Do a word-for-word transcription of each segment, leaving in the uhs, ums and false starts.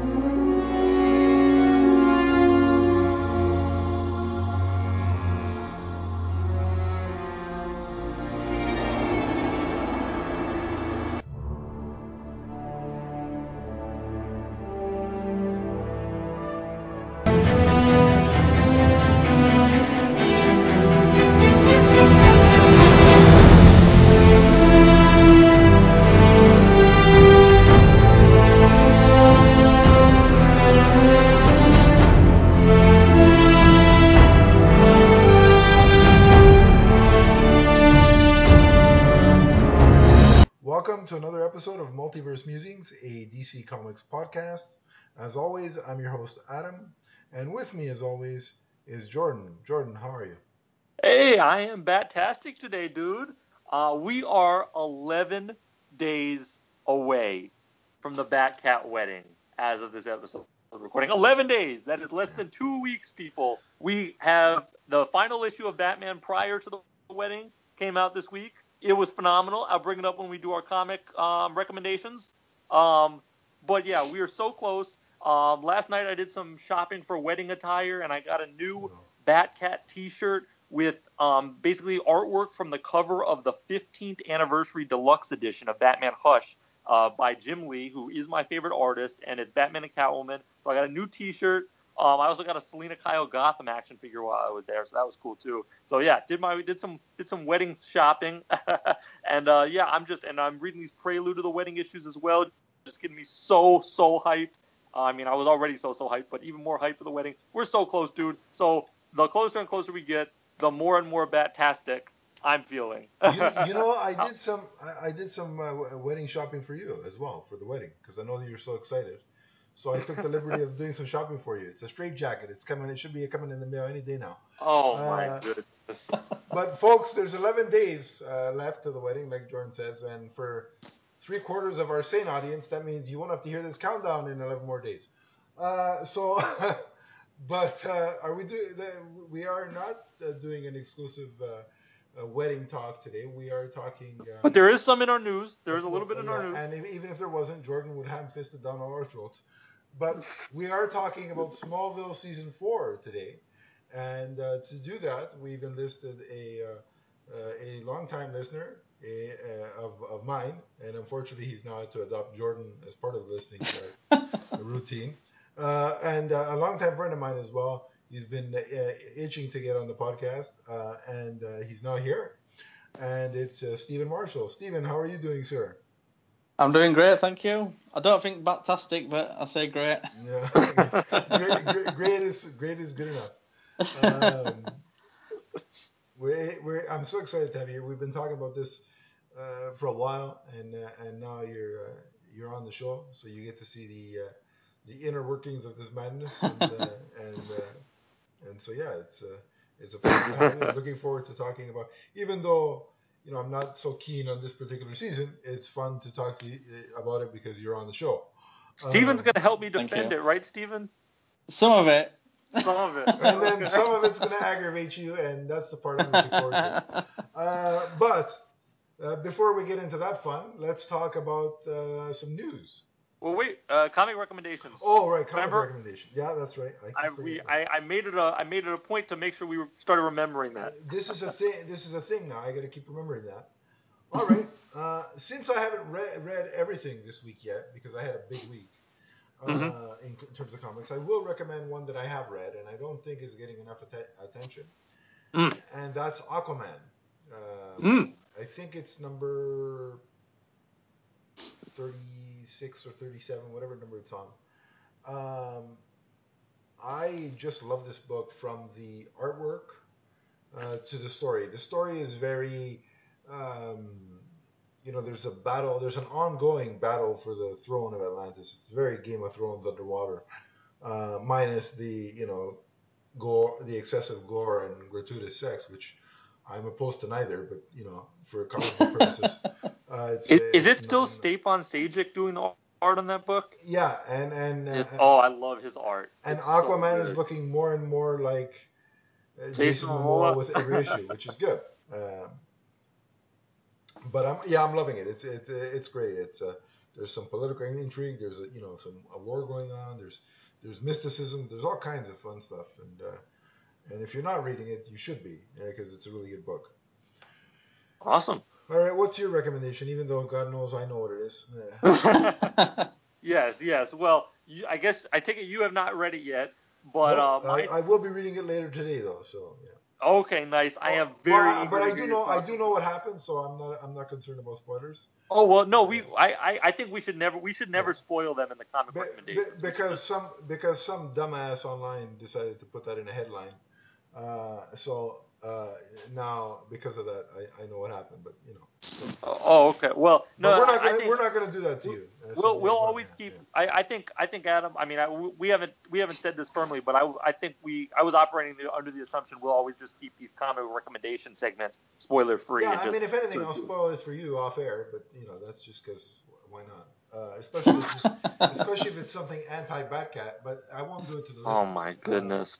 Welcome to another episode of Multiverse Musings, a D C Comics podcast. As always, I'm your host, Adam, and with me, as always, is Jordan. Jordan, how are you? Hey, I am Bat-tastic today, dude. Uh, we are eleven days away from the Bat-Cat wedding as of this episode recording. eleven days! That is less than two weeks, people. We have the final issue of Batman prior to the wedding came out this week. It was phenomenal. I'll bring it up when we do our comic um, recommendations. Um, but yeah, we are so close. Um, last night I did some shopping for wedding attire, and I got a new Oh. Bat-Cat t-shirt with um, basically artwork from the cover of the fifteenth anniversary deluxe edition of Batman Hush uh, by Jim Lee, who is my favorite artist, and it's Batman and Catwoman. So I got a new t-shirt. Um, I also got a Selena Kyle Gotham action figure while I was there, so that was cool too. So yeah, did my did some did some wedding shopping, and uh, yeah, I'm just and I'm reading these prelude to the wedding issues as well, just getting me so so hyped. Uh, I mean, I was already so so hyped, but even more hyped for the wedding. We're so close, dude. So the closer and closer we get, the more and more Bat-tastic I'm feeling. you, you know, I did some I, I did some uh, wedding shopping for you as well for the wedding because I know that you're so excited. So I took the liberty of doing some shopping for you. It's a straight jacket. It's coming. It should be coming in the mail any day now. Oh my Uh, goodness. but folks, there's eleven days uh, left to the wedding, like Jordan says, and for three quarters of our sane audience, that means you won't have to hear this countdown in eleven more days. Uh, so, but uh, are we doing? We are not uh, doing an exclusive uh, uh, wedding talk today. We are talking. Uh, But there is some in our news. There is of a little course, bit in our yeah, news. and if, even if there wasn't, Jordan would ham fisted down all our throats. But we are talking about Smallville season four today, and uh, to do that, we've enlisted a uh, uh, a longtime listener a, uh, of of mine, and unfortunately, he's now had to adopt Jordan as part of the listening uh, routine, uh, and uh, a longtime friend of mine as well. He's been uh, itching to get on the podcast, uh, and uh, he's now here. And it's uh, Stephen Marshall. Stephen, how are you doing, sir? I'm doing great, thank you. I don't think Bat-tastic, but I say great. Yeah, great, great, great is great is good enough. Um, we're, we're, I'm so excited to have you here. We've been talking about this uh, for a while, and uh, and now you're uh, you're on the show, so you get to see the uh, the inner workings of this madness, and uh, and uh, and so yeah, it's uh, it's a pleasure to have you. I'm looking forward to talking about, even though you know I'm not so keen on this particular season. It's fun to talk to you about it because you're on the show. Steven's Um, going to help me Thank defend you. it, right, Steven? Some of it. Some of it. and then Okay. some of it's going to aggravate you, and that's the part I'm looking forward to. Uh, but uh, before we get into that fun, let's talk about uh, some news. Well, wait. Uh, comic recommendations. Oh, right, comic Remember, recommendation. Yeah, that's right. I I keep we forgetting that. I, I made it a I made it a point to make sure we started remembering Uh, that. this is a thing. This is a thing now. I got to keep remembering that. All right. Uh, since I haven't read read everything this week yet because I had a big week Mm-hmm. uh, in, in terms of comics, I will recommend one that I have read and I don't think is getting enough att- attention, Mm. and that's Aquaman. Um, Mm. I think it's number thirty-six or thirty-seven, whatever number it's on. Um, I just love this book from the artwork uh, to the story. The story is very, um, you know, there's a battle, there's an ongoing battle for the throne of Atlantis. It's very Game of Thrones underwater, uh, minus the, you know, gore, the excessive gore and gratuitous sex, which I'm opposed to neither, but, you know, for comic book purposes, uh, it's, Is, is it's it not, still Stepan Sajic doing the art on that book? yeah, and, and, uh, It, oh, I love his art. and It's so Aquaman is good. looking more and more like uh, Jason Jason Momoa Momoa. with every issue, which is good. Um, but I'm yeah, I'm loving it. It's it's it's great. It's uh, there's some political intrigue. There's a, you know some a war going on. There's there's mysticism. There's all kinds of fun stuff. And uh, and if you're not reading it, you should be because yeah, it's a really good book. Awesome. All right, what's your recommendation? Even though God knows I know what it is. Yeah. yes, yes. Well, you, I guess I take it you have not read it yet, but nope, uh, my... I, I will be reading it later today though. So yeah. Okay, nice. I Well, am well, very I, eager but to I hear do your know I thoughts. do know what happens, so I'm not I'm not concerned about spoilers. Oh well, no, we Uh, I, I, I think we should never we should never yeah. spoil them in the comic Be, be, recommendations. because some because some dumbass online decided to put that in a headline. Uh, so uh, now because of that, I, I know what happened. But you know. So. Oh, okay. Well, no, But we're I, not I gonna think we're not gonna do that to you. Uh, so we'll yeah, we'll go on, always yeah, keep. yeah. I, I think I think Adam. I mean, I, we haven't we haven't said this firmly, but I, I think we I was operating the, under the assumption we'll always just keep these comic recommendation segments spoiler free. Yeah, and I just mean, if anything, sort I'll of do it. spoil it for you off air. But you know, that's just because why not? Uh, especially if it's, especially if it's something anti-Batcat. But I won't do it to the Oh listeners. my goodness.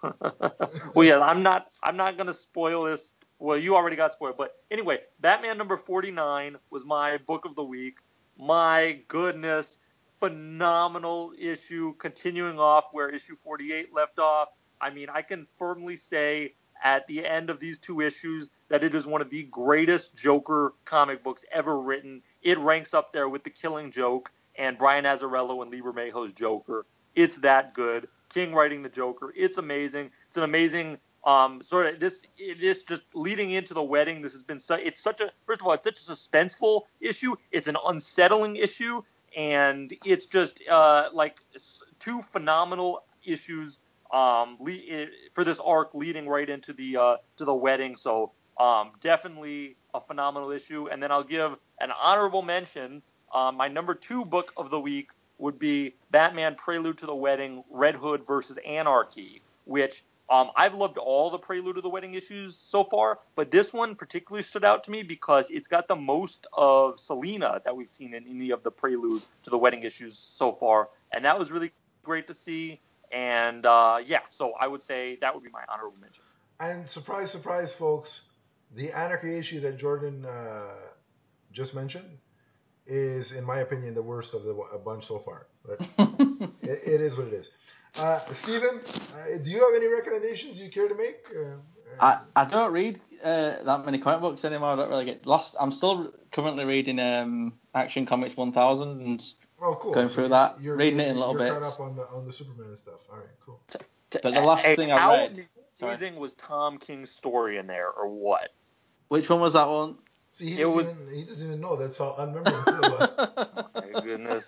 Well, yeah, I'm not I'm not gonna spoil this. Well, you already got spoiled, but anyway, Batman number forty-nine was my book of the week. My goodness, phenomenal issue, continuing off where issue forty-eight left off. I mean, I can firmly say at the end of these two issues that it is one of the greatest Joker comic books ever written. It ranks up there with The Killing Joke and Brian Azzarello and Lee Bermejo's Joker. It's that good. King writing the Joker. It's amazing. It's an amazing um, sort of this. It is just leading into the wedding. This has been so. It's such a first of all, it's such a suspenseful issue. It's an unsettling issue, and it's just uh, like two phenomenal issues um, le- for this arc leading right into the uh, to the wedding. So um, definitely a phenomenal issue. And then I'll give an honorable mention. Um, my number two book of the week would be Batman Prelude to the Wedding, Red Hood versus Anarchy, which um, I've loved all the Prelude to the Wedding issues so far, but this one particularly stood out to me because it's got the most of Selina that we've seen in any of the Prelude to the Wedding issues so far, and that was really great to see. And uh, yeah, so I would say that would be my honorable mention. And surprise, surprise, folks, the Anarchy issue that Jordan uh, just mentioned is, in my opinion, the worst of the a bunch so far. But it, it is what it is. Uh, Stephen, uh, do you have any recommendations you care to make? Uh, I, I don't read uh, that many comic books anymore. I don't really get lost. I'm still currently reading um, Action Comics one thousand and oh, cool. going so through you're, that, you're, reading you're, it in little you're bits. caught up on the on the Superman stuff. All right, cool. But the last hey, thing I how read, amazing sorry, was Tom King's story in there, or what? which one was that one? See, he It doesn't was. even he doesn't even know. That's how unmemorable it was. Oh my goodness.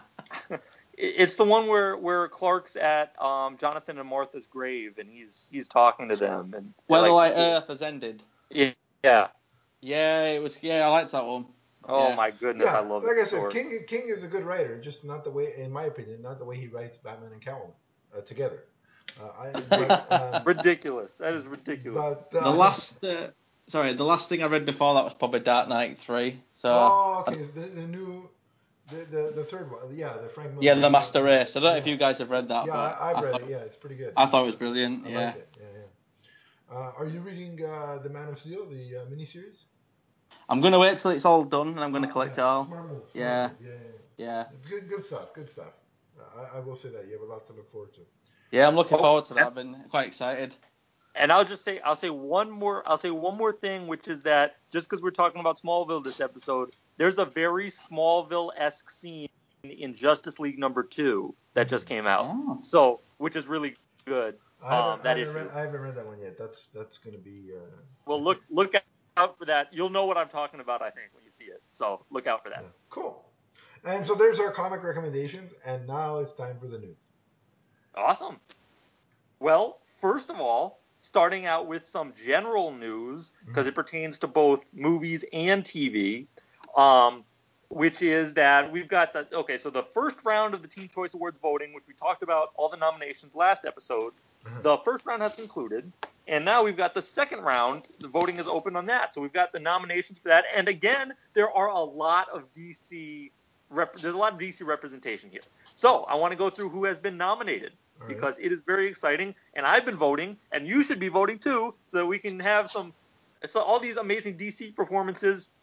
It's the one where, where Clark's at um, Jonathan and Martha's grave, and he's he's talking to them, and Where like, the Light Earth has ended. Yeah. Yeah, it was. Yeah, I liked that one. Oh yeah. my goodness, Yeah, I love like that I said, story. King King is a good writer, just not the way, in my opinion, not the way he writes Batman and Catwoman uh, together. Uh, I, but, um, Ridiculous. That is ridiculous. But The uh, last, uh, sorry, the last thing I read before that was probably Dark Knight three. So. oh, I, okay, the, the new, the, the the third one, yeah, the Frank Miller. yeah, The one. Master Race. I don't know Yeah, if you guys have read that, yeah, but I, I've I read thought it. Yeah, it's pretty good. I thought it was brilliant. I Yeah. like it. Yeah, yeah. Uh, are you reading uh, the Man of Steel, the uh, miniseries? I'm gonna wait till it's all done and I'm gonna Uh, collect yeah, it all. smart move. Smart Yeah. move. Yeah, yeah, yeah. Yeah. It's good, good stuff. Good stuff. Uh, I, I will say that you have a lot to look forward to. Yeah, I'm looking Oh, forward to that. I've been quite excited. And I'll just say I'll say one more I'll say one more thing, which is that just because we're talking about Smallville this episode, there's a very Smallville-esque scene in Justice League number two that just came out. Oh. So, which is really good. I haven't, Um, I that haven't, issue. read, I haven't read that one yet. That's that's going to be. Uh, Well, look look out for that. You'll know what I'm talking about, I think, when you see it. So look out for that. yeah. Cool. And so there's our comic recommendations, and now it's time for the news. Awesome. Well, first of all, starting out with some general news, because it pertains to both movies and T V, um, which is that we've got the, okay, so the first round of the Teen Choice Awards voting, which we talked about all the nominations last episode, the first round has concluded, and now we've got the second round. The voting is open on that, so we've got the nominations for that, and again, there are a lot of D C, rep- there's a lot of D C representation here. So I want to go through who has been nominated, All right. because it is very exciting, and I've been voting, and you should be voting too, so that we can have some, so all these amazing D C performances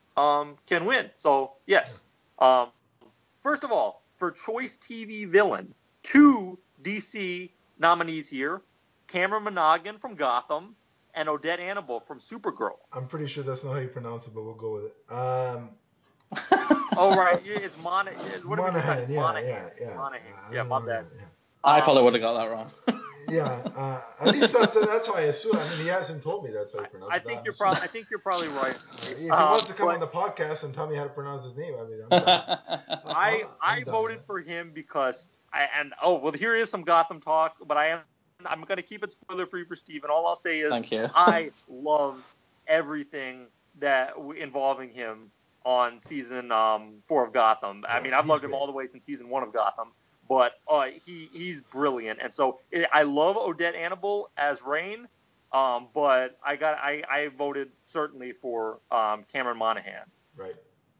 um, can win. So yes. Um, first of all, for Choice T V Villain, two D C nominees here: Cameron Monaghan from Gotham and Odette Annable from Supergirl. I'm pretty sure that's not how you pronounce it, but we'll go with it. Um, oh right, it's Mon. It's, what Monahan, we yeah, Monahan. yeah, yeah. Monahan. I Yeah, don't my know, bad. yeah. I probably Um, would have got that wrong. Yeah, uh, at least that's that's how I assume. I mean, he hasn't told me that's how you pronounce I it. think I'm you're assuming. probably. I think you're probably right. Uh, if he Um, wants to come but- on the podcast and tell me how to pronounce his name, I mean, I'm down. I I'm I down. voted for him because I and oh well here is some Gotham talk, but I am I'm gonna keep it spoiler free for Steven. All I'll say is Thank you. I love everything that w- involving him on season um, four of Gotham. I Yeah, mean I've he's loved him great. all the way since season one of Gotham, but uh, he he's brilliant, and so it, I love Odette Annable as Rain. Um, but I got I, I voted certainly for um, Cameron Monaghan. Right.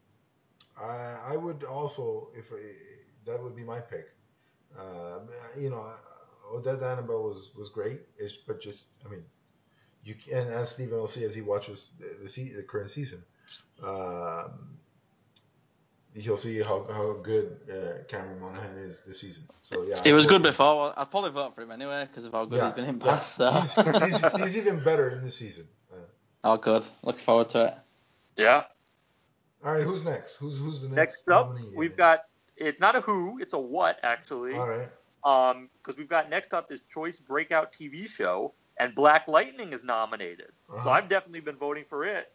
I I would also, if I, that would be my pick. Uh, you know, Odette Annable was was great, it's, but just I mean, you can, as Stephen will see as he watches the the, se- the current season, um, he'll see how how good uh, Cameron Monaghan is this season. So yeah, He I'd was vote good for him. before. I'd probably vote for him anyway because of how good Yeah, he's been in yeah. past. So. He's, he's he's even better in this season. Uh, oh, good. Looking forward to it. Yeah. all right, who's next? Who's who's the next, Next up, nominee? we've got, it's not a who, it's a what, actually. All right. Um, because we've got next up this Choice Breakout T V show, and Black Lightning is nominated. Uh-huh. So I've definitely been voting for it.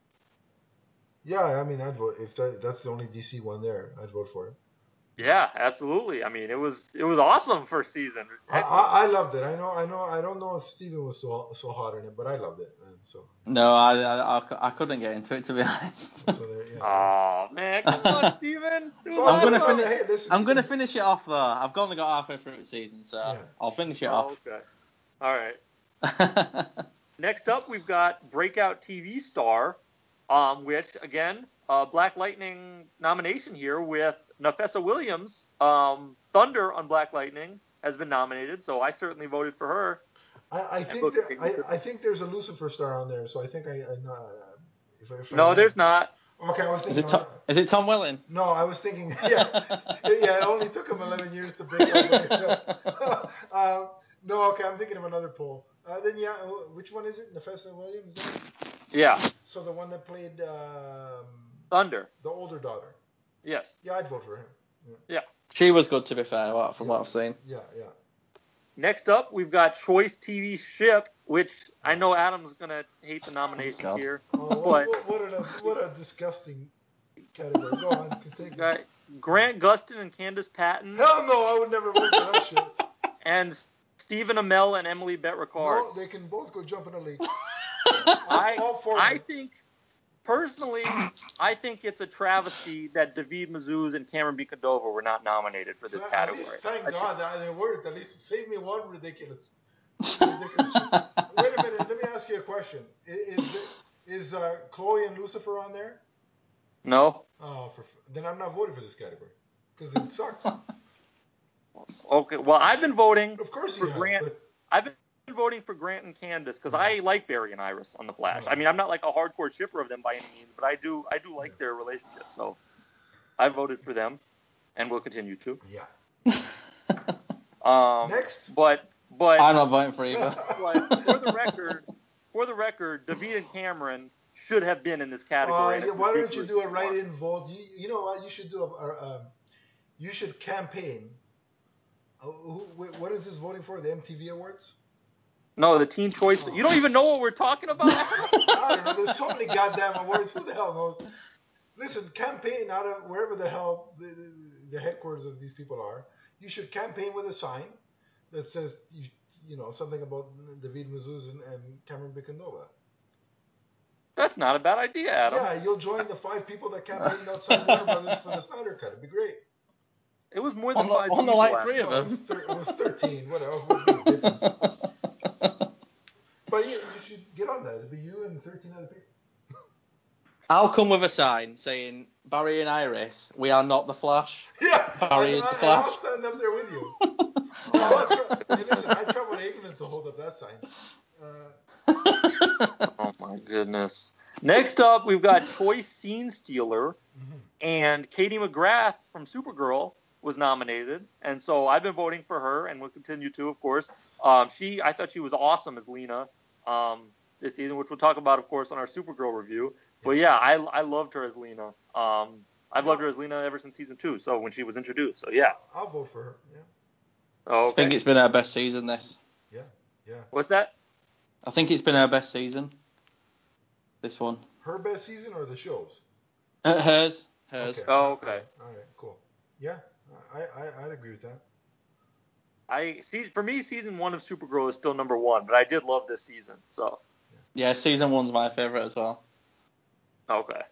Yeah, I mean, I'd vote if that, that's the only D C one there. I'd vote for it. Yeah, absolutely. I mean, it was it was awesome first season. I, I, I loved it. I know I know I don't know if Steven was so so hot in it, but I loved it. And so No, I, I, I, I couldn't get into it to be honest. so there, yeah. Oh man, come on, Steven. It was So I'm gonna awesome. finish. Hey, listen, I'm you gonna can- finish it off though. I've only got halfway through the season, so Yeah. I'll finish it Oh, off. okay. All right. Next up, we've got Breakout T V Star, um, which, again, uh, Black Lightning nomination here with Nafessa Williams. Um, Thunder on Black Lightning has been nominated, so I certainly voted for her. I, I think that, I, I think there's a Lucifer star on there, so I think I, I uh, if, if No, I, there's not. Okay, I was Is thinking. it Tom, is it Tom Welling? No, I was thinking. Yeah, yeah. It only took him eleven years to break out. um, no, okay. I'm thinking of another poll. Uh, then yeah, which one is it? Nafessa Williams. Is that? Yeah. So the one that played um, Thunder. the older daughter. Yes. Yeah, I'd vote for him. Yeah. Yeah. She was good, to be fair, from yeah. what I've seen. Yeah, yeah. Next up, we've got Choice T V Ship, which I know Adam's gonna hate the nominations God. here, Oh, but what, what, what, a, what a disgusting category. Go on, continue. uh, Grant Gustin and Candace Patton. Hell no, I would never vote for that shit. And Stephen Amell and Emily Bett-Ricard. No, they can both go jump in a lake. I, all four of I them. think, personally, I think it's a travesty that David Mazouz and Cameron Bicondova were not nominated for this At category. least, thank I God that they weren't. At least save me one ridiculous. ridiculous shit. Wait a minute. Let me ask you a question. Is is, is uh, Chloe and Lucifer on there? No. Oh, for, then I'm not voting for this category because it sucks. Okay. Well, I've been voting Of course for you have, Grant. but I've been voting for Grant and Candace because Yeah. I like Barry and Iris on The Flash. Yeah. I mean, I'm not like a hardcore shipper of them by any means, but I do I do like Yeah. their relationship. So I voted for them, and will continue to. yeah. Um, Next. But but. I'm not voting for either. But for the record, for the record, David and Cameron should have been in this Uh, category. and yeah, it's why don't you ridiculous do a they weren't. write-in vote? You, you know what? You should do a, a um, you should campaign. Uh, who, wh- what is this voting for? The M T V Awards? No, the Teen Choice. Oh. You don't even know what we're talking about. I don't know. There's so many goddamn awards. Who the hell knows? Listen, campaign out of wherever the hell the, the, the headquarters of these people are. You should campaign with a sign that says you, you know something about David Mazouz and, and Cameron Bicondova. That's not a bad idea, Adam. Yeah, you'll join the five people that campaigned outside Warner Brothers for the Snyder Cut. It'd be great. It was more than On the- five on the people, like actually. three of No, it, was thir- it was thirteen. Whatever. What big difference? But you, you should get on that. It'd be you and thirteen other people. I'll come with a sign saying, Barry and Iris, we are not the Flash. Yeah, Barry I, is the I, Flash. I'll stand up there with you. Oh, tra- hey, listen, I traveled to England to hold up that sign. Uh, Oh my goodness. Next up, we've got Choice Scene Stealer, Mm-hmm. and Katie McGrath from Supergirl was nominated, and so I've been voting for her, and will continue to, of course. Um, she, I thought she was awesome as Lena um, this season, which we'll talk about, of course, on our Supergirl review. But yeah, I, I loved her as Lena. Um, I've loved her as Lena ever since season two, so when she was introduced. So yeah, I'll, I'll vote for her. Yeah. Oh, I think okay. it's been our best season. This. Yeah. Yeah. What's that? I think it's been our best season. This one. Her best season or the show's? Uh, hers. Hers. Okay. Oh, All okay. right. All right. Cool. Yeah. I, I I'd agree with that. I see. For me, season one of Supergirl is still number one, but I did love this season. So Yeah, season one's my favorite as well. okay.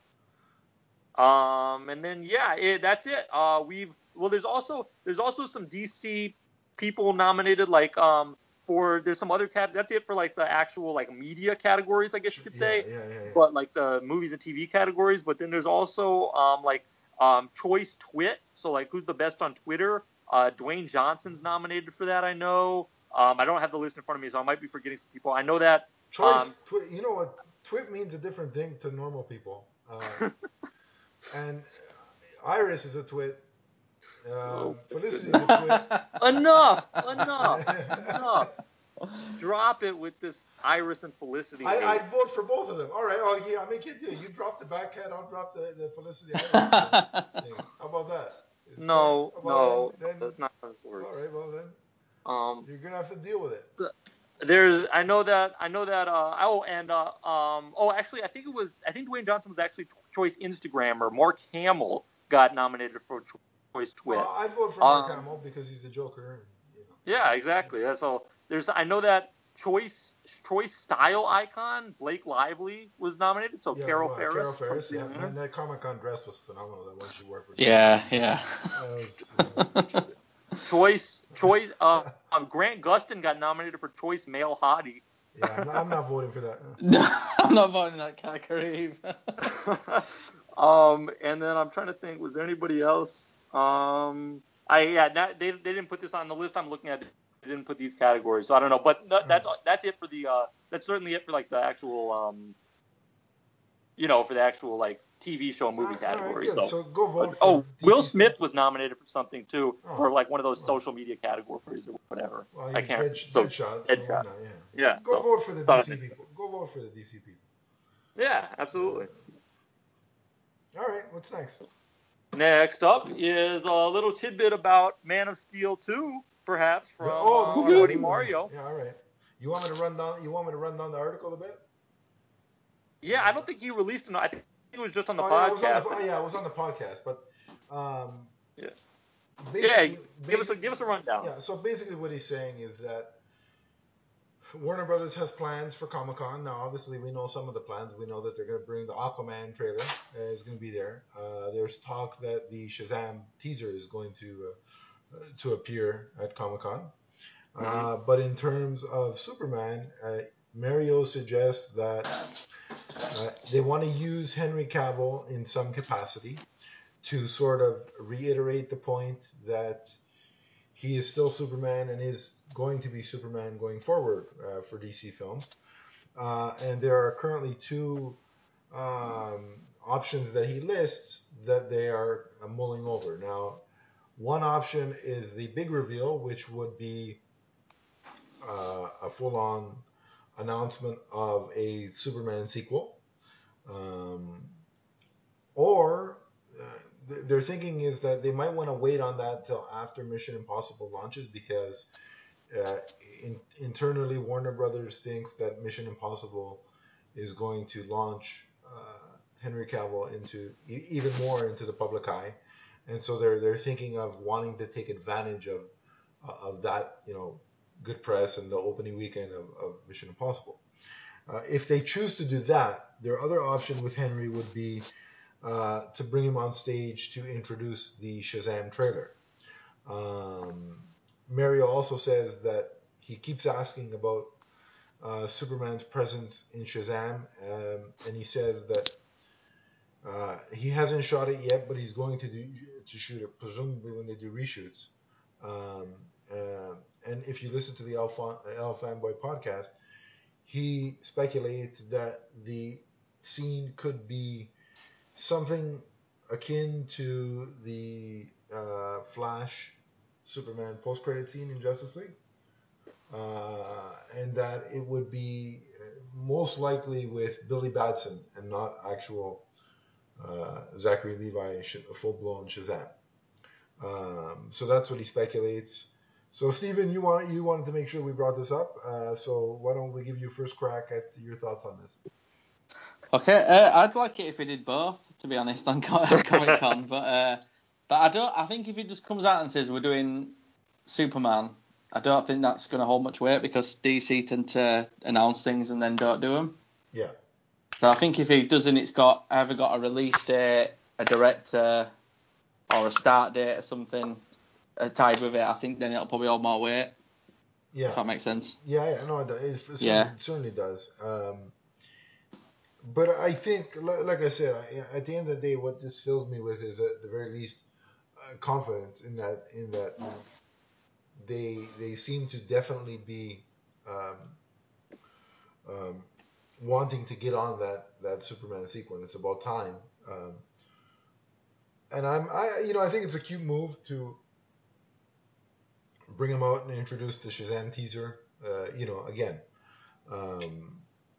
Um, and then yeah, it, that's it. Uh, we've well, there's also there's also some D C people nominated, like um for there's some other cat. That's it for like the actual like media categories, I guess you could say. Yeah. Yeah. Yeah. yeah. But like the movies and T V categories. But then there's also um like um choice twit. So like who's the best on Twitter? Uh, Dwayne Johnson's nominated for that. I know. Um, I don't have the list in front of me, so I might be forgetting some people. I know that. Choice. Um, Twi- you know what? Twit means a different thing to normal people. Uh, and Iris is a twit. Um, Oh, Felicity is a enough, enough, enough. Drop it with this Iris and Felicity. I, hate. I'd vote for both of them. All right. Oh, yeah. I make it do. You drop the backhat. I'll drop the, the Felicity Iris thing. How about that? Is no, fair? no, Then, then, that's not how it works. all right. Well, then Um, you're gonna have to deal with it. there's, I know that, I know that. Uh, oh, and uh, um, oh, actually, I think it was, I think Dwayne Johnson was actually Choice Instagrammer. Mark Hamill got nominated for Choice Twit. Well, I'd vote for Mark Um, Hamill because he's the Joker. And, you know. Yeah, exactly. Yeah, so there's, I know that choice choice style icon Blake Lively was nominated. So Yeah, Carol well, Ferris. Carol from Ferris. Green Yeah, Lantern. man, that Comic Con dress was phenomenal. That one she wore for. Yeah, yeah. That was, yeah. Choice choice. Uh, um, Grant Gustin got nominated for choice male hottie. Yeah, I'm not, I'm not voting for that. No, I'm not voting that category either. um, and then I'm trying to think. Was there anybody else? Um, I yeah, that, they they didn't put this on the list I'm looking at. They didn't put these categories, so I don't know. But no, that's that's it for the. Uh, that's certainly it for like the actual. Um, you know, for the actual like T V show and movie All right, category. good. So, So go vote for oh, D C Will Smith stuff. was nominated for something too, Oh, for like one of those well. social media categories or whatever. Well, I he's can't. dead, So dead shot, so why Deadshot. not? Yeah. Yeah. Go So, vote for the so D C people. Go vote for the D C people. yeah, absolutely. All right, what's next? Next up is a little tidbit about Man of Steel two, perhaps from oh, uh, the our new buddy movie. Mario. Yeah, all right. You want me to run down? You want me to run down the article a bit? Yeah, I don't think he released it. I think it was just on the oh, yeah, it was on podcast. the oh, yeah, it was on the podcast, but um, yeah. basically, yeah, give us a give us a rundown. Yeah, so basically, what he's saying is that Warner Brothers has plans for Comic Con. Now, obviously, we know some of the plans. We know that they're going to bring the Aquaman trailer uh, is going to be there. Uh, there's talk that the Shazam teaser is going to uh, to appear at Comic Con. Uh, mm-hmm. But in terms of Superman, uh, Mario suggests that uh, they want to use Henry Cavill in some capacity to sort of reiterate the point that he is still Superman and is going to be Superman going forward uh, for D C films. Uh, and there are currently two um, options that he lists that they are uh, mulling over. Now, one option is the big reveal, which would be uh, a full-on announcement of a Superman sequel. Um, or uh, th- their thinking is that they might want to wait on that till after Mission Impossible launches because uh, in, internally Warner Brothers thinks that Mission Impossible is going to launch uh, Henry Cavill into e- even more into the public eye, and so they're they're thinking of wanting to take advantage of uh, of that you know good press and the opening weekend of, of Mission Impossible. Uh, if they choose to do that, their other option with Henry would be uh, to bring him on stage to introduce the Shazam trailer. Um, Mario also says that he keeps asking about uh, Superman's presence in Shazam, um, and he says that uh, he hasn't shot it yet, but he's going to do to shoot it presumably when they do reshoots. Um, uh, and if you listen to the L, Fan, L Fanboy podcast, he speculates that the scene could be something akin to the uh, Flash Superman post-credit scene in Justice League, uh, and that it would be most likely with Billy Batson and not actual uh, Zachary Levi, full-blown Shazam. Um, so that's what he speculates. So Stephen, you want you wanted to make sure we brought this up. Uh, so why don't we give you first crack at your thoughts on this? Okay, uh, I'd like it if he did both, to be honest, on Comic Con. but uh, but I don't. I think if he just comes out and says we're doing Superman, I don't think that's going to hold much weight because D C tend to announce things and then don't do them. Yeah. So I think if he doesn't, it's got either got a release date, a director, or a start date or something uh, tied with it. I think then it'll probably hold more weight. Yeah. If that makes sense. Yeah, yeah, no, it, it, it certainly, Yeah. it certainly does. Um, but I think, like I said, at the end of the day, what this fills me with is, at the very least, uh, confidence in that in that they they seem to definitely be um, um, wanting to get on that that Superman sequence. It's about time. Um, and I'm I you know I think it's a cute move to bring him out and introduce the Shazam teaser. Uh, you know, again. Um,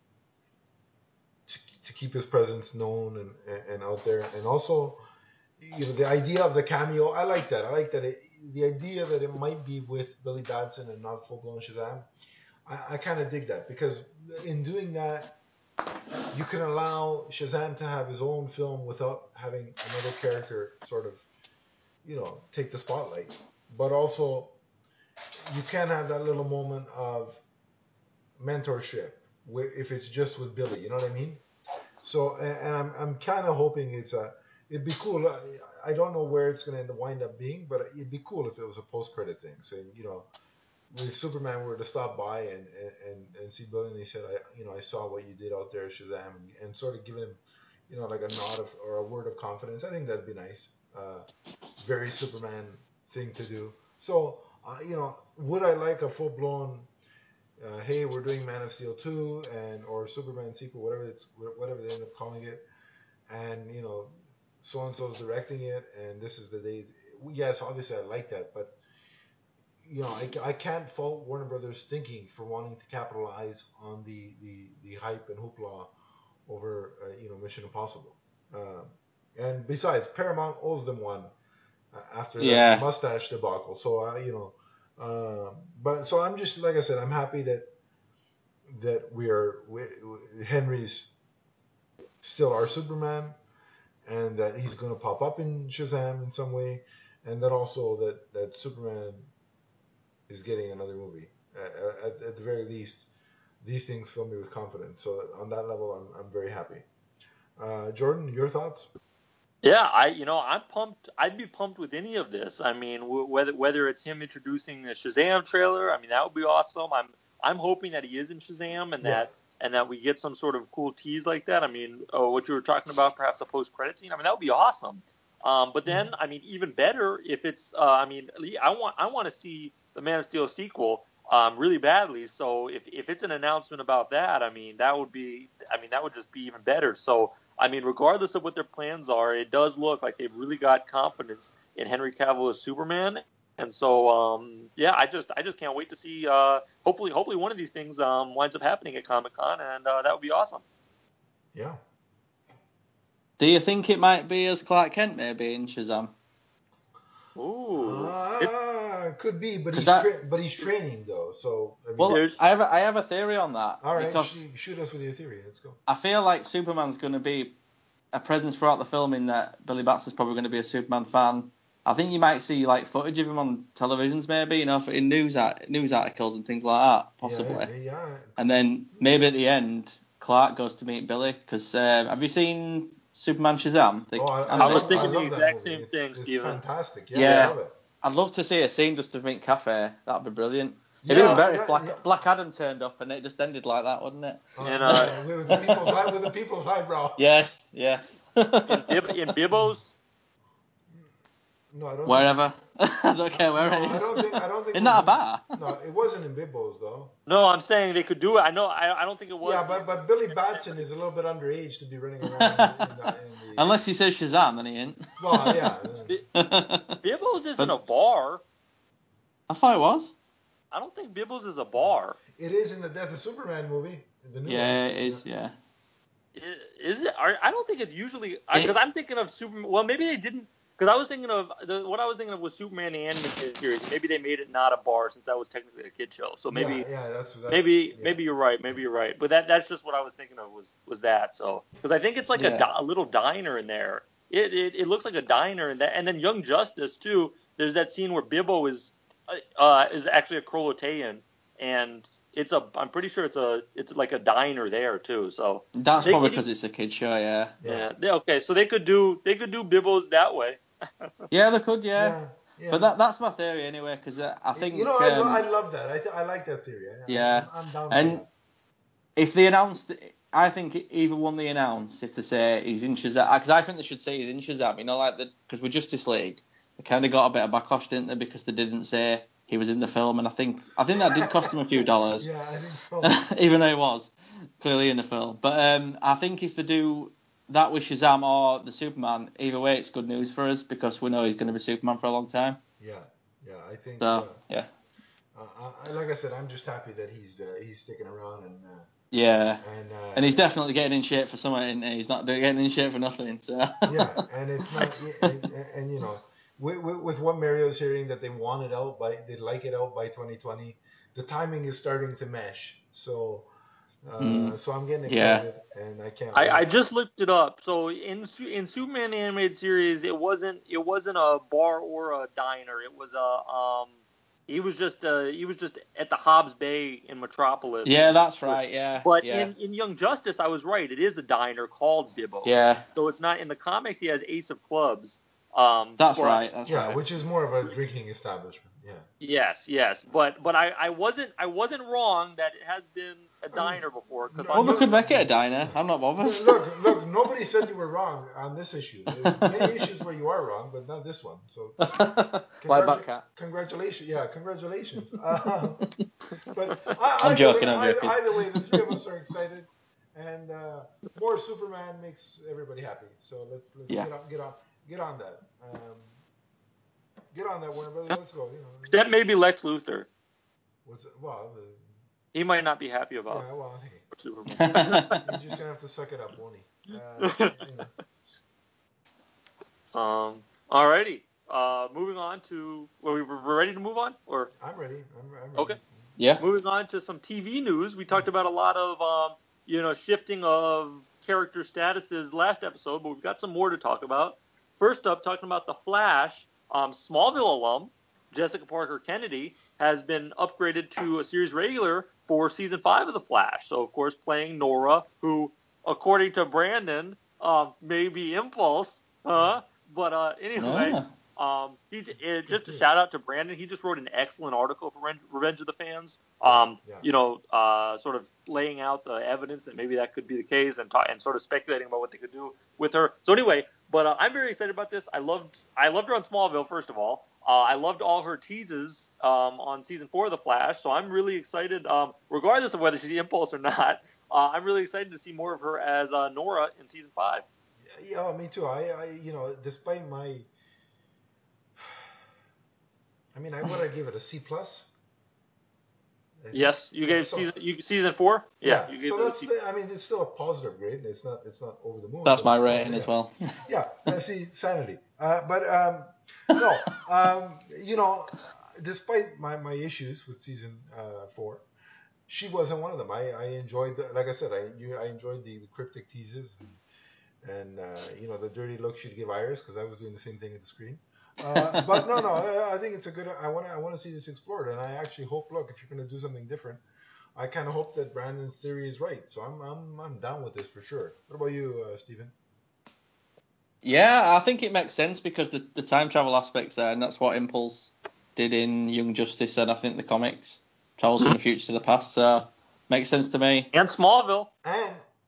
to, to keep his presence known and, and out there, and also, you know, the idea of the cameo, I like that. I like that. It, the idea that it might be with Billy Batson and not full blown Shazam, I, I kind of dig that, because in doing that, you can allow Shazam to have his own film without having another character sort of, you know, take the spotlight. But also, you can have that little moment of mentorship if it's just with Billy. You know what I mean? So, and, and I'm I'm kind of hoping it's a. It'd be cool. I, I don't know where it's going to wind up being, but it'd be cool if it was a post-credit thing, saying, you know, if Superman were to stop by and and, and see Billy and he said, I you know I saw what you did out there, Shazam, and, and sort of give him, you know, like a nod of, or a word of confidence. I think that'd be nice. Uh, very Superman thing to do. So, uh, you know, would I like a full-blown uh, hey, we're doing Man of Steel two and or Superman sequel, whatever it's whatever they end up calling it, and you know, so and so's directing it, and this is the day. Yes, obviously I like that, but you know, I, I can't fault Warner Brothers thinking for wanting to capitalize on the the, the hype and hoopla over uh, you know Mission Impossible. Um, and besides, Paramount owes them one uh, after Yeah. that mustache debacle. So uh, you know. Uh, but so I'm just, like I said, I'm happy that that we are we, Henry's still our Superman, and that he's going to pop up in Shazam in some way, and that also that that Superman is getting another movie. Uh, at, at the very least, these things fill me with confidence. So on that level, I'm I'm very happy. Uh, Jordan, your thoughts? Yeah, I you know I'm pumped. I'd be pumped with any of this. I mean, w- whether whether it's him introducing the Shazam trailer, I mean that would be awesome. I'm I'm hoping that he is in Shazam and Yeah. that and that we get some sort of cool tease like that. I mean, oh, what you were talking about, perhaps a post credit scene. I mean that would be awesome. Um, but then I mean even better if it's uh, I mean I want I want to see the Man of Steel sequel um, really badly. So if if it's an announcement about that, I mean that would be I mean that would just be even better. So. I mean, regardless of what their plans are, it does look like they've really got confidence in Henry Cavill as Superman, and so um, yeah, I just I just can't wait to see. Uh, hopefully, hopefully one of these things um, winds up happening at Comic Con, and uh, that would be awesome. Yeah. Do you think it might be as Clark Kent maybe in Shazam? Ooh, Ah, uh, could be, but he's that, tra- but he's training though. So I mean, well, I have a, I have a theory on that. all right, because shoot, shoot us with your theory. Let's go. I feel like Superman's going to be a presence throughout the film in that Billy Batson's probably going to be a Superman fan. I think you might see like footage of him on televisions, maybe, you know, for, in news art, news articles and things like that, possibly. Yeah, yeah, yeah. And then maybe at the end, Clark goes to meet Billy. Because uh, have you seen Superman Shazam? The Oh, I, I, I love, was I thinking the love that exact movie. same It's, thing, it's Steven. fantastic. Yeah, Yeah. I love it. I'd love to see a scene just of Vint Cafe. That'd be brilliant. Yeah, It'd be better that, if Black, yeah. Black Adam turned up and it just ended like that, wouldn't it? Uh, And uh, with the people's eye, with the people's eyebrow. Yes, yes. in, Bib- in Bibos, No, I don't. Wherever. I don't care where no, it is. I don't think. I don't think. Isn't it was that a bar? No, it wasn't in Bibbo's though. No, I'm saying they could do it. I know. I, I don't think it was. Yeah, but but Billy Batson is a little bit underage to be running around in the, in the, in the... Unless he says Shazam, then he ain't. Well, yeah. Bibbo's isn't But- a bar. I thought it was. I don't think Bibbo's is a bar. It is in the Death of Superman movie. The new Yeah, one. it is. Yeah. I- Is it? I I don't think it's usually because I'm thinking of Superman. Well, maybe they didn't. Because I was thinking of the, what I was thinking of was Superman the animated series. Maybe they made it not a bar since that was technically a kid show. So maybe Yeah, yeah, that's, that's maybe yeah. maybe you're right. Maybe you're right. But that that's just what I was thinking of was was that. So because I think it's like Yeah. a, di- a little diner in there. It, it it looks like a diner in that. And then Young Justice too. There's that scene where Bibbo is uh is actually a Krolotean, and it's a I'm pretty sure it's a it's like a diner there too. So That's they probably could- because it's a kid show. Yeah. yeah. they- okay. So they could do they could do Bibbo's that way. Yeah, they could. Yeah. Yeah, yeah. But that that's my theory anyway, because uh, I think you know, I, lo- um, I love that. I, th- I like that theory. I, Yeah. I'm, I'm down And with that. if they announced, I think either one they announce, if they say he's in Shazam, because I think they should say he's in Shazam, you know, like the because with Justice League, they kind of got a bit of backlash, didn't they, because they didn't say he was in the film, and I think I think that did cost them a few dollars, Yeah, I think so. even though he was clearly in the film. But um, I think if they do that with Shazam or the Superman, either way, it's good news for us because we know he's going to be Superman for a long time. Yeah, yeah, I think. So uh, yeah, uh, I, like I said, I'm just happy that he's uh, he's sticking around and uh, yeah. and uh, And he's definitely getting in shape for something, isn't he? He's not doing getting in shape for nothing. So yeah, and it's not, and, and, and you know, with, with, with what Mario's hearing that they want it out by, they'd like it out by twenty twenty. The timing is starting to mesh, so uh, Mm. so I'm getting Yeah. excited, and I can't. I, wait. I just looked it up. So in Su- in Superman the animated series, it wasn't it wasn't a bar or a diner. It was a um. He was just uh he was just at the Hobbs Bay in Metropolis. yeah, that's right. Yeah, But yeah, in, in Young Justice, I was right. It is a diner called Bibbo. yeah. So it's not in the comics. He has Ace of Clubs. Um, That's but- right. That's yeah, right. which is more of a drinking establishment. Yeah. Yes, yes, but but I, I wasn't I wasn't wrong that it has been a diner before. Cause no, Well, they on- could make it a diner. I'm not bothered. Look, look, nobody said you were wrong on this issue. There's many issues where you are wrong, but not this one. So, Like congratu- Batcat. congratulations. Yeah, congratulations. Uh, but I, I'm either joking, Way, I'm either, joking. either way, the three of us are excited, and uh, more Superman makes everybody happy. So let's let's Yeah. get on get on get on that. Um, get on that, Warner Brothers. Let's go. You know, Except maybe Lex Luthor. what's it? Well, the, He might not be happy about yeah, well, hey, Superman. he's just gonna have to suck it up, won't he? Uh, you know. um. Alrighty. Uh, moving on to. Well, we we're ready to move on, or I'm ready. I'm, I'm ready. Okay. Yeah. moving on to some T V news. We talked about a lot of um, you know, shifting of character statuses last episode, but we've got some more to talk about. First up, talking about the Flash, um, Smallville alum Jessica Parker Kennedy has been upgraded to a series regular for season five of the Flash. So of course, playing Nora, who, according to Brandon, um, may be Impulse. Huh? But uh, anyway. Yeah. Um, he uh, just a shout out to Brandon. He just wrote an excellent article for Revenge of the Fans. Um, Yeah. you know, uh, sort of laying out the evidence that maybe that could be the case, and ta- and sort of speculating about what they could do with her. So anyway, but uh, I'm very excited about this. I loved I loved her on Smallville, first of all. Uh, I loved all her teases um, on season four of the Flash. So I'm really excited, um, regardless of whether she's Impulse or not. Uh, I'm really excited to see more of her as uh, Nora in season five. Yeah, me too. I, I, you know, despite my, I mean, I would I give it a C plus. I think. Yes, you Yeah, gave so- season you season four. Yeah, Yeah, you gave so it a that's, C- the, I mean, it's still a positive grade. It's not, it's not over the moon. That's but my it's rating positive, as well. Yeah, yeah. See, sanity. Uh, but um, no, um, you know, despite my, my issues with season uh, four, she wasn't one of them. I, I enjoyed, the, like I said, I you, I enjoyed the, the cryptic teases and, and uh, you know, the dirty look she'd give Iris because I was doing the same thing at the screen. Uh, but no, no, I, I think it's a good. I want to, I want to see this explored, and I actually hope. Look, if you're going to do something different, I kind of hope that Brandon's theory is right. So I'm, I'm, I'm down with this for sure. What about you, uh, Stephen? Yeah, I think it makes sense because the, the time travel aspect's there, and that's what Impulse did in Young Justice, and I think the comics travels from the future to the past, so makes sense to me. and Smallville. And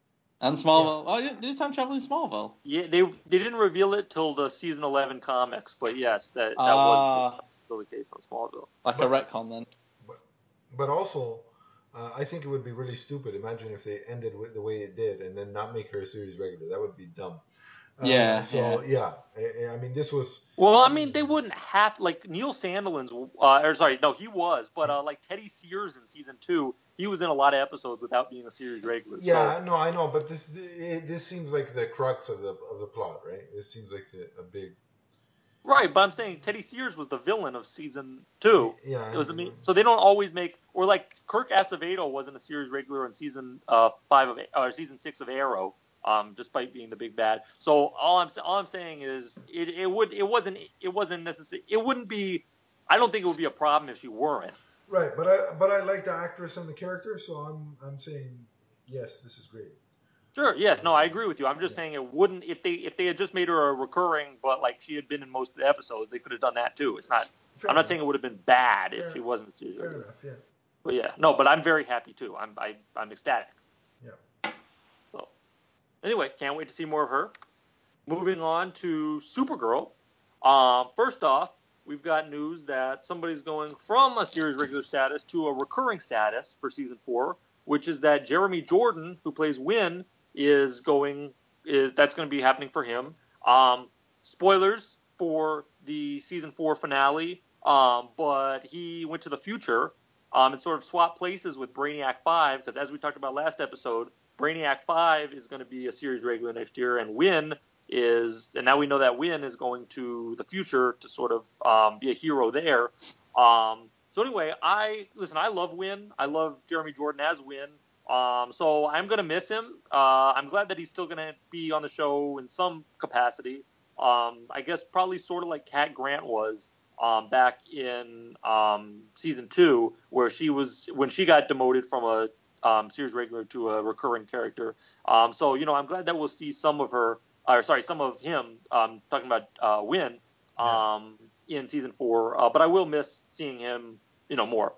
And Smallville. Yeah. Oh, did, did time travel in Smallville? Yeah, they they didn't reveal it till the season eleven comics, but yes, that that uh, was still the case on Smallville. Like but, a retcon then. But, but also, uh, I think it would be really stupid. Imagine if they ended with the way it did and then not make her a series regular. That would be dumb. Yeah. Uh, so yeah, yeah. I, I mean, this was. Well, I mean, they wouldn't have like Neil Sandilands. Uh, or sorry, no, he was, but uh, like Teddy Sears in season two, he was in a lot of episodes without being a series regular. Yeah, so. no, I know, but this it, this seems like the crux of the of the plot, right? This seems like the, a big. Right, but I'm saying Teddy Sears was the villain of season two. Yeah. It was I mean, so they don't always make, or like Kirk Acevedo wasn't a series regular in season uh, five of or season six of Arrow, um, despite being the big bad. So all I'm all I'm saying is it, it would it wasn't it wasn't necessary. It wouldn't be. I don't think it would be a problem if she weren't. Right, but I but I like the actress and the character, so I'm I'm saying yes, this is great. Sure. Yes. No, I agree with you. I'm just Yeah. saying it wouldn't if they if they had just made her a recurring, but like she had been in most of the episodes, they could have done that too. It's not. Fair I'm enough. not saying it would have been bad Fair, if she wasn't. Fair regular. enough. Yeah. But yeah, no, but I'm very happy too. I'm I, I'm ecstatic. Yeah. So anyway, can't wait to see more of her. Moving on to Supergirl. Uh, first off, we've got news that somebody's going from a series regular status to a recurring status for season four, which is that Jeremy Jordan, who plays Winn, is going is that's going to be happening for him. Um, spoilers for the season four finale, um, but he went to the future um, and sort of swapped places with Brainiac five, because as we talked about last episode, Brainiac five is going to be a series regular next year, and Winn is, and now we know that Winn is going to the future to sort of um, be a hero there. Um, so anyway, I listen. I love Winn. I love Jeremy Jordan as Winn. Um, so I'm gonna miss him. Uh, I'm glad that he's still gonna be on the show in some capacity. Um, I guess probably sort of like Cat Grant was um, back in um, season two, where she was when she got demoted from a um, series regular to a recurring character. Um, so you know, I'm glad that we'll see some of her, or sorry, some of him. Um, talking about uh, Winn um, yeah. in season four, uh, but I will miss seeing him, you know, more.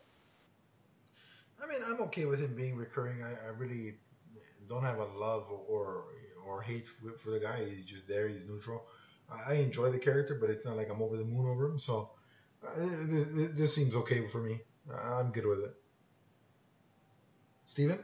I mean, I'm okay with him being recurring. I, I really don't have a love or or hate for the guy. He's just there. He's neutral. I enjoy the character, but it's not like I'm over the moon over him. So uh, this, this seems okay for me. I'm good with it. Steven?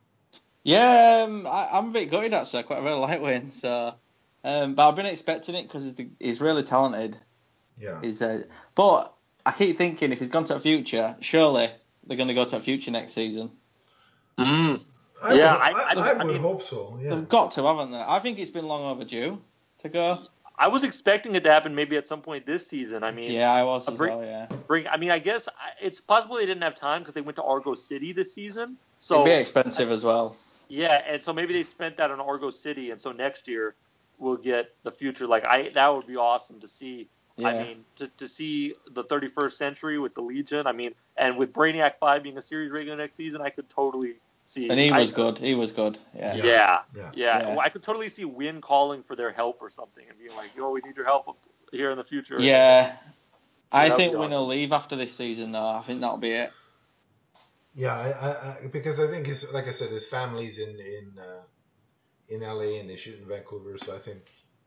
Yeah, um, I, I'm a bit gutted actually. I quite really like Winn, so um, but I've been expecting it because he's the, he's really talented. Yeah. He's uh, but I keep thinking if he's gone to the future, surely they're going to go to the future next season. Mm. I yeah, would, I, I, I, I would I mean, hope so. Yeah. They've got to, haven't they? I think it's been long overdue to go. I was expecting it to happen maybe at some point this season. I mean, yeah, I was as bring, well. Yeah. Bring. I mean, I guess it's possible they didn't have time because they went to Argo City this season. So it'd be expensive as well. Yeah, and so maybe they spent that on Argo City, and so next year we'll get the future. Like I, that would be awesome to see. Yeah. I mean, to, to see the thirty-first century with the Legion. I mean, and with Brainiac five being a series regular next season, I could totally see. And he was I, good. He was good. Yeah. Yeah. Yeah. Yeah. Yeah. yeah. Yeah. Well, I could totally see Winn calling for their help or something and being like, "Yo, we need your help here in the future." Yeah. I That would think be Winn awesome. will leave after this season, though. I think that'll be it. Yeah, I, I, I, because I think his, like I said, his family's in in uh, in L A and they shoot in Vancouver, so I think.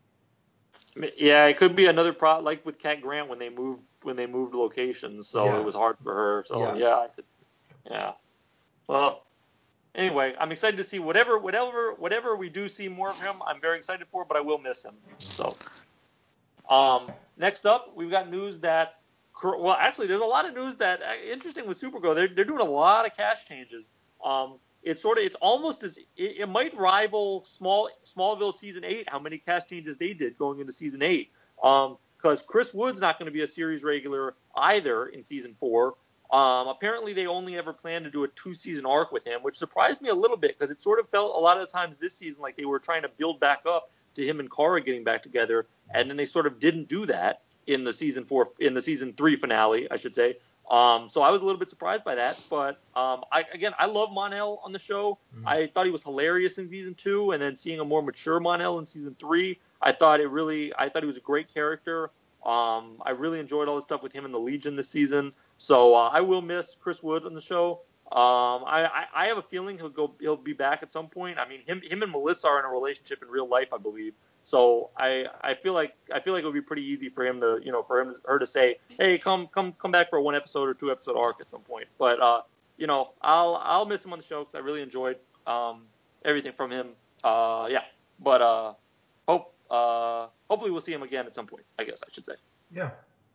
Yeah, it could be another pro like with Cat Grant when they moved when they moved locations, so Yeah. it was hard for her. So Yeah. yeah, I could, yeah. Well, anyway, I'm excited to see whatever whatever whatever we do see more of him. I'm very excited for, but I will miss him. So, um, next up, we've got news that well, actually, there's a lot of news that interesting with Supergirl. They're they're doing a lot of cast changes. Um, it's sort of it's almost as it, it might rival small Smallville season eight. How many cast changes they did going into season eight? Um, because Chris Wood's not going to be a series regular either in season four. Um, apparently, they only ever planned to do a two-season arc with him, which surprised me a little bit because it sort of felt a lot of the times this season like they were trying to build back up to him and Kara getting back together, and then they sort of didn't do that in the season four, in the season three finale, I should say. Um, so I was a little bit surprised by that, but um, I again, I love Mon-El on the show. Mm-hmm. I thought he was hilarious in season two, and then seeing a more mature Mon-El in season three, I thought it really, I thought he was a great character. Um, I really enjoyed all the stuff with him in the Legion this season. So uh, I will miss Chris Wood on the show. Um, I, I, I have a feeling he'll go. He'll be back at some point. I mean, him him and Melissa are in a relationship in real life, I believe. So I, I feel like I feel like it would be pretty easy for him to you know for him her to say, hey, come come come back for a one episode or two episode arc at some point. But uh, you know, I'll I'll miss him on the show because I really enjoyed um everything from him. Uh, yeah. But uh, hope uh hopefully we'll see him again at some point. I guess I should say. Yeah.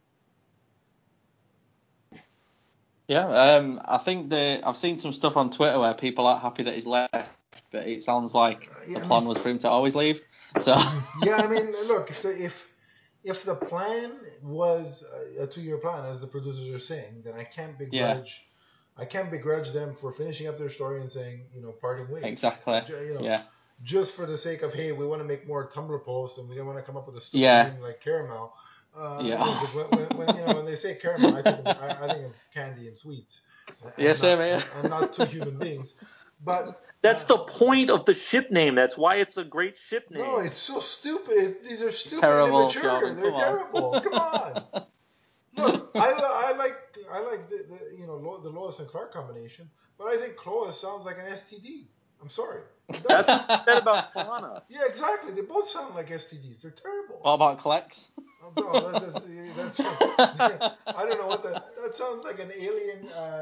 Yeah, um, I think the I've seen some stuff on Twitter where people aren't happy that he's left, but it sounds like Uh, yeah, the I plan mean- was for him to always leave. So Yeah, I mean, look, if the, if if the plan was a, a two-year plan, as the producers are saying, then I can't begrudge, I can't begrudge them for finishing up their story and saying, you know, parting ways. exactly, Ju- You know, yeah, just for the sake of, hey, we want to make more Tumblr posts and we don't want to come up with a stupid Yeah. name like Caramel. Uh, Yeah. Because when, when, when you know when they say caramel, I think of, I, I think of candy and sweets. And Yeah, not, same here. and, and not two human beings. But That's uh, the point of the ship name. That's why it's a great ship name. no, it's so stupid. These are stupid terrible, and immature. Jordan, They're come on. terrible. Come on. Look, I, I like I like the, the you know Lo, the Lois and Clark combination, but I think Clois sounds like an S T D. I'm sorry. It does. That's what you said about Fauna. Yeah, exactly. They both sound like S T Ds. They're terrible. What about Klex? Oh, no, that, that, that's I don't know what that. That sounds like an alien,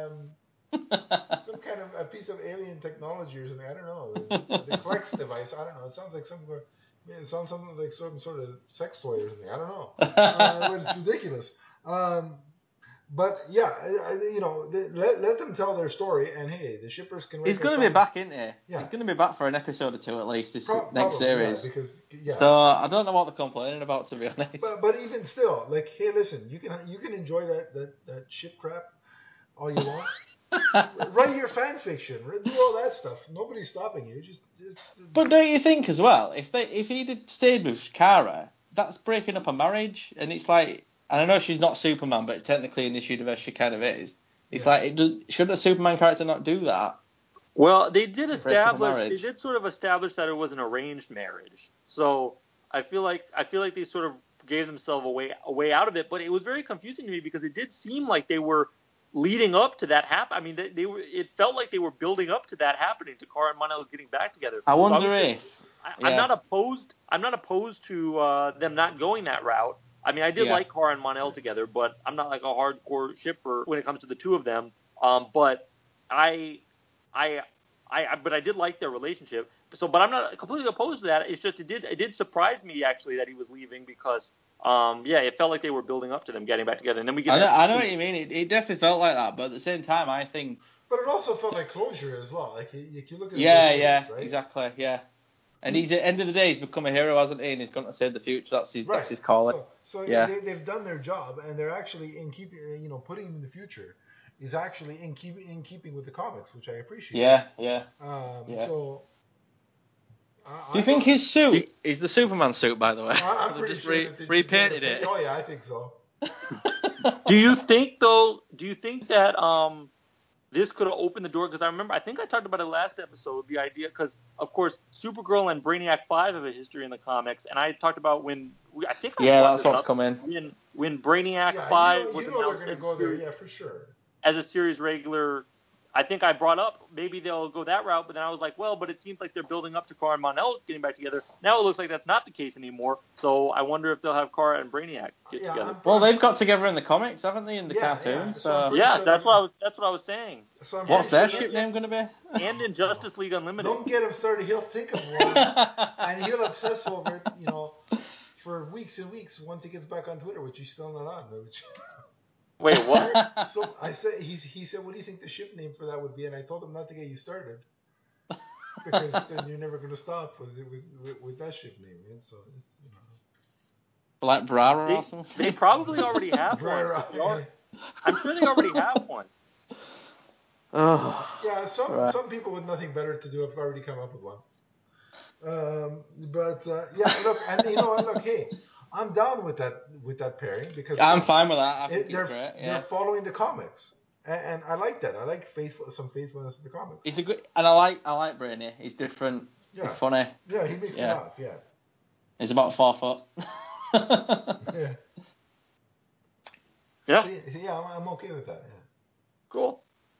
um, some kind of a piece of alien technology or something. I don't know. The, the Klex device. I don't know. It sounds like some. It sounds something like some sort of sex toy or something. I don't know. Uh, but it's ridiculous. Um, but yeah, I, I, you know, they, let let them tell their story, and hey, the shippers can. He's going to be back, isn't he? Yeah. He's going to be back for an episode or two at least this Pro- next probably, series. Yeah, because yeah. So I don't know what they're complaining about, to be honest. But but even still, like, hey, listen, you can you can enjoy that that, that ship crap all you want. Write your fan fiction, do all that stuff. Nobody's stopping you. Just, just, just But don't you think as well, if they if he'd had stayed with Kara, that's breaking up a marriage, and it's like, and I know she's not Superman, but technically in this universe she kind of is. It's Yeah. like, it does, should a Superman character not do that? Well, they did Break up a establish. They marriage. did sort of establish that it was an arranged marriage. So I feel like I feel like they sort of gave themselves a way a way out of it. But it was very confusing to me because it did seem like they were leading up to that happen. I mean, they, they were. It felt like they were building up to that happening, to Kara and Mon-El getting back together. I So wonder was just- if. I, yeah. I'm not opposed. I'm not opposed to uh, them not going that route. I mean, I did Yeah. like Kara and Mon-El together, but I'm not like a hardcore shipper when it comes to the two of them. Um, but I, I, I, I, but I did like their relationship. So, but I'm not completely opposed to that. It's just it did it did surprise me actually that he was leaving because, um, yeah, it felt like they were building up to them getting back together, and then we get. I know, that I know scene- what you mean. It, it definitely felt like that, but at the same time, I think. But it also felt like closure as well. Like you, you look at it Yeah, both yeah, ways, right? exactly, yeah. And he's at the end of the day, he's become a hero, hasn't he? And he's going to save the future. That's his, Right. that's his calling. So, so Yeah. they, they've done their job, and they're actually in keeping, you know, putting him in the future is actually in keeping in keeping with the comics, which I appreciate. Yeah, yeah. Um, Yeah. So. I, Do you I think don't- his suit is the Superman suit, by the way? I, I'm They've pretty just sure re- that they just repainted did it. Oh yeah, I think so. Do you think though? Do you think that um, this could have opened the door? Because I remember, I think I talked about it last episode. The idea, because of course, Supergirl and Brainiac Five have a history in the comics, and I talked about when we, I think I Yeah, brought that's this what's up, coming. When when Brainiac Yeah, Five you know, was you know they're announced going to as, go a there. series, Yeah, for sure. as a series regular. I think I brought up maybe they'll go that route, but then I was like, well, but it seems like they're building up to Kara and Mon-El getting back together. Now it looks like that's not the case anymore. So I wonder if they'll have Kara and Brainiac get Yeah, together. I'm- Well, they've got together in the comics, haven't they? In the Yeah, cartoon. yeah. So So, I'm pretty Yeah, sure that's they're- what I was. That's what I was saying. So I'm what's pretty their sure ship that- name going to be? And in Justice League Unlimited. Don't get him started. He'll think of one, and he'll obsess over it. You know, for weeks and weeks. Once he gets back on Twitter, which he's still not on. Which, Wait, what? so I said, he he said, "What do you think the ship name for that would be?" And I told him not to get you started, because then you're never going to stop with, with with with that ship name. And so it's, you know. Like Brara They, or something? they probably already have one. Brera. They are- I'm sure they already have one. Oh. Yeah, some Right. some people with nothing better to do have already come up with one. Um, but uh, yeah, look, and you know what? Look, hey, I'm down with that with that pairing because I'm fine with that. I it- think they're it's great. they're Yeah. following the comics, and, and I like that. I like faithful some faithfulness to the comics. He's a good, and I like I like Brainy. He's different. Yeah. He's funny. Yeah, he makes Yeah. me laugh. Yeah, He's about four foot. yeah, Yeah, So, yeah. I'm, I'm okay with that. Yeah. cool.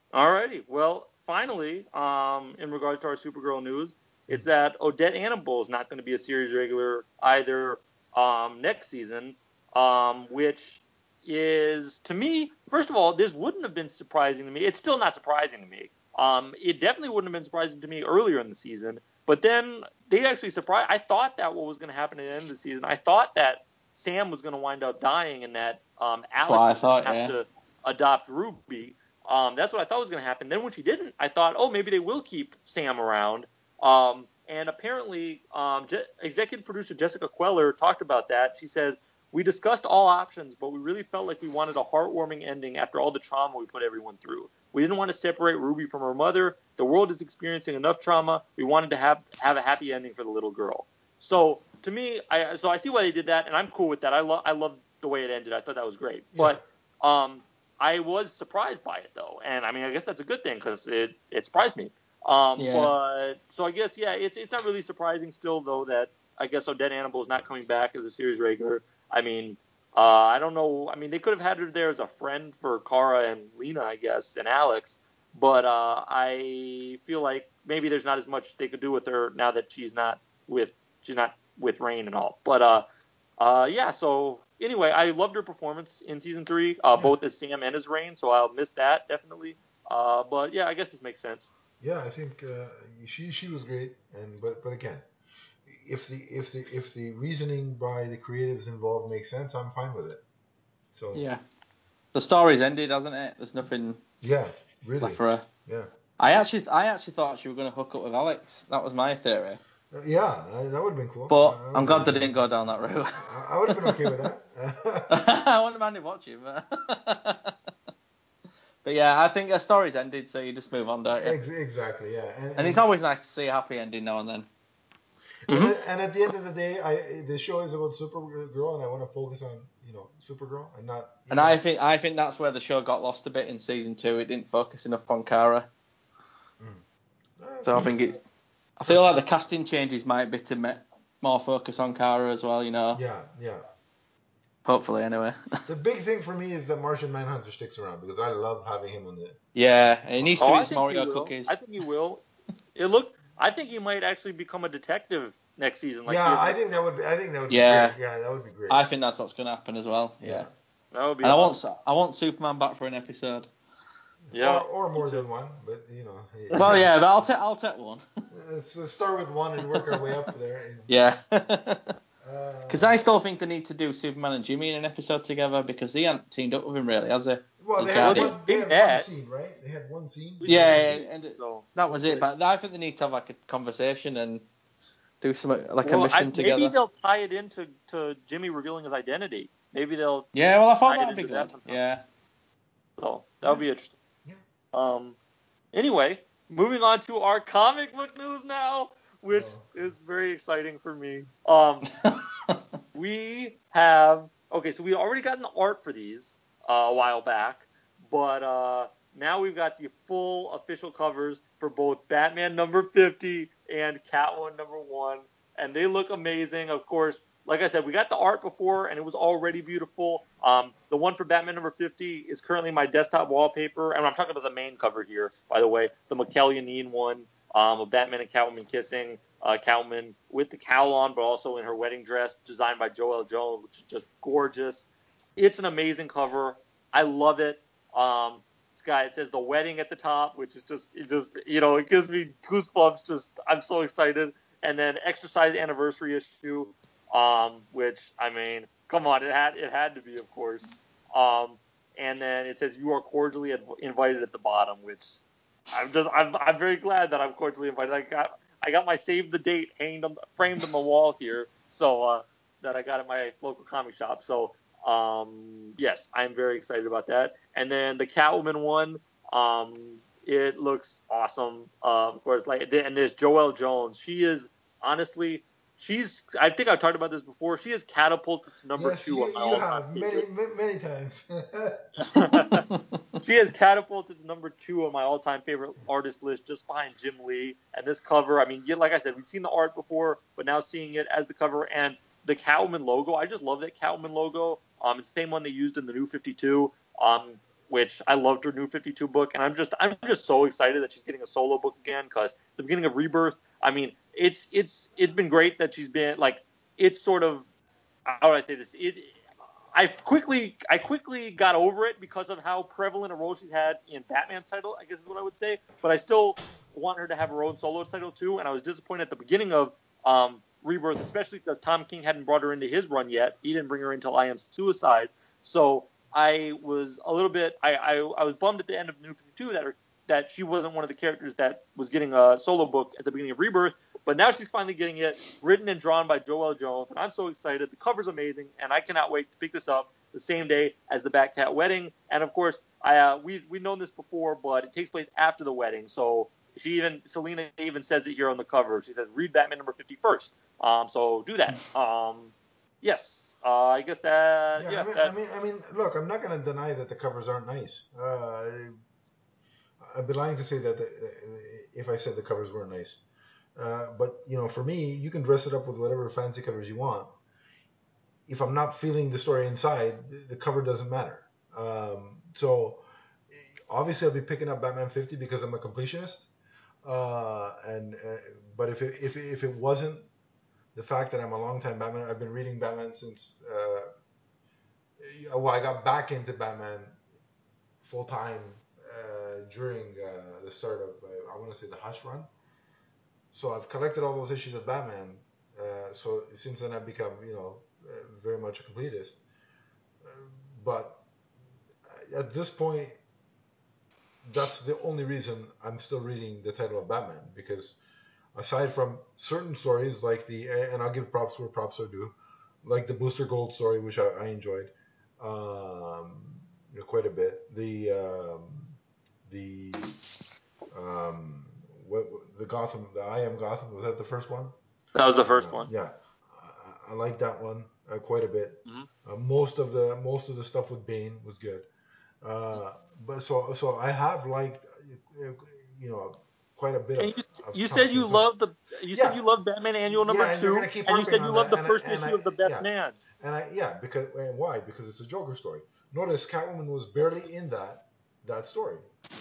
Alrighty. Well, finally, um, in regards to our Supergirl news, it's that Odette Annable is not going to be a series regular either um, next season, um, which is, to me, first of all, this wouldn't have been surprising to me. It's still not surprising to me. Um, it definitely wouldn't have been surprising to me earlier in the season, but then they actually surprised. I thought that what was going to happen at the end of the season, I thought that Sam was going to wind up dying and that um, That's what Alex I was going thought, to have yeah. to adopt Ruby. Um, that's what I thought was going to happen. Then when she didn't, I thought, oh, maybe they will keep Sam around. Um, and apparently, um, Je- executive producer Jessica Queller talked about that. She says, we discussed all options, but we really felt like we wanted a heartwarming ending after all the trauma we put everyone through. We didn't want to separate Ruby from her mother. The world is experiencing enough trauma. We wanted to have have a happy ending for the little girl. So to me, I so I see why they did that, and I'm cool with that. I love I love the way it ended. I thought that was great. Yeah. But um, I was surprised by it though, and I mean, I guess that's a good thing because it it surprised me. Um, Yeah. But so I guess yeah, it's it's not really surprising still though that I guess Odette Annable is not coming back as a series regular. I mean, uh, I don't know. I mean, they could have had her there as a friend for Kara and Lena, I guess, and Alex. But uh, I feel like maybe there's not as much they could do with her now that she's not with she's not with Rain and all. But uh, uh, yeah. So anyway, I loved her performance in season three, uh, Yeah. both as Sam and as Rain. So I'll miss that definitely. Uh, but yeah, I guess this makes sense. Yeah, I think uh, she she was great, and but but again, if the if the if the reasoning by the creatives involved makes sense, I'm fine with it. So Yeah. The story's ended, hasn't it? There's nothing yeah, really, left for her. yeah, I actually, I actually thought she was going to hook up with Alex. That was my theory. Uh, yeah, uh, that would have been cool. But I, I I'm would glad have they been, didn't go down that route. I, I would have been okay with that. I wouldn't mind it watching, but... but yeah, I think a story's ended, so you just move on, don't you? Ex- exactly, yeah, and, And it's always nice to see a happy ending now and then. and, Mhm. at, and at the end of the day, I the show is about Supergirl, and I want to focus on you know Supergirl and not. You And know, I think I think that's where the show got lost a bit in season two. It didn't focus enough on Kara. uh, So I fair think enough. it. I feel like the casting changes might be to make more focus on Kara as well. You know. Yeah, yeah. Hopefully, anyway. The big thing for me is that Martian Manhunter sticks around because I love having him on the. Yeah, he needs to Oh, eat I his think he Mario will. cookies. I think he will. It look. I think he might actually become a detective next season, like he Yeah, is. In I the, think that would be. I think that would be Yeah. great. Yeah, that would be great. I think that's what's going to happen as well. Yeah. Yeah. that would be And I awesome. want I want Superman back for an episode. Yeah. Or or more me too. than one, but you know. Well, yeah, but I'll take I'll take one. Let's, let's start with one and work our way up there. And, Yeah. uh, Because I still think they need to do Superman and Jimmy in an episode together because he hasn't teamed up with him really, has he? well, As they had Guardian. one. They They had one met. scene, right? They had one scene. Which Yeah, was great, and it- so that was it. hopefully- But I think they need to have like a conversation and do some like a Well, I, mission maybe together. they'll tie it into to Jimmy revealing his identity. Maybe they'll Yeah, well, I thought tie it that'd be into that good. somehow. Yeah. So that would be interesting. Yeah. Um. Anyway, moving on to our comic book news now, which Oh. is very exciting for me. Um. We have okay, so we already gotten the art for these uh, a while back, but uh, now we've got the full official covers for both Batman number fifty and Catwoman number one, and they look amazing. Of course, like I said, we got the art before, and it was already beautiful. Um, the one for Batman number fifty is currently my desktop wallpaper, and I'm talking about the main cover here, by the way, the McKellian one um, of Batman and Catwoman kissing. Uh, Catwoman with the cowl on, but also in her wedding dress, designed by Joelle Jones, which is just gorgeous. It's an amazing cover. I love it. Um, this guy, it says the wedding at the top, which is just, it just, you know, it gives me goosebumps. Just, I'm so excited. And then exercise anniversary issue, um, which I mean, come on, it had, it had to be, of course. Um, and then it says you are cordially invited at the bottom, which I'm just, I'm, I'm very glad that I'm cordially invited. I got. I got my save the date hanged on, framed on the wall here, so uh, that I got at my local comic shop. So um, yes, I'm very excited about that. And then the Catwoman one, um, it looks awesome. Uh, of course, like and there's Joelle Jones. She is honestly, she's. I think I've talked about this before. She is catapulted to number Yes, two you on my you all-time have many favorite. many times. She has catapulted to number two on my all-time favorite artist list, just behind Jim Lee. And this cover, I mean, yeah, like I said, we've seen the art before, but now seeing it as the cover and the Catwoman logo, I just love that Catwoman logo. Um, it's the same one they used in the New fifty-two. Um, which I loved her New fifty-two book, and I'm just I'm just so excited that she's getting a solo book again because the beginning of Rebirth. I mean, it's it's it's been great that she's been like it's sort of how would I say this? It I quickly I quickly got over it because of how prevalent a role she had in Batman's title, I guess is what I would say. But I still want her to have her own solo title too, and I was disappointed at the beginning of um, Rebirth, especially because Tom King hadn't brought her into his run yet. He didn't bring her into I Am Suicide, so I was a little bit I, I, I was bummed at the end of New fifty-two that her, that she wasn't one of the characters that was getting a solo book at the beginning of Rebirth. But now she's finally getting it, written and drawn by Joel Jones, and I'm so excited. The cover's amazing, and I cannot wait to pick this up the same day as the Batcat wedding. And of course, I uh, we we've known this before, but it takes place after the wedding. So she even Selena even says it here on the cover. She says, "Read Batman number fifty first." Um, so do that. Um, yes, uh, I guess that. Yeah, Yeah, I mean, that, I mean, I mean, look, I'm not going to deny that the covers aren't nice. Uh, I'd be lying to say that the, if I said the covers weren't nice. Uh, but you know, for me, you can dress it up with whatever fancy covers you want. If I'm not feeling the story inside, the cover doesn't matter. Um, so obviously, I'll be picking up Batman fifty because I'm a completionist. Uh, and uh, but if it, if it, if it wasn't the fact that I'm a longtime Batman, I've been reading Batman since. Uh, well, I got back into Batman full time uh, during uh, the start of uh, I want to say the Hush run. So I've collected all those issues of Batman. Uh, so since then I've become, you know, uh, very much a completist. Uh, but at this point, that's the only reason I'm still reading the title of Batman, because aside from certain stories like the, and I'll give props where props are due, like the Booster Gold story, which I, I enjoyed um, you know, quite a bit. The um, the um, what the Gotham, the I Am Gotham, was that the first one? that was the first Uh, one. yeah, I, I like that one uh, quite a bit. Mm-hmm. Uh, most of the most of the stuff with Bane was good, uh, but so so I have liked uh, you know quite a bit And of, you, of you Tom said King you stuff. loved the you said Yeah, you loved Batman Annual yeah, number and you're gonna two, keep and you harping said on you loved that, the and I, first and issue I of the Best yeah, Man. and I yeah because and why? Because it's a Joker story. Notice Catwoman was barely in that that story.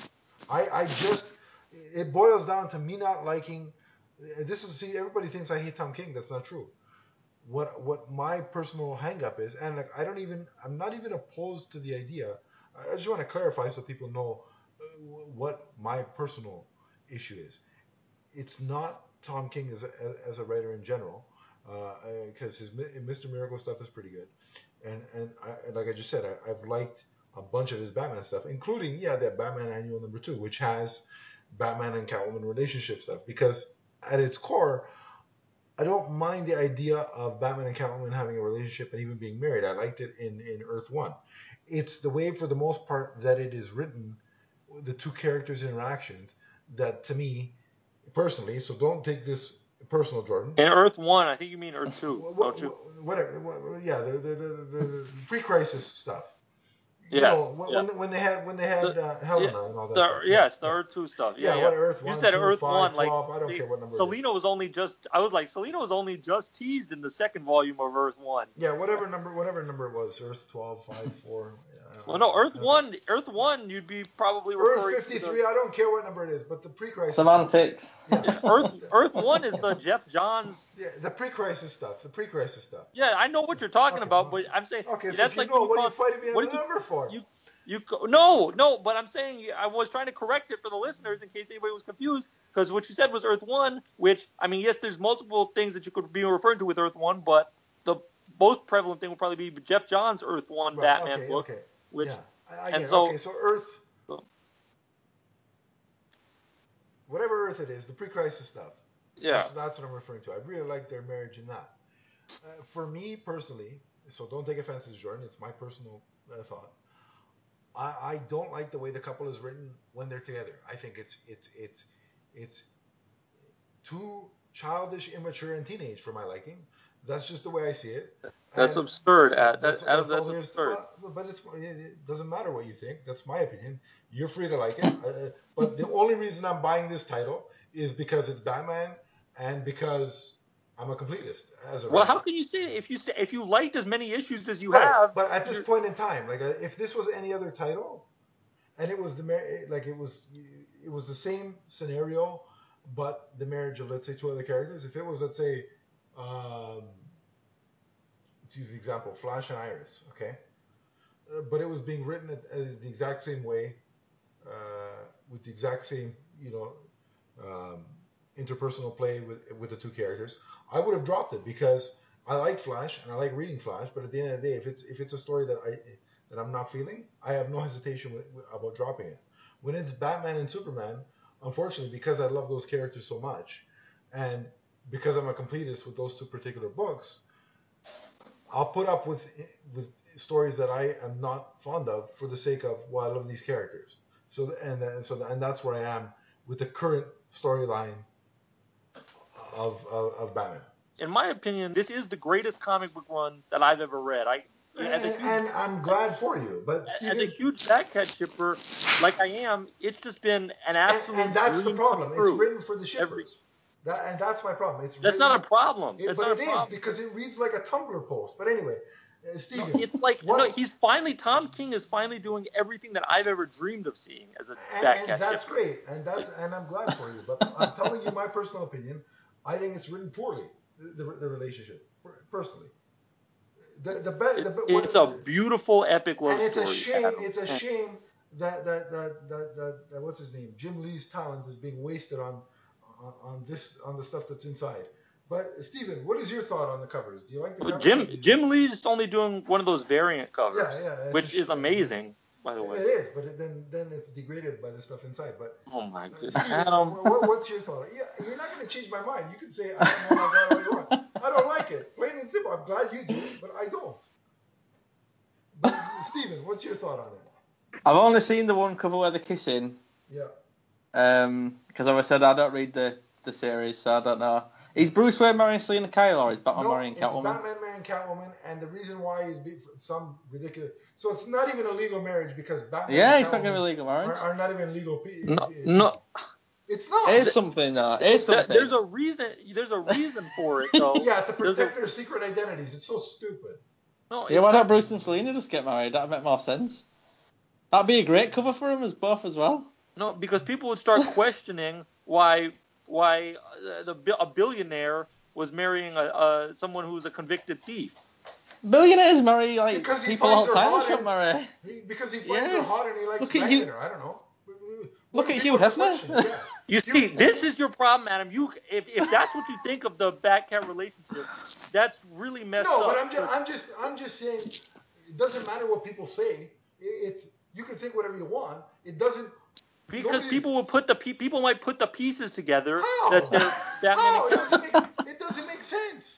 I I just it boils down to me not liking. This is see everybody thinks I hate Tom King. That's not true. What what my personal hangup is, and like I don't even I'm not even opposed to the idea. I just want to clarify so people know uh, what my personal issue is. It's not Tom King as a, as a writer in general, because uh, his Mister Miracle stuff is pretty good, and and I, like I just said, I, I've liked a bunch of his Batman stuff, including yeah that Batman Annual number two, which has Batman and Catwoman relationship stuff, because at its core, I don't mind the idea of Batman and Catwoman having a relationship and even being married. I liked it in, in Earth One. It's the way, for the most part, that it is written, the two characters' interactions, that to me, personally, so don't take this personal, Jordan. In Earth One, I think you mean Earth Two, What, don't you? whatever, what, yeah, the the, the, the pre-crisis stuff. You Yes, know, when yeah. when they had when they had The, uh, yeah, Helena and all that the, stuff. Yeah, yes, the yeah. Earth Two stuff. Yeah, Yeah, yeah. what Earth You one, said two, Earth five, One, like twelve. I don't they, care what number it is. Selina was only just. I was like, Selina was only just teased in the second volume of Earth One. Yeah, whatever number, whatever number it was, Earth twelve, five, four. Well, no, Earth I don't care. One, Earth One, you'd be probably Earth referring to fifty-three. the I don't care what number it is, but the pre-crisis. Semantics. Stuff. Yeah. Earth. Earth One is the Jeff Johns. Yeah, the pre-crisis stuff. The pre-crisis stuff. Yeah, I know what you're talking Okay. about, but I'm saying Okay, so that's if you like when know, you what are you call. fighting me on What the if you number for? you you no no? But I'm saying I was trying to correct it for the listeners in case anybody was confused, because what you said was Earth One, which I mean, yes, there's multiple things that you could be referring to with Earth One, but the most prevalent thing would probably be Jeff Johns' Earth One Right. Batman Okay. book, Okay. which Yeah. I, I and get it. so. Okay. So Earth, so whatever Earth it is, the pre-crisis stuff. yeah. That's that's what I'm referring to. I really like their marriage in that. Uh, for me personally, so don't take offense to Jordan. It's my personal uh, thought. I, I don't like the way the couple is written when they're together. I think it's it's it's it's too childish, immature, and teenage for my liking. That's just the way I see it. That's And absurd. Ad- that's that, Adam, that's all that's there is. To, absurd. well, but it's it doesn't matter what you think. That's my opinion. You're free to like it. Uh, but the only reason I'm buying this title is because it's Batman and because I'm a completist as a Well, writer. how can you say if you say if you liked as many issues as you Right. have? But at this you're- point in time, like uh, if this was any other title, and it was the mar- like it was it was the same scenario, but the marriage of, let's say, two other characters. If it was, let's say, um, let's use the example, Flash and Iris, okay, uh, but it was being written at, as the exact same way, uh, with the exact same, you know, um, interpersonal play with with the two characters, I would have dropped it because I like Flash and I like reading Flash. But at the end of the day, if it's if it's a story that I that I'm not feeling, I have no hesitation with, with, about dropping it. When it's Batman and Superman, unfortunately, because I love those characters so much, and because I'm a completist with those two particular books, I'll put up with with stories that I am not fond of for the sake of, well, I love these characters. So and and so and that's where I am with the current storyline of, of of Batman. In my opinion, this is the greatest comic book run that I've ever read. I as a And, huge, and I'm glad for you, but as a Steven, huge Batcat shipper, like I am, it's just been an and, absolute and that's the dream problem. come It's true. written for the Every, shippers. That, and that's my problem. It's that's written, not a problem. it, That's but not it a is problem. because it reads like a Tumblr post. But anyway, uh, No, Steven, it's like what, no, he's finally Tom King is finally doing everything that I've ever dreamed of seeing as a and, Batcat and that's shipper. great, and that's and I'm glad for you. But I'm telling you my personal opinion. I think it's written poorly. The, the, the relationship, personally. The the, be, the, the It's a beautiful epic love and it's story. a shame. Adam. It's a shame that that, that that that that what's his name? Jim Lee's talent is being wasted on on, on this on the stuff that's inside. But Steven, what is your thought on the covers? Do you like the Well, covers? Jim You, Jim Lee's only doing one of those variant covers, yeah, yeah, it's which a, is amazing, by the way. It is, but it, then then it's degraded by the stuff inside. But Oh my uh, goodness, Steven, Adam. what, what's your thought? Yeah, you're not going to change my mind. You can say I don't know like all you want. I don't like it, plain and simple. I'm glad you do, but I don't. But Steven, what's your thought on it? I've only seen the one cover where they're kissing. Yeah. Um, because as I said, I don't read the, the series, so I don't know. Is Bruce Wayne marrying Selina Kyle, or is Batman no, marrying Catwoman? it's Batman marrying Catwoman, and the reason why is be, some ridiculous. So it's not even a legal marriage because Batman Yeah, and it's not going to Catwoman be legal marriage. are, are not even legal pe- No, people. no. It's not. It is something, though. It is Th- something. There's a reason. There's a reason for it, though. Yeah, to There's protect a- their secret identities. It's so stupid. no, Yeah, it's why not. don't Bruce and Selina just get married? That'd make more sense. That'd be a great cover for them as both as well. No, because people would start questioning why why uh, the bi- a billionaire was marrying a, a someone who's a convicted thief. Billionaires marry like Because he people finds her outside hot the shop and- marry. He, because he finds Yeah. her hot and he likes Look at banging Hugh- her. I don't know. Look What at are Hugh people to Hefner. question? Yeah. You You- see, this is your problem, Adam. You if, if that's what you think of the Batcat relationship, that's really messed No, up. but I'm just, I'm just, I'm just saying. It doesn't matter what people say. It's you can think whatever you want. It doesn't. because nobody- people will put the pe- people might put the pieces together How? that they're Batman How? and It doesn't make, it doesn't make sense.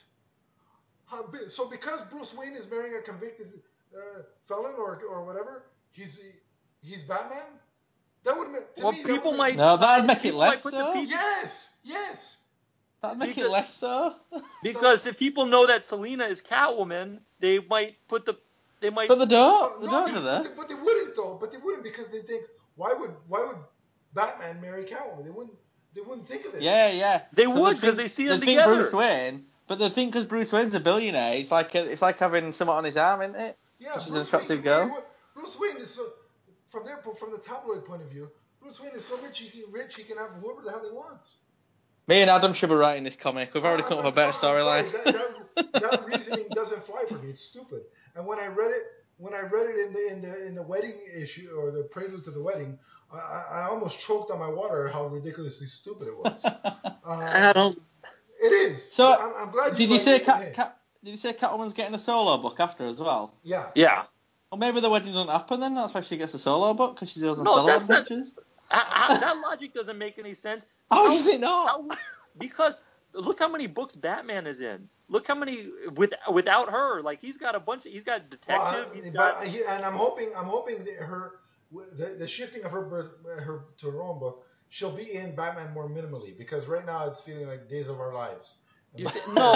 How, so because Bruce Wayne is marrying a convicted uh, felon or or whatever, he's he's Batman. That would make to Well, me. that people would might No, that'd make it people less might put the so. pieces Yes, yes. That'd make it Because- less so. because if people know that Selina is Catwoman, they might put the they might. But they don't. No, They no, don't, but, do but, they? they, but they wouldn't though. But they wouldn't because they think why would why would Batman marry Catwoman? They wouldn't. They wouldn't think of it. Yeah, yeah. They So would, they'd 'cause think- they see they'd them think together. Bruce Wayne, but they think because Bruce Wayne's a billionaire, it's like a, it's like having someone on his arm, isn't it? Yeah, She's an Bruce attractive Wayne, girl. Wayne- Bruce Wayne is so from their from the tabloid point of view. Bruce Wayne is so rich he can rich he can have whoever the hell he wants. Me and Adam should be writing this comic. We've already I'm- come up I'm with a better sorry- I'm storyline. sorry. That, that, that reasoning doesn't fly for me. It's stupid. And when I read it, when I read it in the in the in the wedding issue or the prelude to the wedding, I, I I almost choked on my water. How ridiculously stupid it was. Uh, Adam, it is. So, I'm, I'm glad you Did you like say it. Cat, Cat? Did you say Catwoman's getting a solo book after as well? Yeah. yeah. Or maybe the wedding doesn't happen then. That's why she gets a solo book because she does a No, solo that's not- adventures. I, I, that logic doesn't make any sense. How How- is it not? how- because look how many books Batman is in. Look how many with without her. Like he's got a bunch. Of, he's got detective. Well, he's but got, he, and I'm hoping I'm hoping that her the, the shifting of her birth her to her own book, she'll be in Batman more minimally because right now it's feeling like Days of Our Lives. you see, no,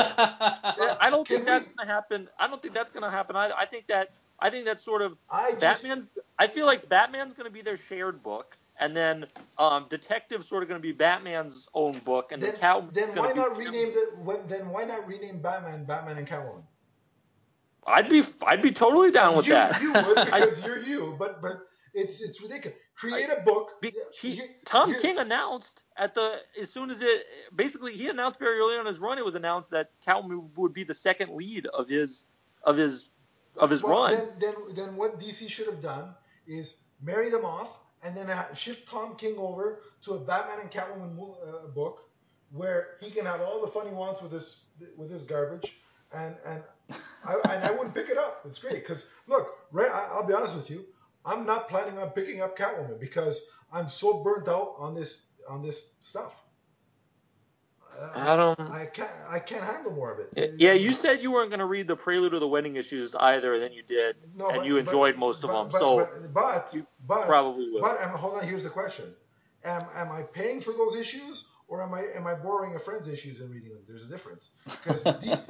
I don't Can think that's we- gonna happen. I don't think that's gonna happen. I, I think that I think that's sort of I just Batman. I feel like Batman's gonna be their shared book, and then um, Detective's sort of gonna be Batman's own book, and then, then Catwoman's then gonna why be. not rename the when, then why not rename Batman Batman and Catwoman? I'd be I'd be totally down with you, that. You would because you're you, but but It's it's ridiculous. Create a book. Be, he, Here- Tom here- King announced at the as soon as it basically he announced very early on his run. It was announced that Catwoman would be the second lead of his of his of his Well, run. then, then, then what D C should have done is marry them off and then ha- shift Tom King over to a Batman and Catwoman mo- uh, book where he can have all the fun he wants with this with this garbage, and and I and I wouldn't pick it up. It's great because look, right, I, I'll be honest with you, I'm not planning on picking up Catwoman because I'm so burnt out on this on this stuff. I don't. I can't. I can't handle more of it. Yeah, you said you weren't going to read the Prelude to the Wedding Issues either, then you did, No, and but, you enjoyed but, most of but, them. But, so but, but, you but, probably will. But um, hold on. Here's the question: Am am I paying for those issues, or am I am I borrowing a friend's issues and reading them? There's a difference. Because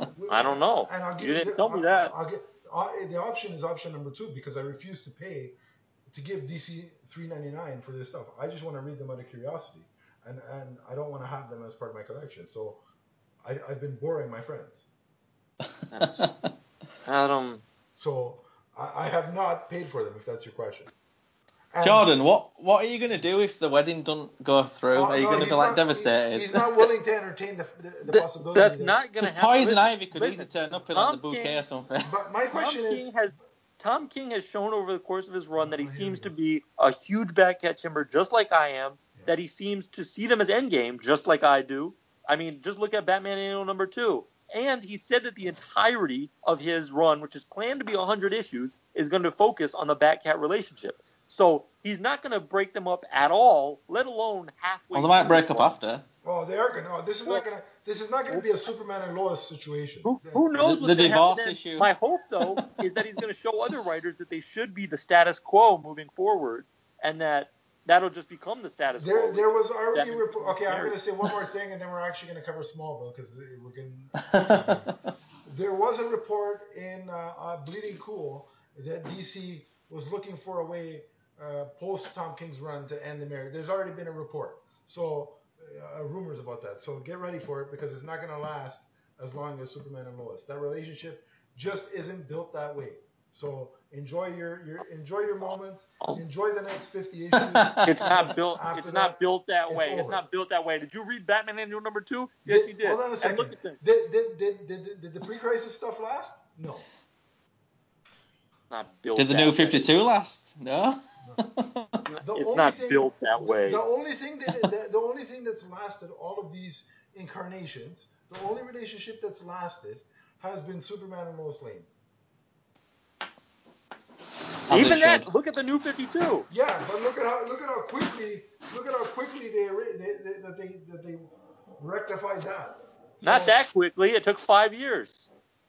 I don't know. And I'll give you you, didn't tell me I'll, that. I'll get uh, the option is option number two because I refuse to pay to give D C three ninety-nine for this stuff. I just want to read them out of curiosity, and and I don't want to have them as part of my collection. So. I, I've been boring my friends. That's, Adam. So I, I have not paid for them, if that's your question. And Jordan, what what are you going to do if the wedding doesn't go through? Oh, are you no, going to he's be like not- devastated? He's not willing to entertain the, the, the possibility. That's that, not going to Because happen. Poison Listen, Ivy could listen, easily turn up in Tom like the bouquet King, or something. But my Tom question King is, has Tom King has shown over the course of his run that he Oh, here seems he to is. be a huge Batcat chimber, just like I am. Yeah. That he seems to see them as endgame, just like I do. I mean, just look at Batman Annual Number Two. And he said that the entirety of his run, which is planned to be one hundred issues, is going to focus on the Bat-Cat relationship. So he's not going to break them up at all, let alone halfway. Well, they might through break the up run. after. oh, they are gonna. Oh, this is Well- not gonna. This is not gonna be a Superman and Lois situation. Who, who knows The- what's the going to happen divorce then? issue. My hope, though, is that he's going to show other writers that they should be the status quo moving forward, and that that'll just become the status There, quo. there was already. Batman Rep- okay, I'm married. gonna say one more thing, and then we're actually gonna cover Smallville because we're getting. There was a report in uh, uh, Bleeding Cool that D C was looking for a way uh, post Tom King's run to end the marriage. There's already been a report, so uh, rumors about that. So get ready for it because it's not going to last as long as Superman and Lois. That relationship just isn't built that way. So enjoy your, your enjoy your moment. Enjoy the next fifty issues. It's not built. After It's that, not built that it's way. It's over. not built that way. Did you read Batman Annual Number Two? Yes, Did- you did. Hold on a And second. look at this. Did, did, did, did, did the pre-crisis stuff last? No. Not built. Did the that new way. fifty-two last? No. The It's only not thing, built that the- way. The, only thing that the, the only thing that's lasted all of these incarnations, the only relationship that's lasted has been Superman and Lois Lane. As Even it that. should. Look at the new fifty-two. Yeah, but look at how look at how quickly look at how quickly they they, they that they that they rectified that. So- Not that quickly. It took five years.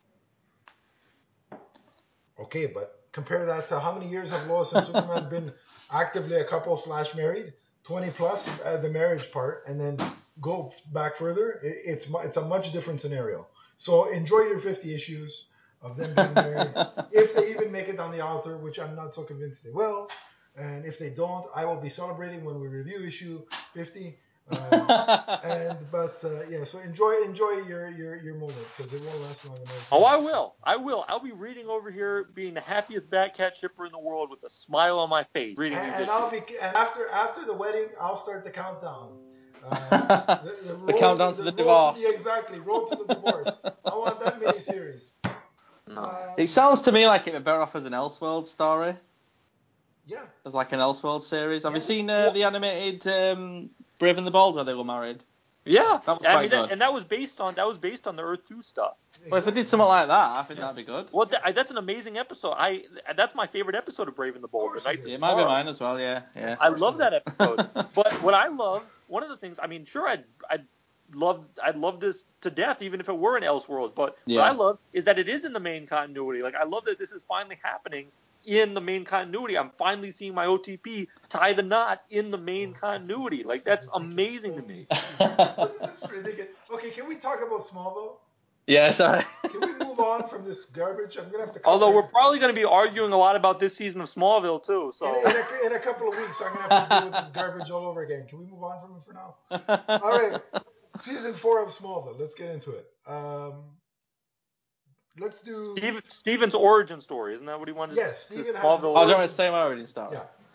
Okay, but compare that to how many years have Lois and Superman been actively a couple slash married? twenty plus uh, the marriage part, and then go back further. It, it's mu- it's a much different scenario. So enjoy your fifty issues of them being married, if they even make it on the author, which I'm not so convinced they will. And if they don't, I will be celebrating when we review issue fifty. Uh, and but uh, yeah, so enjoy enjoy your your, your moment because it won't last long enough. Oh, I will. I will. I'll be reading over here, being the happiest Batcat shipper in the world with a smile on my face. Reading And, these and issues. I'll be and after after the wedding, I'll start the countdown. Uh, the, the, road, countdown to the road divorce. To the, exactly, road to the divorce. I want that miniseries. No. Um, It sounds to me like it would be better off as an Elseworld story, yeah. as like an Elseworld series. Have Yeah. you seen uh, the animated um, Brave and the Bold where they were married? Yeah, That was I quite mean, that, good. and that was based on that was based on the Earth Two stuff. Well, if they did something like that, I think that'd be good. Well, th- that's an amazing episode. I that's my favorite episode of Brave and the Bold. course The Knights it Yeah, of it might be Tomorrow. mine as well. Yeah, yeah. I course love it that is. episode. But what I love, one of the things, I mean, sure, I'd I'd love I'd love this to death, even if it were in Elseworlds. But Yeah. what I love is that it is in the main continuity. Like I love that this is finally happening in the main continuity. I'm finally seeing my O T P tie the knot in the main continuity. Like that's amazing to me. That's ridiculous. Okay, can we talk about Smallville? Yeah, sorry. Can we move on from this garbage? I'm gonna have to. Cover Although we're it. probably going to be arguing a lot about this season of Smallville too. in, So in, a, in a couple of weeks, I'm gonna have to deal with this garbage all over again. Can we move on from it for now? All right, season four of Smallville. Let's get into it. Um, let's do. Steve, Steven's origin story, isn't that what he wanted? Yes, to Steven has Smallville an Oh, do you want origin? to say my origin story? Yeah,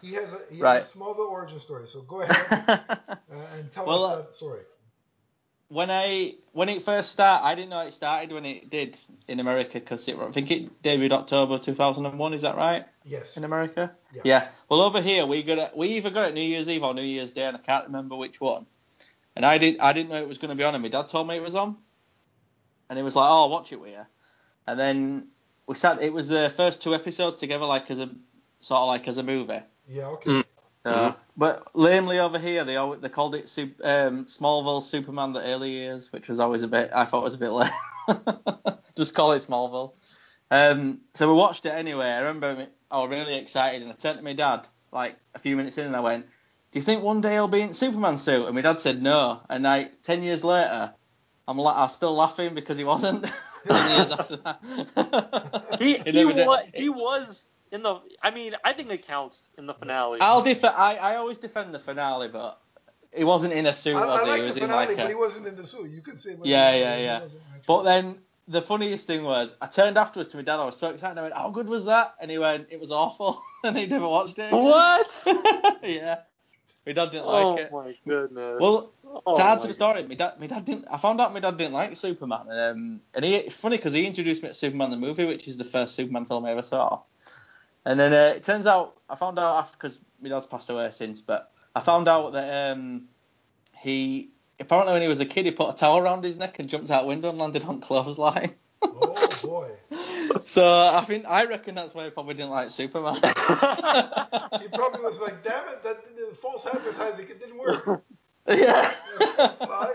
he has a he Right. has a Smallville origin story. So go ahead uh, and tell Well, us that story. When I when it first started, I didn't know it started when it did in America because I think it debuted October two thousand one. Is that right? Yes. In America. Yeah. Yeah. Well, over here we got it. We either got it New Year's Eve or New Year's Day, and I can't remember which one. And I did. I didn't know it was going to be on, and my dad told me it was on, and he was like, "Oh, I'll watch it with you." And then we sat. It was the first two episodes together, like as a sort of like as a movie. Yeah. Okay. Mm. So, Mm-hmm. But lamely over here, they always, they called it Sup- um, Smallville Superman the early years, which was always a bit, I thought was a bit lame. Just call it Smallville. Um, so we watched it anyway. I remember I was really excited, and I turned to my dad like a few minutes in, and I went, "Do you think one day he'll be in Superman suit?" And my dad said no. And like ten years later, I'm la- I'm still laughing because he wasn't. ten years after that, He He he never did. was he was in the. I mean, I think it counts in the finale. I'll def- I, I always defend the finale, but he wasn't in a suit, I, was I he? like He the was in finale, like but a... he wasn't in the suit. You could say whatever Yeah, you yeah, want, yeah. He wasn't actually. But then the funniest thing was, I turned afterwards to my dad. I was so excited. I went, "How good was that?" And he went, "It was awful," and he never watched it again. What? Yeah, my dad didn't Oh like it. my goodness. Well, oh to add my to the story, my dad, my dad didn't. I found out my dad didn't like Superman, um, and he, it's funny because he introduced me to Superman the movie, which is the first Superman film I ever saw. And then uh, it turns out I found out after because my dad's passed away since, but I found out that um, he apparently when he was a kid he put a towel around his neck and jumped out a window and landed on clothesline. Oh boy. So I think I reckon that's why he probably didn't like Superman. He probably was like, "Damn it, that the false advertising, it didn't work." Yeah. Fly.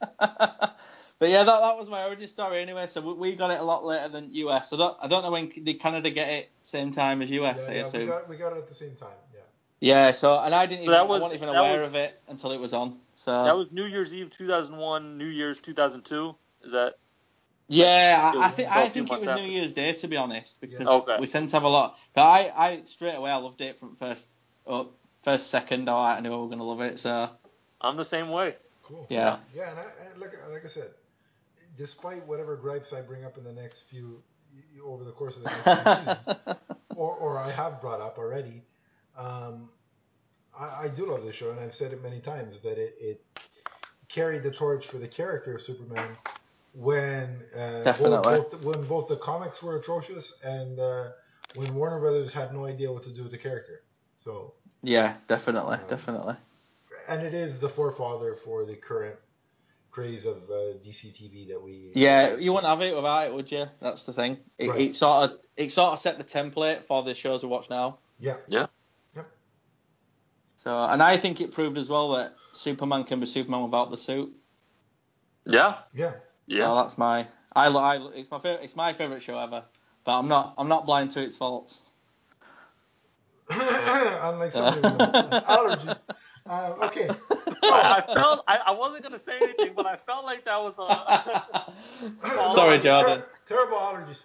But yeah, that, that was my origin story anyway. So we, we got it a lot later than U S. I don't I don't know when did Canada get it same time as U S. Yeah, I yeah, assume. we got we got it at the same time. Yeah. Yeah. So and I didn't So even that was- I wasn't even that aware was- of it until it was on. So That was New Year's Eve two thousand one, New Year's two thousand two. Is that? yeah, It I, I was think a I few think it months was after. New Year's Day to be honest because Yeah. Okay. we tend to have a lot. But I, I straight away I loved it from first up first second. I I knew I was gonna love it. So I'm the same way. Cool. yeah. Yeah, and, I, and like like I said, despite whatever gripes I bring up in the next few over the course of the next few seasons, or or I have brought up already, um, I, I do love this show, and I've said it many times that it, it carried the torch for the character of Superman when uh, Definitely. both, both when both the comics were atrocious and uh, when Warner Brothers had no idea what to do with the character. So Yeah, definitely, Um, definitely. and it is the forefather for the current craze of uh, D C T V that we Yeah, you wouldn't have it without it, would you? That's the thing. It, Right. it sort of it sort of set the template for the shows we watch now. Yeah. Yeah. Yep. So, and I think it proved as well that Superman can be Superman without the suit. Yeah. Yeah. Yeah. So that's my I, lo- I lo- it's my favorite it's my favorite show ever. But I'm not I'm not blind to its faults. Unlike somebody with allergies. Uh, okay. So I, I felt I, I wasn't gonna say anything, but I felt like that was a. no, Sorry, it's Jordan. ter- terrible allergies.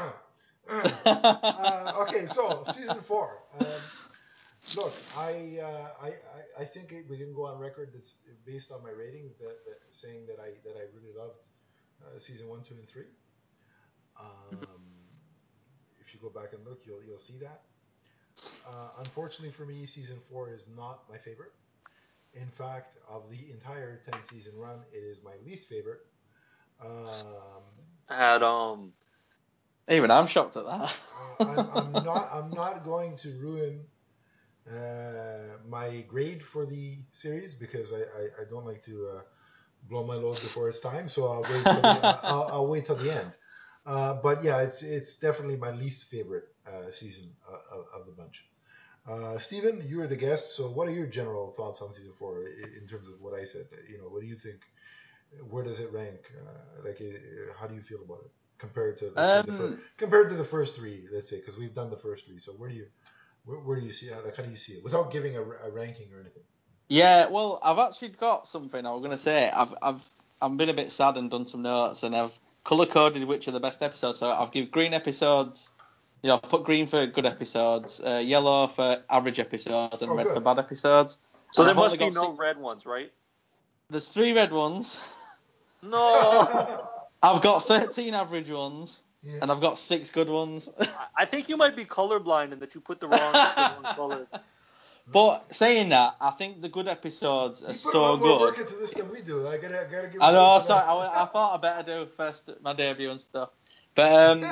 uh, okay, so season four. Um, look, I, uh, I I I think it, we can go on record that's based on my ratings that, that saying that I that I really loved uh, season one, two, and three. Um, if you go back and look, you'll you'll see that. Uh, unfortunately for me, season four is not my favorite. In fact, of the entire ten season run, it is my least favorite. Um, Had um. Even I'm shocked at that. uh, I'm, I'm not I'm not going to ruin uh, my grade for the series because I, I, I don't like to uh, blow my load before it's time. So I'll wait till the, I'll, I'll wait till the end. Uh, but yeah, it's it's definitely my least favorite uh, season of, of the bunch. Uh, Steven, you are the guest, so what are your general thoughts on season four in terms of what I said? You know, what do you think? Where does it rank? Uh, like, uh, how do you feel about it compared to let's say, the Um, first, compared to the first three? Let's say because we've done the first three. So where do you where, where do you see it? Like, how do you see it without giving a, a ranking or anything? Yeah, well, I've actually got something I was gonna say. I've I've I've been a bit sad and done some notes, and I've color coded which are the best episodes. So I've given green episodes. You know, I've put green for good episodes, uh, yellow for average episodes, and Oh, red good. for bad episodes. So And there I've must only be got no six- red ones, right? There's three red ones. No. I've got thirteen average ones, Yeah. and I've got six good ones. I think you might be colorblind in that you put the wrong, the wrong color. But saying that, I think the good episodes are You put a so lot more good. work into this than we do. I gotta, I gotta give. I know, him sorry, credit for that. I, I thought I better do first my debut and stuff. But um,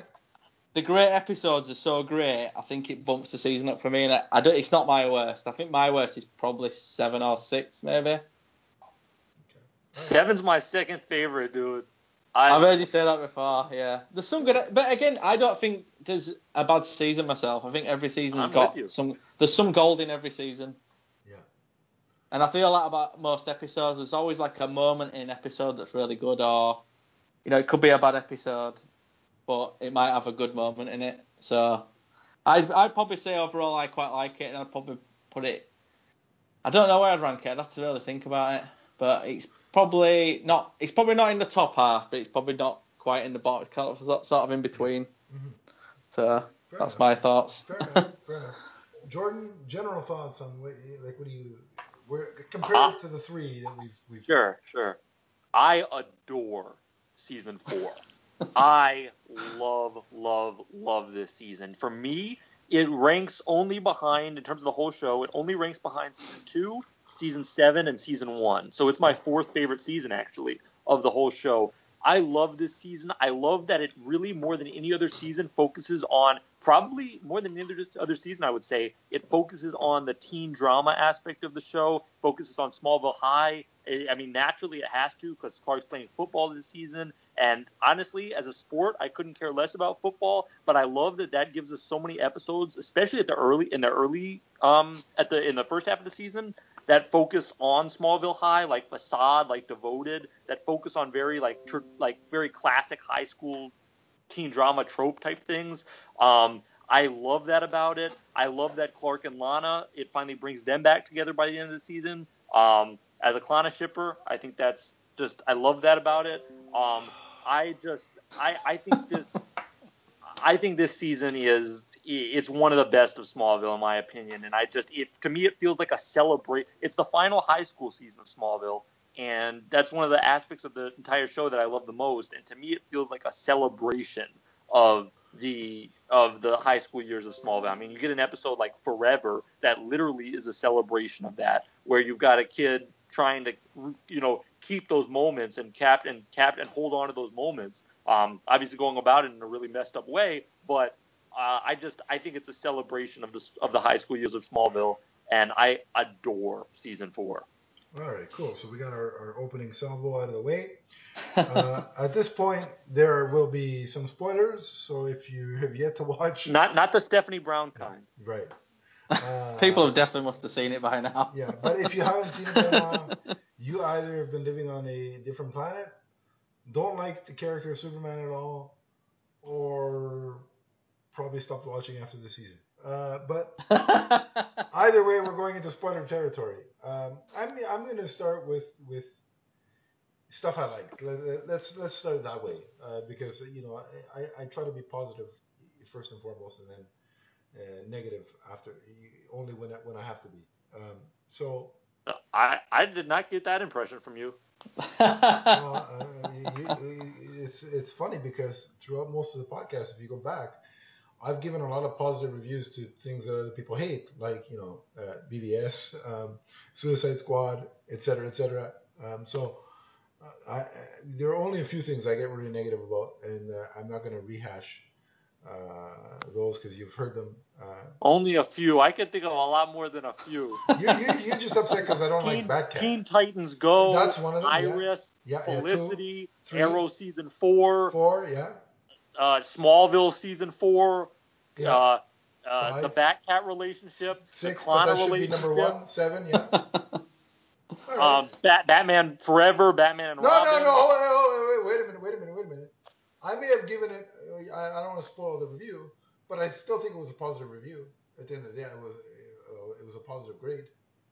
the great episodes are so great. I think it bumps the season up for me, and I, I don't. It's not my worst. I think my worst is probably seven or six, maybe. Okay. Seven's my second favorite, dude. I, I've heard you say that before. Yeah, there's some good, but again, I don't think there's a bad season myself. I think every season's I'm with you. got some. There's some gold in every season. Yeah. And I feel that about most episodes. There's always like a moment in an episode that's really good, or you know, it could be a bad episode, but it might have a good moment in it. So I'd I'd probably say overall I quite like it, and I'd probably put it. I don't know where I'd rank it. I'd have to really think about it, but it's probably not. It's probably not in the top half, but it's probably not quite in the bottom. It's kind of sort of in between. Mm-hmm. So Fair that's enough. my thoughts. Fair enough. Fair enough. Jordan, general thoughts on what, like, what do you, where, compared Uh, to the three that we've we've. Sure, sure. I adore season four. I love, love, love this season. For me, it ranks only behind, in terms of the whole show, it only ranks behind season two, season seven, and season one. So it's my fourth favorite season, actually, of the whole show. I love this season. I love that it really, more than any other season, focuses on, probably more than any other season, I would say, it focuses on the teen drama aspect of the show, focuses on Smallville High. I mean, naturally it has to, because Clark's playing football this season. And honestly, as a sport, I couldn't care less about football, but I love that that gives us so many episodes, especially at the early, in the early, um, at the, in the first half of the season, that focus on Smallville High, like Facade, like Devoted, that focus on very, like, tr- like very classic high school teen drama trope type things. Um, I love that about it. I love that Clark and Lana, it finally brings them back together by the end of the season. Um, as a Lana shipper, I think that's just, I love that about it. Um, I just, I, I think this, I think this season is, it's one of the best of Smallville in my opinion. And I just, it, to me, it feels like a celebrate. It's the final high school season of Smallville. And that's one of the aspects of the entire show that I love the most. And to me, it feels like a celebration of the of the high school years of Smallville. I mean, you get an episode like Forever that literally is a celebration of that, where you've got a kid trying to, you know, keep those moments and cap and cap and hold on to those moments. Um, obviously, going about it in a really messed up way, but uh, I just I think it's a celebration of the of the high school years of Smallville, and I adore season four. All right, cool. So we got our, our opening salvo out of the way. Uh, at this point, there will be some spoilers. So if you have yet to watch, not not the Stephanie Brown kind, right? Uh, People have definitely must have seen it by now. Yeah, but if you haven't seen it by now, you either have been living on a different planet, don't like the character of Superman at all, or probably stopped watching after the season. Uh, but either way, we're going into spoiler territory. Um, I'm I'm going to start with with stuff I like. Let's let's start that way uh, because you know I, I try to be positive first and foremost, and then uh, negative after only when I, when I have to be. Um, so I I did not get that impression from you. uh, you, you, it's it's funny because throughout most of the podcast, if you go back, I've given a lot of positive reviews to things that other people hate, like you know uh, B B S, um, Suicide Squad, et cetera, et cetera. Um, so uh, I, there are only a few things I get really negative about, and uh, I'm not going to rehash uh, those because you've heard them. Uh, Only a few. I can think of a lot more than a few. you you you're just upset because I don't Teen, like Batcat. Teen Titans Go. That's one of them. Iris. Yeah, yeah, Felicity. yeah, two, three, Arrow season four. Four, yeah. Uh, Smallville season four. Yeah. Uh, uh, Five. the Batcat relationship. Six, the but that Klana should be relationship. number one. Seven, yeah. All right. Um, Bat- Batman Forever. Batman and no, Robin. no, no, hold on, hold on, wait, wait a minute, wait a minute, wait a minute. I may have given it. I, I don't want to spoil the review, but I still think it was a positive review. At the end of the day, it was uh, it was a positive grade.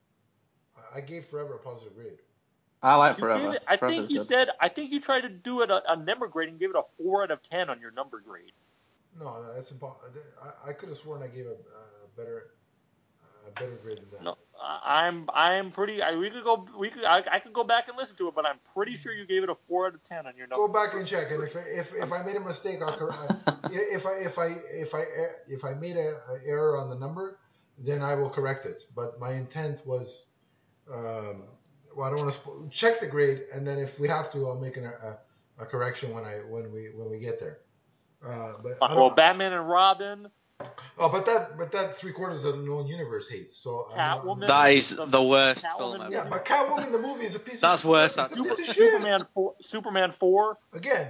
I gave Forever a positive grade. I like You Forever. gave it, I Forever's think you good. said. I think you tried to do it a, a number grade and gave it a four out of ten on your number grade. No, no that's impossible. I, I could have sworn I gave a, a better a better grade than that. No, I'm I'm pretty. I, we could go. We could. I, I could go back and listen to it, but I'm pretty sure you gave it a four out of ten on your number. Go back and check, and if if if I made a mistake, I'll correct. If I if I if I if I made a, a error on the number, then I will correct it. But my intent was, um, well, I don't want to sp- check the grade, and then if we have to, I'll make an, a, a correction when I when we when we get there. Uh, but I don't. Well, Batman and Robin. Oh, but that but that three quarters of the known universe hates. So I'm not, I'm Catwoman. not- That is The the worst Catwoman film movie. ever. yeah, but Catwoman the movie is a piece That's of worse, It's a actually. piece of shit. Superman four. Superman four. Again,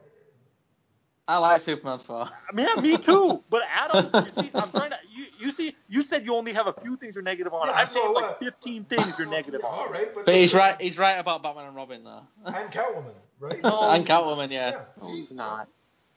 I like Superman four. Man, me too. But Adam, you see, I'm trying to. You, you see, you said you only have a few things you're negative on. Yeah, I've so named like what? fifteen things you're well, negative yeah, on. all right, but, But he's right. He's right about Batman and Robin, though. And Catwoman, right? No, and he's Catwoman, yeah. Yeah. No, See, he's not.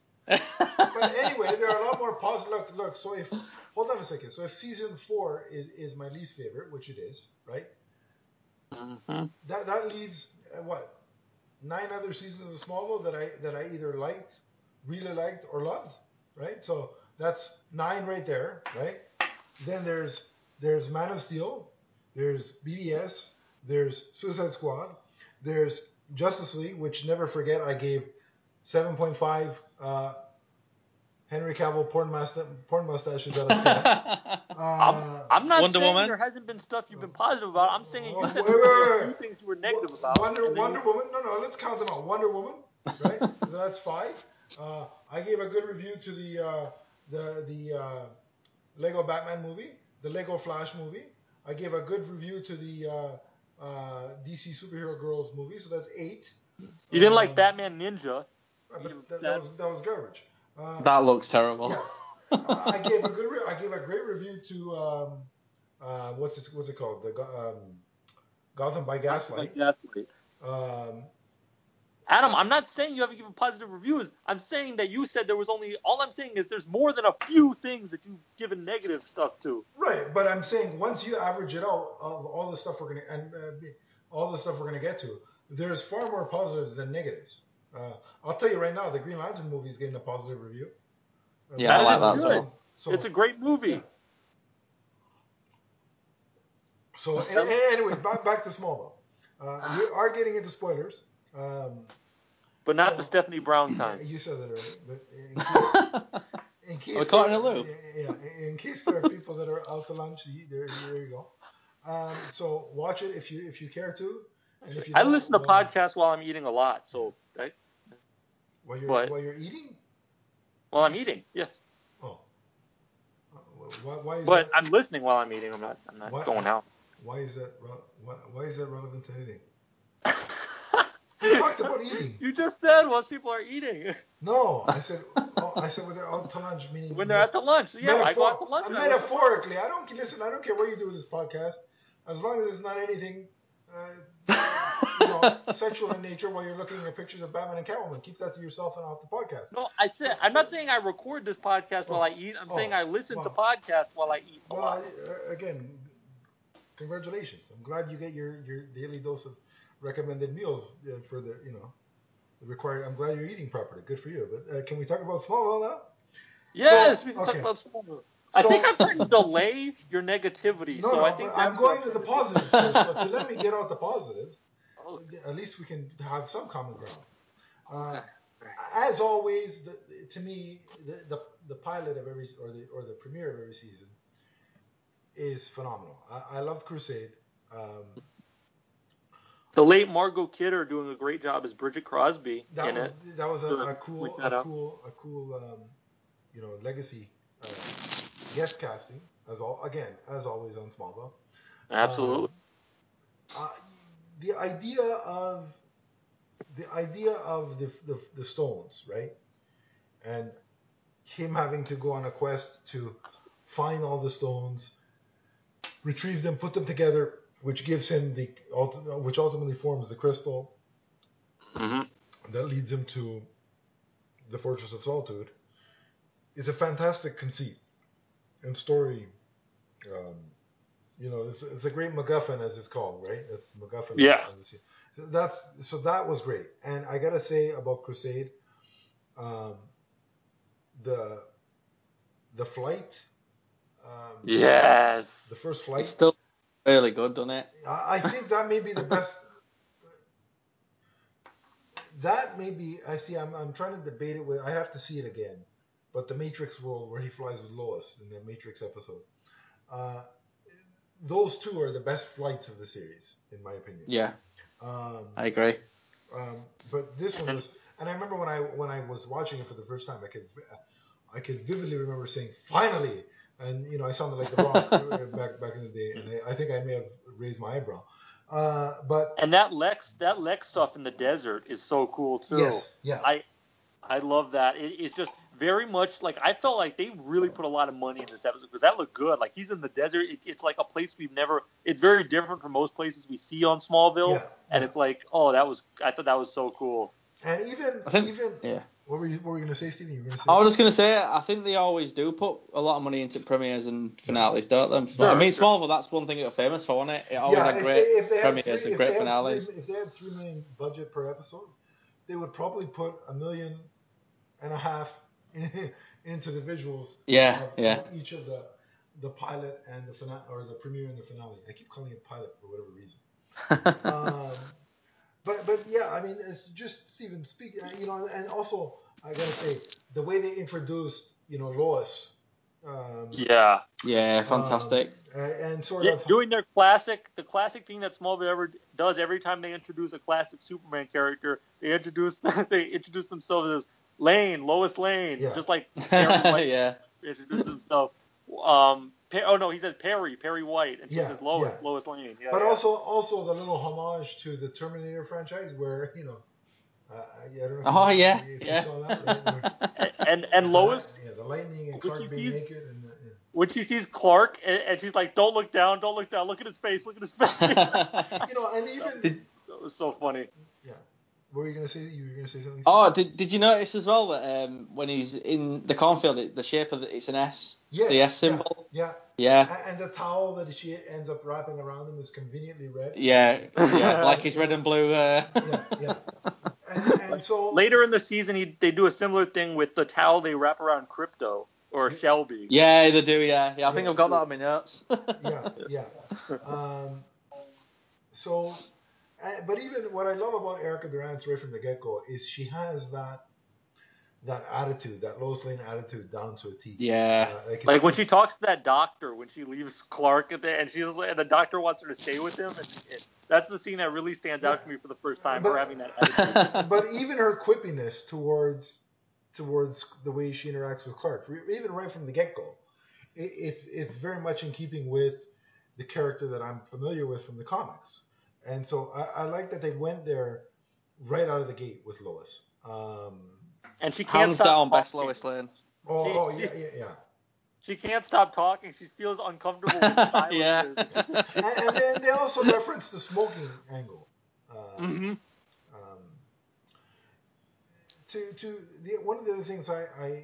But anyway, there are a lot more positive. Look, look. So if hold on a second. So if season four is, is my least favorite, which it is, right? Mm-hmm. That that leaves uh, what nine other seasons of Smallville that I that I either liked, really liked, or loved, right? So that's nine right there, right? Then there's there's Man of Steel, there's B B S, there's Suicide Squad, there's Justice League, which never forget I gave seven point five uh, Henry Cavill porn, musta- porn mustaches out of ten. Uh, I'm, I'm not Wonder saying Woman? there hasn't been stuff you've been positive about. I'm saying you Oh, said wait, there were only wait, a wait. few things you were negative about. Wonder and then Wonder you- Woman. No, no, let's count them out. Wonder Woman, right? So that's five. Uh, I gave a good review to the uh, the the uh, Lego Batman movie, the Lego Flash movie. I gave a good review to the uh, uh, D C Superhero Girls movie, so that's eight. You didn't Um, like Batman Ninja. But You- that, that that- was that was garbage. Uh, That looks terrible. yeah, I I gave a good. Re- I gave a great review to um, uh, what's it what's it called? The Go- um, Gotham by Gaslight. Gaslight. Um, Adam, I'm not saying you haven't given positive reviews. I'm saying that you said there was only. All I'm saying is there's more than a few things that you've given negative stuff to. right, but I'm saying once you average it out of all the stuff we're gonna and uh, all the stuff we're gonna get to, there's far more positives than negatives. Uh, I'll tell you right now, the Green Lantern movie is getting a positive review. Uh, Yeah, I like so- that as well. So, It's a great movie. yeah. So and, and anyway, back, back to Smallville. Uh, we are getting into spoilers. Um, But not So- the Stephanie Brown kind. you said that already, but in case, in case We're caught in a there- loop. Yeah, in case there are people that are out to lunch, you- there, there you go. Um, so watch it if you if you care to, and if you I don't, listen to well, podcasts while I'm eating a lot, so I, while you're but- while you're eating. while I'm eating, yes. Oh, Uh, why, why is But that? I'm listening while I'm eating. I'm not. I'm not What? going out. Why is that? re- Why, why is that relevant to anything? We talked about eating. You just said once people are eating No, I said oh, I said when they're out to lunch, meaning when they're at the lunch. Yeah, I go out to lunch. uh, and I listen to metaphorically, I don't listen. I don't care what you do with this podcast, as long as it's not anything, uh, you know, sexual in nature. While you're looking at pictures of Batman and Catwoman, keep that to yourself and off the podcast. No, I said I'm not saying I record this podcast while I eat. I'm Oh, saying I listen well. to podcasts while I eat a Well, lot. uh, again, congratulations. I'm glad you get your, your daily dose of recommended meals uh, for the you know the required. I'm glad you're eating properly. Good for you. But uh, can we talk about Smallville now? Yes, so- we can okay. talk about Smallville. I So- think I'm trying to delay your negativity. No, so no, I think but I'm that's going what to the I'm positives first. So if you let me get out the positives, Oh, at least we can have some common ground. Uh, okay. as always, the, to me, the, the the pilot of every or the or the premiere of every season is phenomenal. I, I loved Crusade. Um, The late Margot Kidder doing a great job as Bridget Crosby that in was it. that was a, Good. a cool Point that a out. cool a cool um, you know legacy uh, guest casting as all again as always on Smallville. Absolutely. Um, uh, the idea of the idea of the, the the stones, right? And him having to go on a quest to find all the stones, retrieve them, put them together, which gives him the ulti- which ultimately forms the crystal hmm that leads him to the Fortress of Solitude, is a fantastic conceit and story. Um, you know, it's, it's a great MacGuffin, as it's called, right? That's the MacGuffin. Yeah. Of the se- That's so that was great, and I gotta say about Crusade, um, the the flight, um, Yes. the first It's flight. still really good, doesn't it? I, I think that may be the best. That may be. I see. I'm I'm trying to debate it with. I have to see it again, but the Matrix world where he flies with Lois in the Matrix episode. Uh, those two are the best flights of the series, in my opinion. Yeah, Um, I agree. um, but this one was, and I remember when I when I was watching it for the first time, I could I could vividly remember saying, "Finally!" And you know, I sounded like The Rock back back in the day, and I, I think I may have raised my eyebrow. Uh, but And that Lex that Lex stuff in the desert is so cool too. yes, yeah, I I love that. It, it's just very much like I felt like they really put a lot of money in this episode because that looked good. Like he's in the desert. It, it's like a place we've never. It's very different from most places we see on Smallville, yeah, and yeah. it's like, oh, that was. I thought that was so cool. And even I think, even yeah. what were you what were you gonna say, Stephen? You were gonna say? I was just going to say, I think they always do put a lot of money into premieres and finales, don't they? But I Sure, mean, sure. Smallville, that's one thing it was famous for, wasn't it? It always Yeah, had if great they, if they had premieres three, and if great they had finales. three, if they had three million budget per episode, they would probably put a million and a half in, into the visuals Yeah, of, yeah. of each of the the pilot and the finale, or the premiere and the finale. I keep calling it pilot for whatever reason. um, but but yeah, I mean, it's just Stephen speak, uh, you know, and also I gotta say the way they introduced, you know, Lois. Um, Yeah. Yeah, um, fantastic. and sort Yeah, of doing their classic, the classic thing that Smallville ever does every time they introduce a classic Superman character, they introduce they introduce themselves as Lane, Lois Lane, Yeah. just like Perry White Yeah. introduces himself. Um, Pe- oh no, he said Perry, Perry White, and she Yeah, says Lois, yeah. Lois Lane. Yeah, But yeah. also, also the little homage to the Terminator franchise, where you know, uh, I don't know if, Oh, you, yeah, if yeah. you saw that, right? Where And and, and the, li- Lois, yeah, the lightning and when she Clark being sees naked, and the, yeah. when she sees Clark, and, and she's like, "Don't look down, don't look down, look at his face, look at his face." you know, and even Did, That was so funny. yeah. What were you gonna say? You were gonna say something? oh, did did you notice as well that um, when he's in the cornfield, it, the shape of it, it's an S, Yes, the S symbol? Yeah, Yeah, yeah. And, and the towel that she ends up wrapping around him is conveniently red. yeah, yeah, like his red and blue. Uh... Yeah, yeah. And and so Later in the season, he, they do a similar thing with the towel they wrap around Crypto or Shelby. Yeah, they do. Yeah, yeah. I think Yeah. I've got that on my notes. yeah, yeah. Um, so, uh, but even what I love about Erica Durance right from the get go is she has that that attitude, that Lois Lane attitude down to a T. Yeah. Uh, like, it's, Like when she talks to that doctor when she leaves Clark at the, and she's and the doctor wants her to stay with him, and it, that's the scene that really stands Yeah. out to me for the first time. But- her having that attitude. but even her quippiness towards towards the way she interacts with Clark, re- even right from the get go, it, it's it's very much in keeping with the character that I'm familiar with from the comics. And so I, I like that they went there right out of the gate with Lois. Um, And she can't Hands stop down, best talking. Lois Lane. oh, She- oh she- yeah, yeah, yeah. She can't stop talking. She feels uncomfortable with silences. Yeah. And, and then they also reference the smoking angle. Uh, Mm-hmm. um, to to the, one of the other things I I,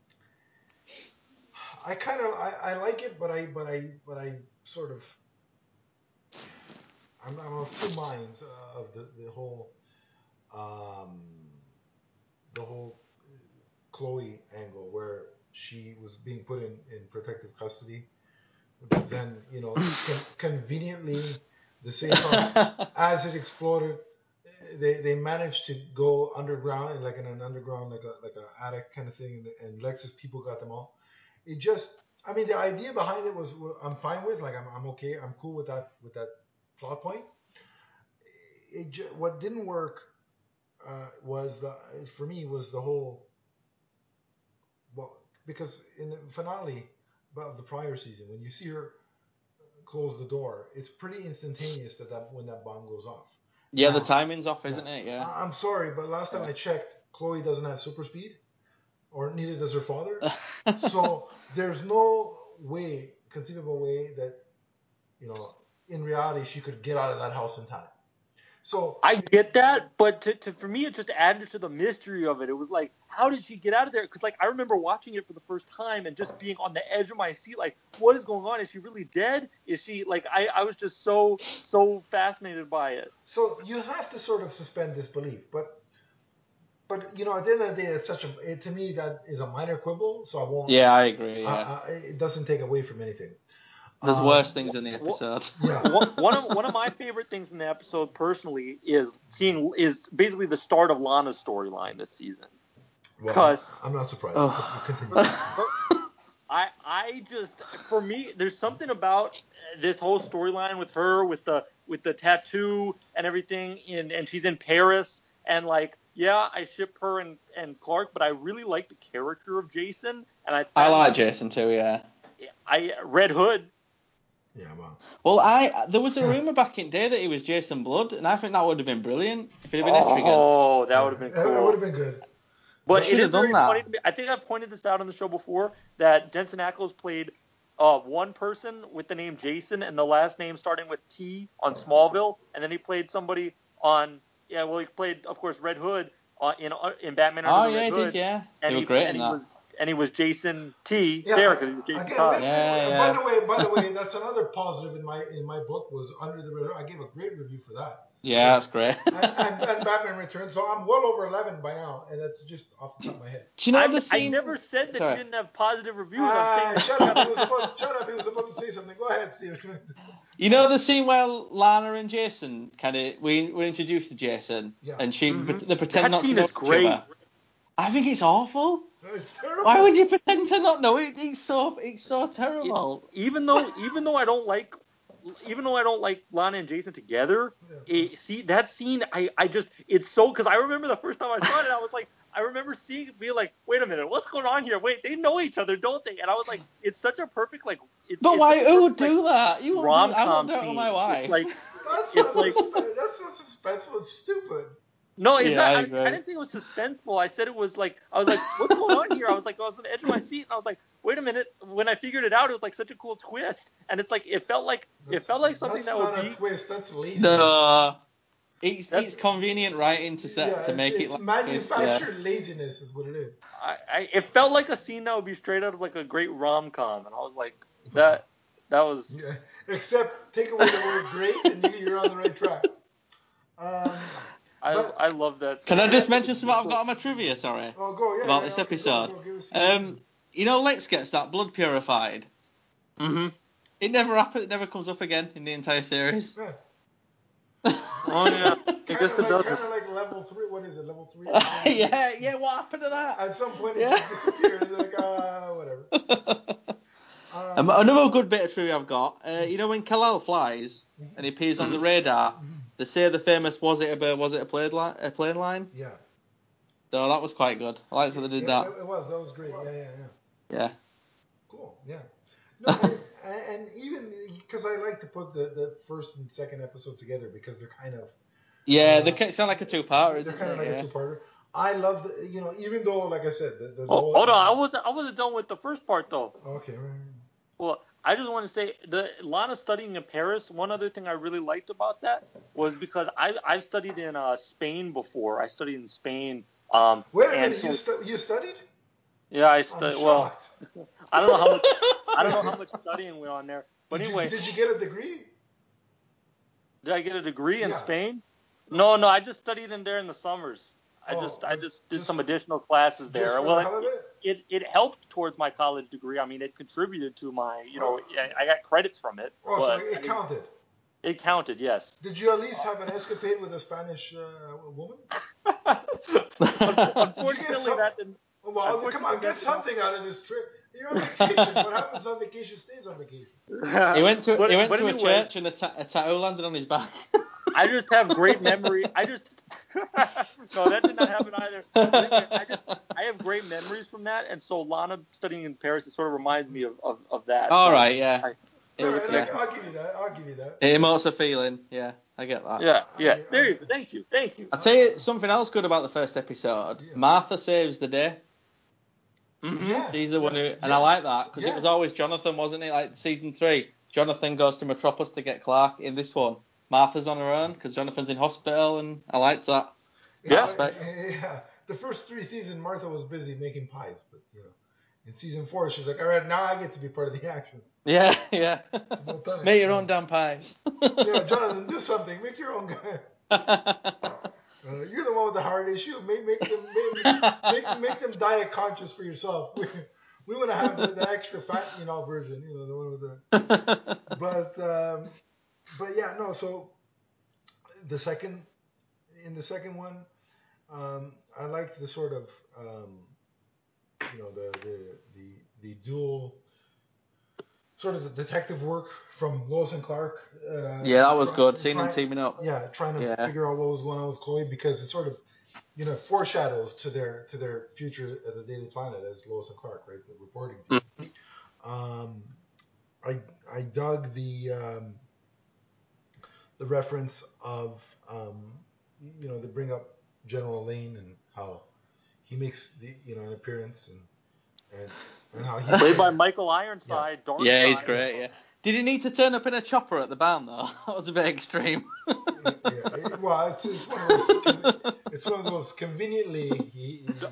I kind of I, I like it, but I but I but I sort of I'm, I'm of two minds uh, of the the whole um, the whole Chloe angle where she was being put in, in protective custody, but then you know con- conveniently the safe house as it exploded, they they managed to go underground and like in an underground like a like a attic kind of thing, and, and Lex's people got them all. It just I mean the idea behind it was I'm fine with, like I'm I'm okay, I'm cool with that with that plot point. It ju- what didn't work uh, was the for me was the whole well because in the finale of the prior season when you see her close the door, it's pretty instantaneous that, that when that bomb goes off. Yeah, Now, the timing's off, isn't yeah, it? Yeah. I- I'm sorry, but last time Yeah. I checked, Chloe doesn't have super speed, or neither does her father. So there's no way, conceivable way that you know in reality she could get out of that house in time. So I get that, but to, to for me, it just added to the mystery of it. It was like, how did she get out of there? Because like I remember watching it for the first time and just being on the edge of my seat, like, what is going on? Is she really dead? Is she like? I, I was just so so fascinated by it. So you have to sort of suspend disbelief, but but you know at the end of the day, it's such a it, to me that is a minor quibble, so I won't. Yeah, I agree. I, Yeah. I, it doesn't take away from anything. There's Um, worse things in the episode. Yeah. one, one of one of my favorite things in the episode, personally, is seeing is basically the start of Lana's storyline this season. Well, Because I'm not surprised. Oh. Continue. I I just for me, there's something about this whole storyline with her, with the with the tattoo and everything, in and she's in Paris, and like, yeah, I ship her and, and Clark, but I really like the character of Jason, and I I found like Jason too, yeah. I Red Hood. Yeah, man. Well, I there was a rumor back in day that he was Jason Blood, and I think that would have been brilliant if it had been Etrigan. Oh, that Yeah, would have been It, cool. it would have been good. But Should it is have done very that. funny to me. I think I've pointed this out on the show before, that Jensen Ackles played uh, one person with the name Jason and the last name starting with T on Smallville, and then he played somebody on yeah, well, he played, of course, Red Hood uh, in uh, in Batman Oh Under the yeah, Red he Hood. did, yeah. And They were he great and in he that. was and he was Jason T Yeah, there because he was Jason again, Todd. wait, Yeah, wait, yeah. By the way, by the way, that's another positive in my in my book was Under the Red. I gave a great review for that. Yeah, that's great. and, and, and Batman Returns, so I'm well over eleven by now, and that's just off the top of my head. Do you know I, the scene? I never said that Sorry. you didn't have positive reviews. Ah, I'm saying shut up! He was about shut up! He was about to say something. Go ahead, Steve. You know the scene where Lana and Jason kind of we were introduced to Jason, Yeah. and she Mhm. they pretend That not to scene know is each great. other. I think it's awful. It's terrible. Why would you pretend to not know it? It's so it's so terrible. even though even though I don't like even though I don't like Lana and Jason together, Yeah. it, see that scene I, I just it's so because I remember the first time I saw it I was like I remember seeing it be like, wait a minute, what's going on here? Wait, they know each other, don't they? And I was like, it's such a perfect like it's But it's why? such a Who would perfect, do like, that? You wouldn't do. I rom-com wouldn't do it with my scene. wife. It's like That's it's not like suspe- that's not suspenseful. It's stupid. no, it's Yeah, not. I I, agree. I didn't say it was suspenseful. I said it was like I was like, what's going on here? I was like, I was on the edge of my seat, and I was like, wait a minute. When I figured it out, it was like such a cool twist, and it's like it felt like That's, it felt like something that's that not would a be. twist. That's lazy. No, it's That's- it's convenient writing to set yeah, to it's, make it's it like manufactured twist, laziness is what it is. I, I it felt like a scene that would be straight out of like a great rom com, and I was like, that that was. Yeah. Except take away the word great, and you, you're on the right track. Um, I but- I love that. Can I scene. just mention something I've got on my trivia? Sorry. oh, go yeah. About yeah, this okay, go, episode. go, give us your Um, you know, Lex gets that blood purified. Mm-hmm. It never happens. It never comes up again in the entire series. Yeah. Oh yeah, I Kind guess of it like, does. kind of like level three. What is it? Level three. yeah, yeah. What happened to that? At some point, it Yeah. just disappeared. It's like, uh, whatever. Um, Um, another good bit of trivia I've got. Uh, you know when Kal-El flies and he appears on the radar, they say the famous "Was it a bird? Was it a plane line?" A plane line. yeah. So that was quite good. I liked how they did it, that. It, it was. That was great. Yeah, yeah, yeah. Yeah. Cool. Yeah. No, and, and even because I like to put the, the first and second episodes together because they're kind of Yeah, Uh, they kind of sound like a two-parter, they're isn't kind of they? like Yeah. a two-parter. I love the you know even though like I said the, the Oh, whole- hold on, I wasn't I wasn't done with the first part though. Okay. Right. Well, I just want to say the Lana studying in Paris. One other thing I really liked about that was because I I've studied in uh, Spain before. I studied in Spain. Um, Wait a and minute. so- You stu- you studied? yeah, I I'm studied. Well, shocked. I don't know how much I don't know how much studying went on there. But did anyway, you, did you get a degree? did I get a degree in Yeah. Spain? No, no, I just studied in there in the summers. I Oh, just I but just did just- some additional classes there. just for well, the hell of it, it? it it helped towards my college degree. I mean, it contributed to my you know I, I got credits from it. Oh, but so I it didn't- counted. It counted, yes. Did you at least have an escapade with a Spanish uh, woman? Unfortunately, some- that didn't. Oh, well, Unfortunately, come on, that get didn't something out of this trip. You're on vacation. What happens on vacation stays on vacation. He went to But- he went but to anyway, a church and a, ta- a tattoo landed on his back. I just have great memory. I just no, that did not happen either. But anyway, I just I have great memories from that, and so Lana studying in Paris, it sort of reminds me of, of, of that. All So right, yeah. I- All right, Yeah. like, I'll give you that. I'll give you that. It emotes a feeling. Yeah, I get that. Yeah, yeah. I- There you I- go. Thank you, thank you. I'll tell you something else good about the first episode. Yeah. Martha saves the day. Mhm. Yeah. She's the one who, Yeah. and I like that because Yeah. it was always Jonathan, wasn't it? Like season three, Jonathan goes to Metropolis to get Clark. In this one, Martha's on her own because Jonathan's in hospital, and I liked that. Yeah. aspect. Yeah. The first three seasons, Martha was busy making pies, but you know, in season four, she's like, all right, now I get to be part of the action. Yeah, yeah. about time. Make your own damn pies. Yeah, Jonathan, do something. Make your own guy. Uh, you're the one with the heart issue. Make make them make, make, make them diet conscious for yourself. We, we want to have the, the extra fat, you know, version. You know, the one with the. But um, but yeah, no. So the second in the second one, um, I liked the sort of um, you know the the the the dual sort of the detective work from Lois and Clark. Uh, Yeah, that was try, good. Seeing try, them teaming up. Yeah, trying to Yeah. figure out what was going on with Chloe because it sort of, you know, foreshadows to their to their future at the Daily Planet as Lois and Clark, right? The reporting team. Mm-hmm. Um, I I dug the um, the reference of um, you know, they bring up General Lane and how he makes the you know an appearance and and, and how he's played by Michael Ironside. Yeah. Dark Yeah, he's Side. great. Yeah. Did he need to turn up in a chopper at the barn though? That was a bit extreme. yeah, it, well, it's, it's one of those. It's one of those conveniently. He, he,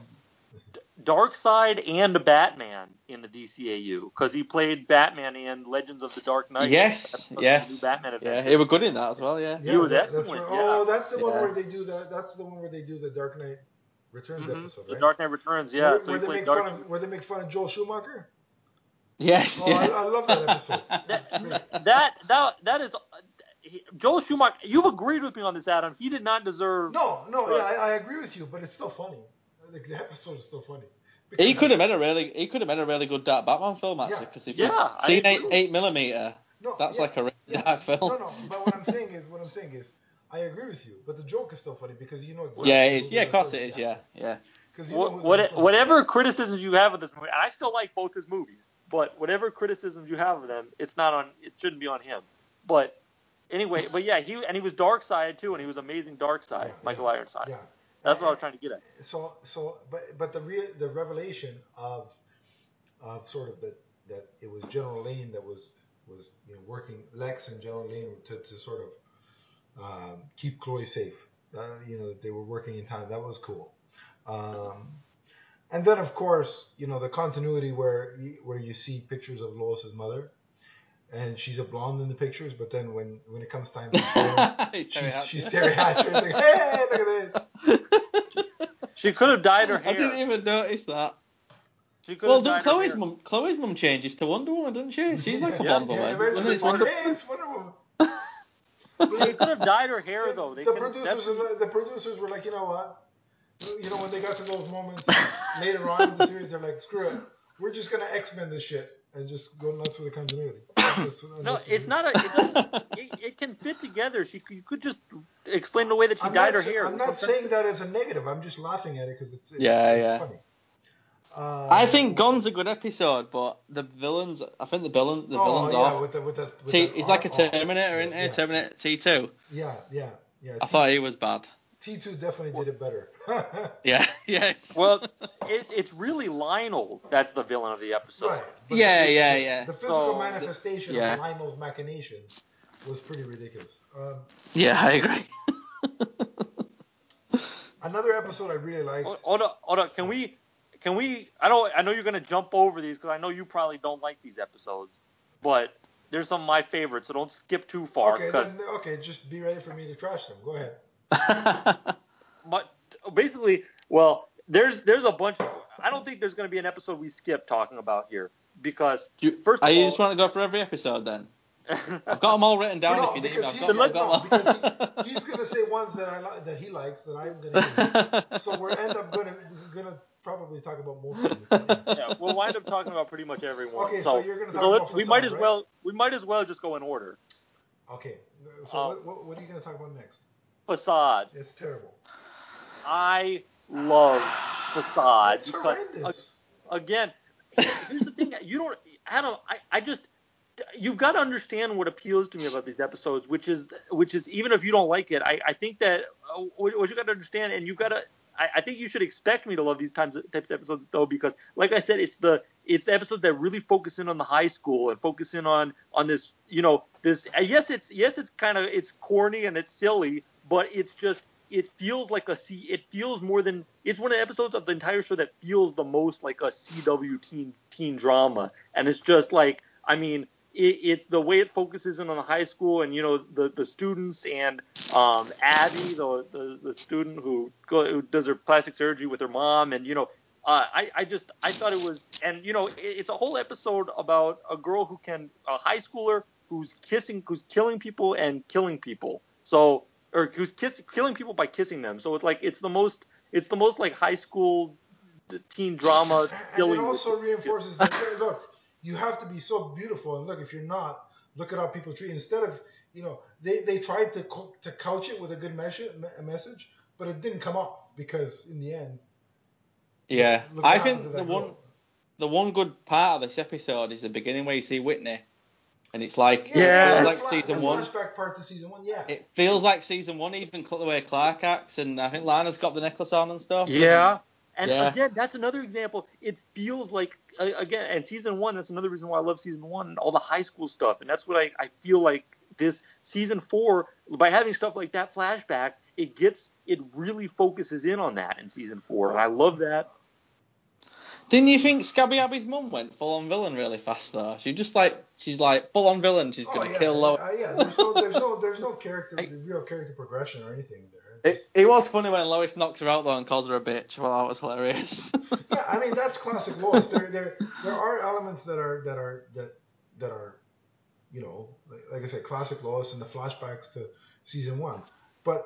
Darkseid and Batman in the D C A U because he played Batman in Legends of the Dark Knight. Yes, yes. The new Batman yeah, Adventures. he was good in that as well. Yeah. yeah, He was that, excellent. That's right. Yeah. Oh, that's the one Yeah. where they do that. That's the one where they do the Dark Knight Returns Mm-hmm. episode, The right? Dark Knight Returns. Yeah. Where, so where he they make Dark... fun of where they make fun of Joel Schumacher. Yes. Oh, yeah. I, I love that episode. That's great. that that that is. He, Joel Schumacher. You've agreed with me on this, Adam. He did not deserve. No, no, uh, yeah, I, I agree with you, but it's still funny. Like, the episode is still funny. He could have made a really, he could have made a really good dark Batman film actually, because Yeah, if yeah, you've seen I eight, agree. eight millimeter, no, that's yeah, like a really yeah. dark film. No, no, but what I'm saying is, what I'm saying is, I agree with you, but the joke is still funny because you know exactly. Yeah, it is. who Yeah, they're of course it referring is. to. Yeah, yeah. Because you know who What, they're referring to. whatever criticisms you have of this movie, and I still like both his movies, but whatever criticisms you have of them, it's not on. It shouldn't be on him. But anyway, but yeah, he and he was Darkseid too, and he was amazing Darkseid, Yeah, Michael yeah, Ironside. Yeah. That's Uh, what I was trying to get at. So, so, but, but the real, the revelation of, of sort of that, that it was General Lane that was, was, you know, working Lex and General Lane to, to sort of um, keep Chloe safe. Uh, you know, that they were working in time. That was cool. Um, and then, of course, you know, the continuity where you, where you see pictures of Lois's mother, and she's a blonde in the pictures, but then when, when it comes time to show, she's she's Terry Hatcher. It's like, hey, look at this. She could have dyed her hair. I didn't even notice that. She could Well, have don't dyed her Chloe's hair. mum, Chloe's mum changes to Wonder Woman, doesn't she? She's like a Yeah, blonde Yeah, woman. eventually Wasn't it's it Wonder like, hey, Woman? it's Wonder Woman. She could have dyed her hair The, though. They the could- producers, that's- were, the producers were like, you know what? You know, when they got to those moments later on in the series, they're like, screw it, we're just gonna X-Men this shit and just go nuts with the continuity. And that's- and No, that's- it's not a. It, doesn't, it, it can fit together. She you could just explain the way that she I'm dyed not, her hair. I'm not saying that as a negative. I'm just laughing at it because it's, it's, Yeah, it's yeah. funny. Um, I think Gone's a good episode, but the villains, I think the villain, the oh, villain's yeah, off. with the with the with T, that he's like a art- oh, Terminator, isn't he? yeah, Terminator T two. Yeah, yeah, yeah. I T- thought he was bad. T two definitely did it better. Yeah. Yes. Well, it, it's really Lionel that's the villain of the episode. Right. But Yeah, the, yeah, the, yeah. The physical So, manifestation yeah. of Lionel's machinations was pretty ridiculous. Um, Yeah, I agree. another episode I really liked. Hold hold on, hold on. Can we? Can we? I know. I know you're gonna jump over these because I know you probably don't like these episodes, but there's some of my favorites, so don't skip too far. Okay, 'cause- then okay, just be ready for me to trash them. Go ahead. but basically, well, there's there's a bunch. Of, I don't think there's going to be an episode we skip talking about here because Do you, first are of you all, just want to go for every episode then? I've got them all written down. No, if you need, because I've he's got, gonna, I've got no, them. because he, he's gonna say ones that I li- that he likes that I'm gonna hate. So we're end up gonna gonna probably talk about most of them. yeah, we'll wind up talking about pretty much everyone. Okay, so, so you're gonna talk so about we Facade, might as right? well we might as well just go in order. Okay, so Um, what, what what are you gonna talk about next? Facade. It's terrible. I love Facade It's because horrendous. uh, again, here's the thing. You don't. Adam, I, I just. You've got to understand what appeals to me about these episodes, which is, which is even if you don't like it, I, I think that uh, what you got to understand, and you've got to, I, I think you should expect me to love these times types of episodes though, because like I said, it's the it's the episodes that really focus in on the high school and focus in on on this, you know, this. Yes, it's yes, it's kind of it's corny and it's silly, but it's just it feels like a C. It feels more than it's one of the episodes of the entire show that feels the most like a C W teen teen drama, and it's just like I mean. It, it's the way it focuses in on the high school and, you know, the, the students and um, Abby, the, the the student who, go, who does her plastic surgery with her mom. And, you know, uh, I, I just I thought it was and, you know, it, it's a whole episode about a girl who can a high schooler who's kissing, who's killing people and killing people. So or who's kiss, killing people by kissing them. So it's like it's the most it's the most like high school teen drama. And Silly it also reinforces that look. you have to be so beautiful. And look, if you're not, look at how people treat you. Instead of, you know, they, they tried to to couch it with a good message, a message, but it didn't come off because in the end. Yeah, look, look I think the one girl. the one good part of this episode is the beginning where you see Whitney, and it's like Yeah. it feels the like fla- season the one. flashback part to season one, yeah. It feels like season one, even the way Clark acts, and I think Lana's got the necklace on and stuff. Yeah. And Yeah. again, that's another example. It feels like, uh, again, and season one, that's another reason why I love season one, all the high school stuff. And that's what I, I feel like this season four, by having stuff like that flashback, it gets, it really focuses in on that in season four. And I love that. Didn't you think Scabby Abby's mum went full on villain really fast though? She just like she's like full on villain. She's gonna oh, yeah, kill Lois. Uh, yeah, there's no, there's no, there's no character, real character progression or anything there. It, Just, it was funny when Lois knocks her out though and calls her a bitch. Well, that was hilarious. yeah, I mean that's classic Lois. There, there, there are elements that are that are that that are, you know, like, like I said, classic Lois and the flashbacks to season one. But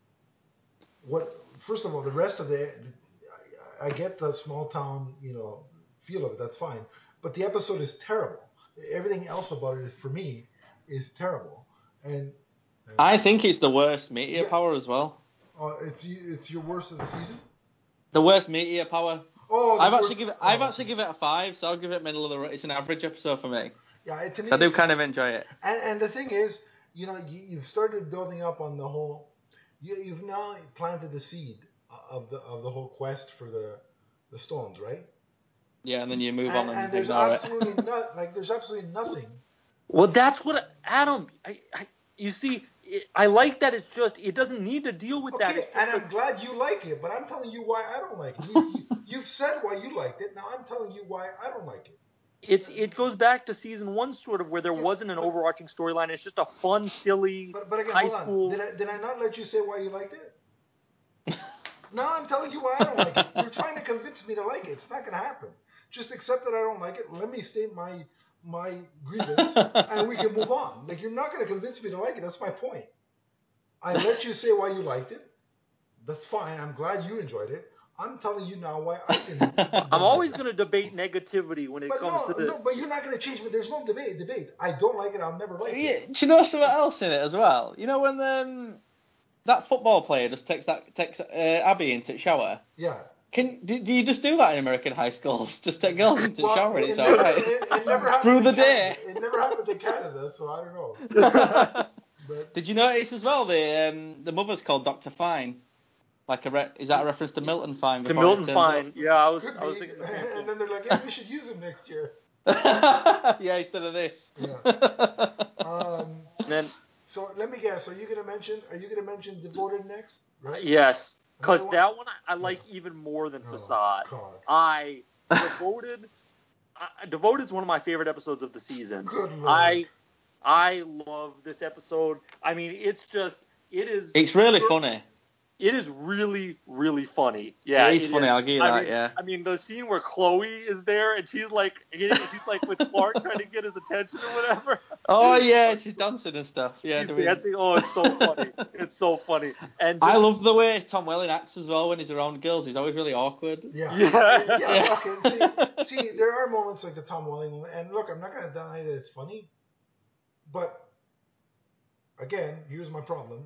what? First of all, the rest of the, I, I get the small town, you know, feel of it. That's fine. But the episode is terrible. Everything else about it, for me, is terrible. And uh, I think it's the worst meteor Yeah. power as well. uh, it's it's your worst of the season. The worst meteor power. Oh, the I've worst- actually given I've oh. actually given it a five, so I'll give it middle of the. It's an average episode for me. Yeah, it, to me, So I do it's kind just- of enjoy it. And, and the thing is, you know, you, you've started building up on the whole. You, you've now planted the seed of the of the whole quest for the the stones, right? Yeah, and then you move And, on and, and there's ignore absolutely it. not like there's absolutely nothing. Well, that's what, Adam, I, I you see, it, I like that it's just, it doesn't need to deal with that. Okay, It's and just I'm glad you like it, but I'm telling you why I don't like it. You, you, you've said why you liked it. Now I'm telling you why I don't like it. It's it goes back to season one, sort of, where there Yeah, wasn't an but- overarching storyline. It's just a fun, silly But but again, high hold school. on. Did I did I not let you say why you liked it? No, I'm telling you why I don't like it. You're trying to convince me to like it. It's not going to happen. Just accept that I don't like it. Let me state my my grievance, and we can move on. Like, you're not going to convince me to like it. That's my point. I let you say why you liked it. That's fine. I'm glad you enjoyed it. I'm telling you now why I didn't. I'm always going to debate negativity when it But comes no, to this. no. But you're not going to change me. There's no debate. Debate. I don't like it. I'll never like Yeah, it. do you know something else in it as well? You know when um, that football player just takes that takes uh, Abby into the shower? Yeah. Can do, do you just do that in American high schools? Just take girls into the Well, shower and it, it's never, alright. it, it never happened Through in the Canada. day. It never happened in Canada, so I don't know. But Did you notice as well the um, the mother's called Doctor Fine? Like a re- is that a reference to Milton Fine? To before he Milton turns Fine, yeah, I was could I was be. thinking the same And thing. then they're like, hey, we should use him next year. up? Yeah, instead of this. Yeah. Um, And then so let me guess. Are you gonna mention? Are you gonna mention Devoted next? Right. yes, because Another one? that one I, I like even more than Oh, Facade. God. I devoted. I, devoted is one of my favorite episodes of the season. Good Lord. I I love this episode. I mean, it's just it is. It's really funny. It is really, really funny. Yeah, It is funny, I'll give you I that, mean, yeah. I mean, the scene where Chloe is there and she's like, she's like with Clark trying to get his attention or whatever. Oh yeah, she's dancing and stuff. Yeah, She's doing... dancing. Oh, it's so funny. It's so funny. And I just- love the way Tom Welling acts as well when he's around girls. He's always really awkward. Yeah. Yeah. Yeah. Okay. See, see, there are moments like the Tom Welling moment, and look, I'm not gonna deny that it's funny, but again, here's my problem.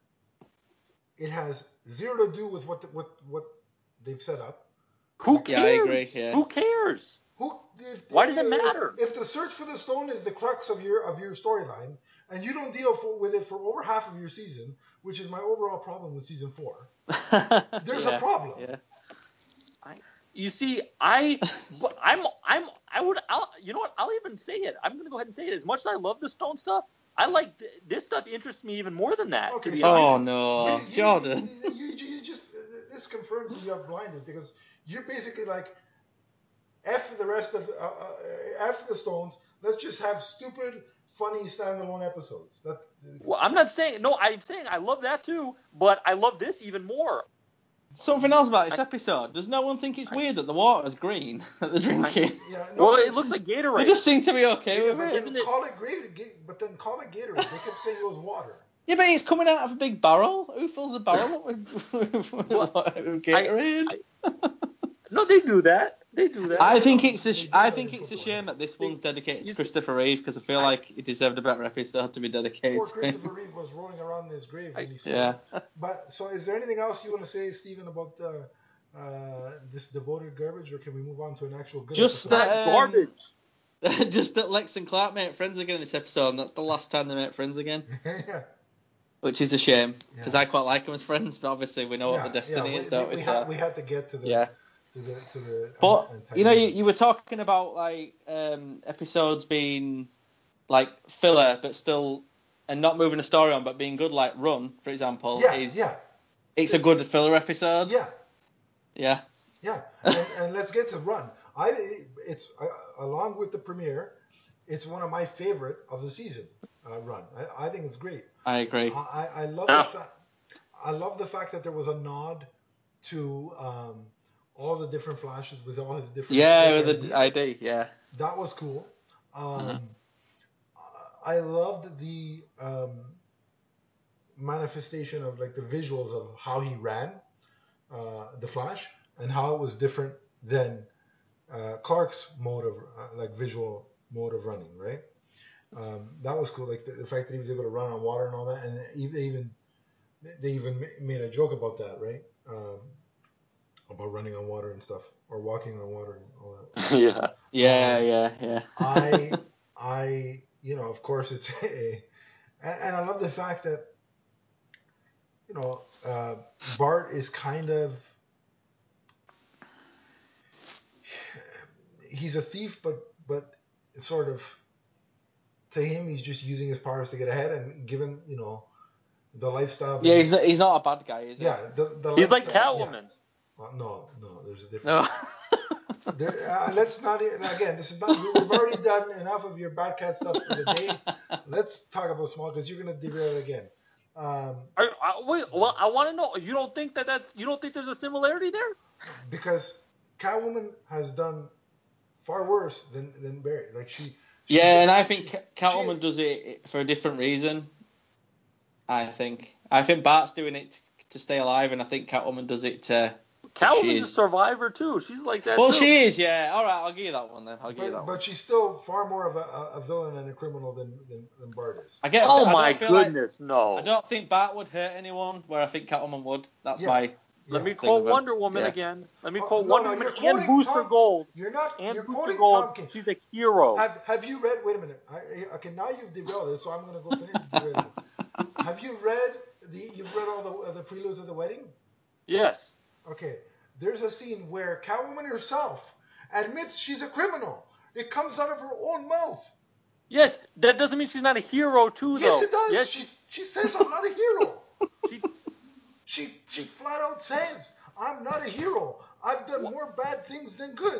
It has zero to do with what the, what what they've set up. who cares? Yeah, I agree, yeah. Who cares? Who? If, Why does it if- matter? If, the search for the stone is the crux of your of your storyline, and you don't deal for, with it for over half of your season, which is my overall problem with season four, there's Yeah, a problem. Yeah. I, you see, I, but I'm, I'm, I would, I'll, you know what? I'll even say it. I'm gonna go ahead and say it. As much as I love the Stone stuff, I like th- this stuff interests me even more than that. Okay, to be so honest. Oh no, You- you- Jordan. You, you, you just this confirms that you have blinded because you're basically like F the rest of uh, uh, F the Stones. Let's just have stupid, funny standalone episodes. That Well, I'm not saying no. I'm saying I love that too, but I love this even more. Something else about this episode. Does no one think it's weird that the water's green that they're drinking? yeah. No, Well, it looks like Gatorade. They just seem to be okay yeah, with but it. then Isn't it- call it Gatorade. Ga- But then call it Gatorade. They kept saying it was water. Yeah, but it's coming out of a big barrel. Who fills a barrel up with, with, Well, with Gatorade? No, they do that. They do that. I think it's a They sh- do I that think in it's a football, shame yeah. that this one's dedicated to You- Christopher Reeve because I feel I- like he deserved a better episode to be dedicated Poor to Christopher him. Reeve was rolling around in his grave when he saw Yeah. it. But so, is there anything else you want to say, Stephen, about uh, uh, this devoted garbage, or can we move on to an actual good Just episode? that, Not um, garbage. just that Lex and Clark made friends again in this episode, and that's the last time they made friends again, yeah, which is a shame because Yeah. I quite like them as friends, but obviously we know yeah, what the destiny yeah. is, We, don't we, we? we, So, had, we had to get to the yeah. to the to the. But an- you know, you, antagonism. you were talking about like um, episodes being like filler, but still and not moving the story on, but being good. Like Run, for example, yeah, is yeah, it's a good filler episode. yeah, Yeah. yeah. And, and let's get to Run. I it's uh, along with the premiere, it's one of my favorite of the season. Uh, Run. I, I think it's great. I agree. I, I love Yeah. the fact I love the fact that there was a nod to um, all the different flashes with all his different Yeah, A with I D. the I D. Yeah. That was cool. Um, Mhm. I loved the um, manifestation of like the visuals of how he ran uh, the Flash and how it was different than uh, Clark's mode of uh, like visual mode of running, right? Um, that was cool. Like the, the fact that he was able to run on water and all that, and even even they even ma- made a joke about that, right? Um, about running on water and stuff, or walking on water and all that. Yeah. Yeah, Um, yeah, yeah. I, I, you know, of course, it's a, and, and I love the fact that, you know, uh, Bart is kind of, he's a thief, but but it's sort of, to him, he's just using his powers to get ahead, and given, you know, the lifestyle. that Yeah, he- he's not, he's not a bad guy, is he? yeah, the the He's like lifestyle- yeah. Catwoman. Well, no, no, there's a difference. No. There, uh, let's not again. This is not. We've already done enough of your bad cat stuff for the day. Let's talk about Small because you're gonna derail it again. Um, I, I, wait, well, I want to know. You don't think that that's you don't think there's a similarity there? because Catwoman has done far worse than than Barry. Like she. she Yeah, and I think she- Catwoman she- does it for a different reason. I think. I think Bart's doing it to stay alive, and I think Catwoman does it to. Catwoman's She a is. survivor too. She's like that Well, too. she is, yeah. All right, I'll give you that one then. I'll give you that But, one. but she's still far more of a, a villain and a criminal than than, than Bart is. I get. Oh I don't my feel like- goodness, no. I don't think Bart would hurt anyone, where I think Catwoman would. That's Yeah. my. Yeah. Let me Thing quote of her. Wonder Woman Yeah. again. Let me Oh, quote no, Wonder no, Woman you're and quoting Booster Tom- Gold. You're not. And you're Booster quoting Gold. Tompkins. She's a hero. Have Have you read? Wait a minute. I, I- okay, now you've derailed it, so I'm gonna go finish derailing it. Have you read the? You've read all the uh, the preludes of the wedding? Yes. Okay. There's a scene where Catwoman herself admits she's a criminal. It comes out of her own mouth. Yes. That doesn't mean she's not a hero too, Yes, though. it does. Yes. She she says I'm not a hero. She, She she flat out says I'm not a hero. I've done What? more bad things than good.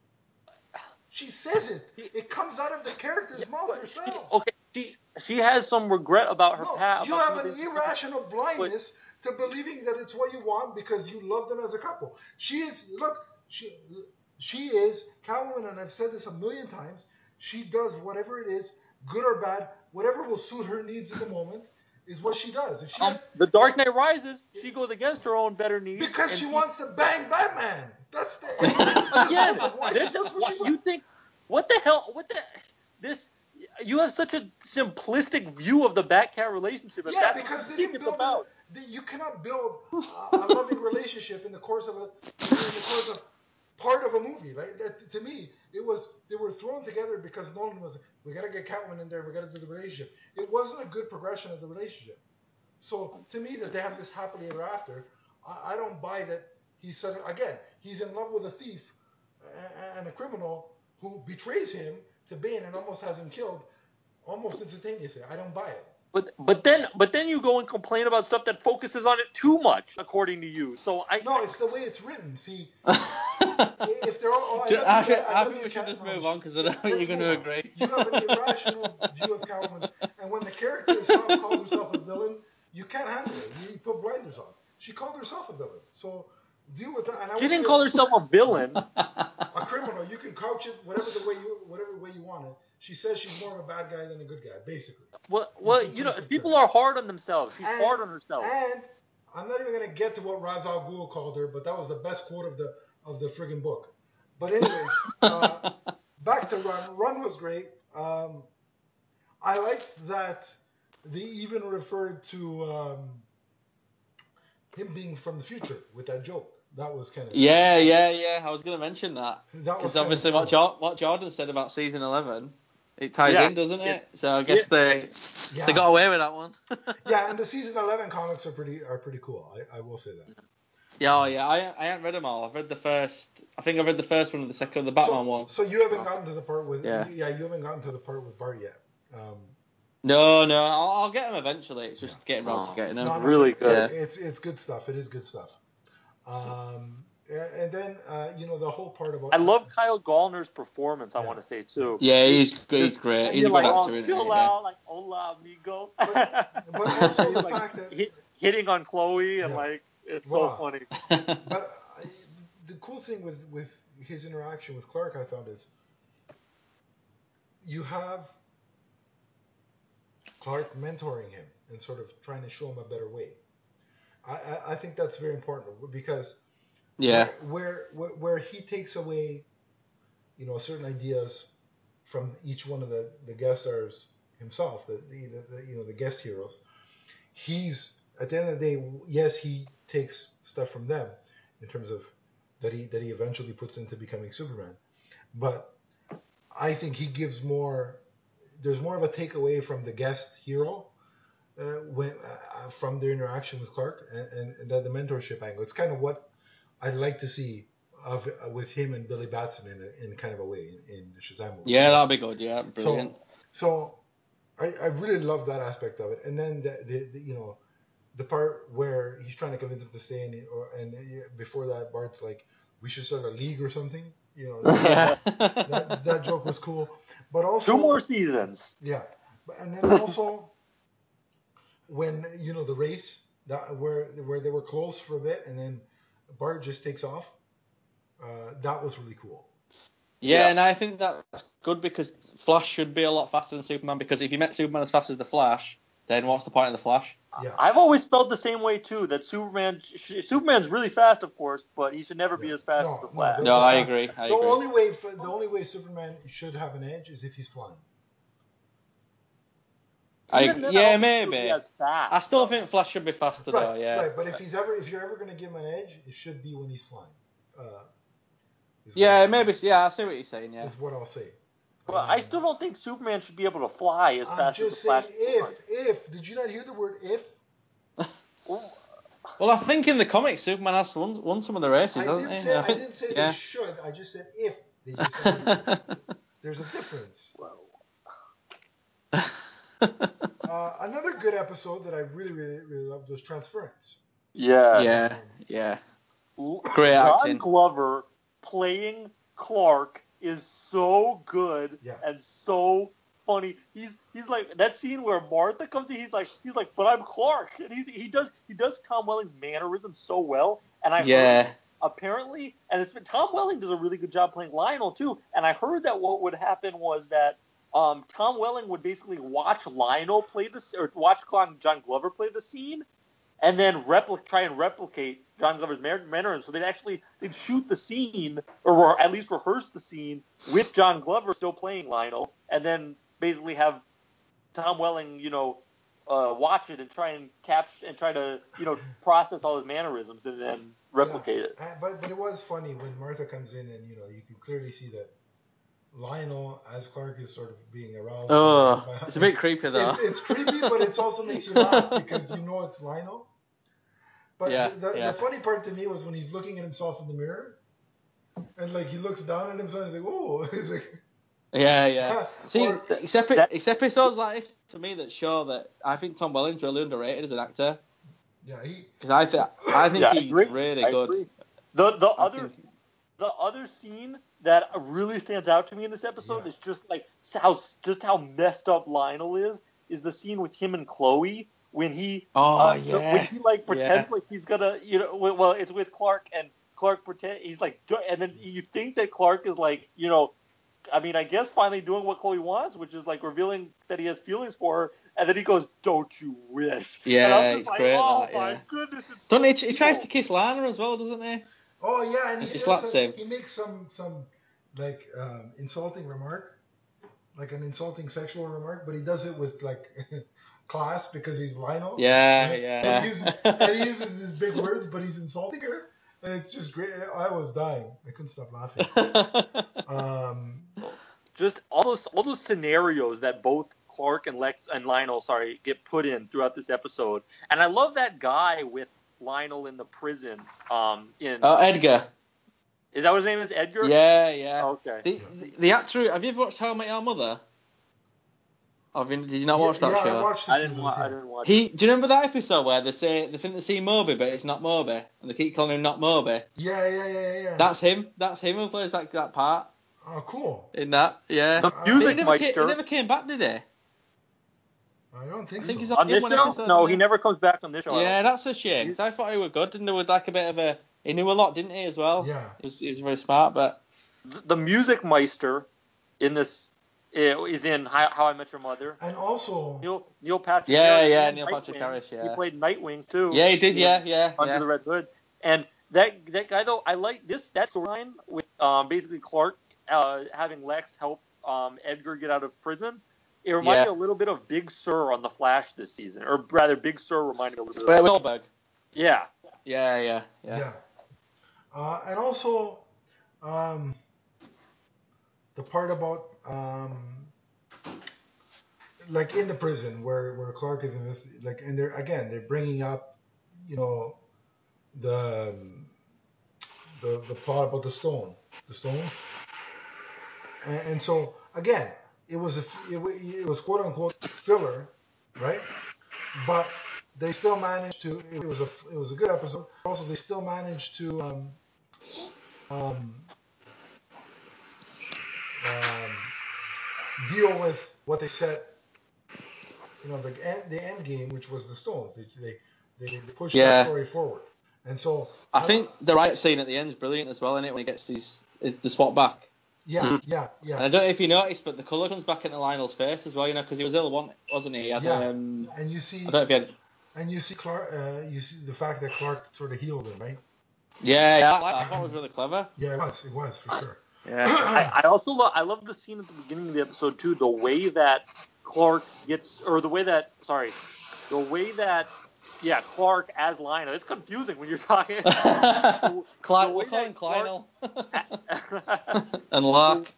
She says it. It comes out of the character's mouth but she, herself. okay. She she has some regret about her No, past. you about have an some of the- irrational blindness to believing that it's what you want because you love them as a couple. She is look, she she is Catwoman, and I've said this a million times. She does whatever it is, good or bad, whatever will suit her needs at the moment, is what she does. And she Um, has, the Dark Knight Rises. She goes against her own better needs. because and she wants to bang Batman. That's the end Again, result of why this- she does what what- she you wants. think? What the hell? What the? This. You have such a simplistic view of the Bat-Cat relationship. If Yeah, that's because what they you think didn't it's build a, about. they, you cannot build a, a loving relationship in the course of a in the course of part of a movie. Right? That, to me, it was they were thrown together because Nolan was we got to get Catwoman in there. We got to do the relationship. It wasn't a good progression of the relationship. So to me, that they have this happily ever after, I, I don't buy that. He's suddenly again he's in love with a thief and a criminal who betrays him to Bane and almost has him killed almost instantaneously. I don't buy it. But but then but then you go and complain about stuff that focuses on it too much, according to you. So I No, it's the way it's written. See, if they're all, oh, I, Ju- love I, you, think- Cat- I love think you, we should Cat- just no, move on because I don't let's think you're going to move on. agree. You have an irrational view of Catwoman, and when the character herself calls herself a villain, you can't handle it. You, you put blinders on. She called herself a villain, so deal with that. And I she would didn't say call herself a villain. a criminal. You can couch it whatever the way you whatever way you want it. She says she's more of a bad guy than a good guy, basically. Well, well, In you know, simplistic people terms. are hard on themselves. She's And- hard on herself. And I'm not even gonna get to what Ra's al Ghul called her, but that was the best quote of the of the friggin' book. But anyway, uh, back to Run. Run was great. Um, I liked that they even referred to um, him being from the future with that joke. That was kind of Yeah, yeah, yeah. I was going to mention that. that was Because kind of obviously cool. what, jo- what Jordan said about season eleven, it ties Yeah. in, doesn't it? It- So I guess they Yeah. they got away with that one. Yeah, and the season eleven comics are pretty are pretty cool. I, I will say that. Yeah, oh, yeah. I I haven't read them all. I've read the first. I think I've read the first one and the second, the Batman so, one. So you haven't gotten to the part with Yeah. yeah you haven't gotten to the part with Bart yet. Um, No, no. I'll, I'll get them eventually. It's just Yeah. getting round to Oh, getting them. no, no, Really it- good. it- it's it's good stuff. It is good stuff. Um, a- and then uh, you know the whole part about I love Kyle Gallner's performance. I Yeah. want to say too. Yeah, he's good. He's Just- great. and He's a you're good like, actor, oh, isn't chill he? Yeah. out, like hola amigo. But- but also He's the like fact that- hit, hitting on Chloe and Yeah. like it's Wow. so funny. But I, the cool thing with with his interaction with Clark, I found is you have Clark mentoring him and sort of trying to show him a better way. I, I, I think that's very important because yeah. where, where where he takes away, you know, certain ideas from each one of the, the guest stars himself, the, the, the you know the guest heroes. He's at the end of the day, yes, he takes stuff from them in terms of that he that he eventually puts into becoming Superman, but I think he gives more. There's more of a takeaway from the guest hero uh, when uh, from their interaction with Clark and, and, and that the mentorship angle. It's kind of what I'd like to see of uh, with him and Billy Batson in a, in kind of a way in, in the Shazam movie. Yeah, that'll be good. Yeah, brilliant. So, so I, I really love that aspect of it. And then the, the, the you know the part where he's trying to convince him to stay, and, he, or, and before that, Bart's like, "We should start a league or something." You know, yeah. that that joke was cool. But also Two more seasons. Yeah, but and then also when you know the race that where where they were close for a bit, and then Bart just takes off. Uh, that was really cool. Yeah, Yeah. and I think that's good because Flash should be a lot faster than Superman, because if you met Superman as fast as the Flash, then what's the point of the Flash? Yeah, I've always felt the same way too. That Superman, Superman's really fast, of course, but he should never be Yeah. as fast No, as the no, Flash. the- No, I the- agree. I the agree. only way for, the only way Superman should have an edge is if he's flying. I, Even then, I yeah, don't think he'll be maybe. as fast. I still though. think Flash should be faster Right, though. Yeah. right. But if he's ever if you're ever going to give him an edge, it should be when he's flying. Uh, is Yeah, what, maybe. Yeah, I see what you're saying. Yeah. is what I'll say. But I Um, still don't think Superman should be able to fly as I'm fast as the just Flash. saying if if did you not hear the word if? Well, I think in the comics, Superman has won, won some of the races, I hasn't didn't he? say I I, think, didn't say yeah. they should. I just said if they decided to. There's a difference. Uh, another good episode that I really, really, really loved was Transference. Yeah. yeah, yeah. Great John acting. Glover playing Clark is so good Yeah. and so funny. He's he's like that scene where Martha comes in. He's like he's like, but I'm Clark, and he's he does he does Tom Welling's mannerisms so well. And I Yeah. heard apparently, and it's Tom Welling does a really good job playing Lionel too. And I heard that what would happen was that um, Tom Welling would basically watch Lionel play this or watch John Glover play the scene, and then repli- try and replicate John Glover's mannerisms. So they'd actually they'd shoot the scene, or at least rehearse the scene with John Glover still playing Lionel, and then basically have Tom Welling, you know, uh, watch it and try and capture and try to, you know, process all his mannerisms and then replicate yeah. it. Uh, but but it was funny when Martha comes in and you know you can clearly see that Lionel as Clark is sort of being aroused. Oh, by, it's a bit creepy though. It's, it's creepy, but it also makes you laugh because you know it's Lionel. But Yeah, the, the, yeah. the funny part to me was when he's looking at himself in the mirror, and like he looks down at himself and he's like, "Oh," he's like, Yeah, yeah. See, Or- it's, epi- it's episodes like this to me that show that I think Tom Welling's really underrated as an actor. yeah, he. Because I, th- I think Yeah, I he's agree. really I good. agree. The the I other think- the other scene that really stands out to me in this episode Yeah. is just like how just how messed up Lionel is. Is the scene with him and Chloe when he Oh, uh, yeah. when he like pretends Yeah. like he's gonna you know well it's with Clark and Clark pretend he's like and then you think that Clark is like you know I mean I guess finally doing what Chloe wants, which is like revealing that he has feelings for her, and then he goes, "Don't you wish?" Yeah, and I'm just it's like, great, oh that, my yeah. goodness, it's Don't so he, he tries evil. to kiss Lana as well, doesn't he? Oh yeah, and he And she says slaps some, him. he makes some some like um, insulting remark, like an insulting sexual remark, but he does it with like class because he's Lionel. Yeah, Right? yeah. And he uses and he uses these big words, but he's insulting her, and it's just great. I was dying. I couldn't stop laughing. Um, Just all those all those scenarios that both Clark and Lex and Lionel, sorry, get put in throughout this episode. And I love that guy with Lionel in the prison. Um, in Oh, Edgar. Is that what his name is? Edgar? Yeah, yeah. Okay. The, the the actor. Have you ever watched How I Met Your Mother? Have you, did you not yeah, watch that yeah, show? I watched a I few didn't of wa- those. I Yeah. didn't watch. He. Do you remember that episode where they say they think they see Moby, but it's not Moby, and they keep calling him not Moby? Yeah, yeah, yeah, yeah, yeah. That's him. That's him who plays that that part Oh, cool. in that. Yeah. The Uh, But he Music never came. He Meister never came back, did he? I don't think I think so. he's on only in this one show. episode. No, isn't he never comes back on this show. I Yeah, don't that's a shame. He's- 'Cause I thought he was good, and there was like a bit of a. He knew a lot, didn't he, as well? Yeah. He was, he was very smart, but think. The Music Meister in this uh, is in How, How I Met Your Mother. And also, Neil Neil Patrick. Yeah, Harris yeah, and Neil Patrick Nightwing. Harris, yeah. He played Nightwing too. yeah, he did. in Yeah, yeah, Under yeah. the Red Hood. And that that guy though, I like this that storyline with um, basically Clark uh, having Lex help um, Edgar get out of prison. It reminded Yeah. me a little bit of Big Sur on The Flash this season, or rather, Big Sur reminded me a little bit. Wait, Of Wahlberg. yeah, Yeah, yeah, yeah. yeah. Uh, and also, um, the part about um, like in the prison where where Clark is in this, like, and they're again they're bringing up, you know, the um, the the plot about the stone, the stones, and, and so again it was a it, wa- it was quote unquote filler, right? But they still managed to. It was a it was a good episode. Also, they still managed to um, um, um, deal with what they said. You know, the end the end game, which was the stones. They they they, they pushed Yeah. that story forward, and so I think the right scene at the end is brilliant as well, isn't it? When he gets his, his the swap back. yeah Mhm. yeah And yeah I don't know if you noticed, but the colour comes back into Lionel's face as well, you know, because he was ill, wasn't wasn't he? He had, yeah. um, And you see I don't know if he had. and you see Clark. Uh, you see the fact that Clark sort of healed him, right? Yeah, yeah, I, like that. I thought it was really clever. Yeah, it was. It was for sure. yeah. I, I also love I love the scene at the beginning of the episode too. The way that Clark gets, or the way that sorry, the way that yeah Clark as Lionel. It's confusing when you're talking. the, Cli- the we'll way call that him Clynel. Clark- and Lark.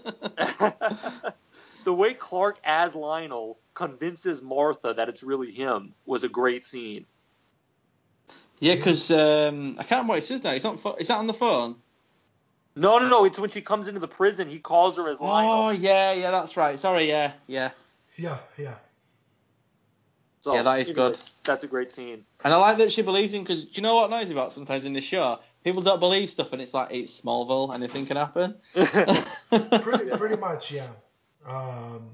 the way Clark as Lionel convinces Martha that it's really him was a great scene. Yeah, because um, I can't remember what it says now. He's on. Fo- is that on the phone? No, no, no. It's when she comes into the prison. He calls her as Lionel. Oh yeah, yeah, that's right. Sorry, yeah, yeah, Yeah, yeah. So, yeah. That is anyway, good. That's a great scene. And I like that she believes him because do you know what annoys me about sometimes in this show? People don't believe stuff, and it's like it's Smallville, anything can happen. Pretty pretty much, yeah. Um,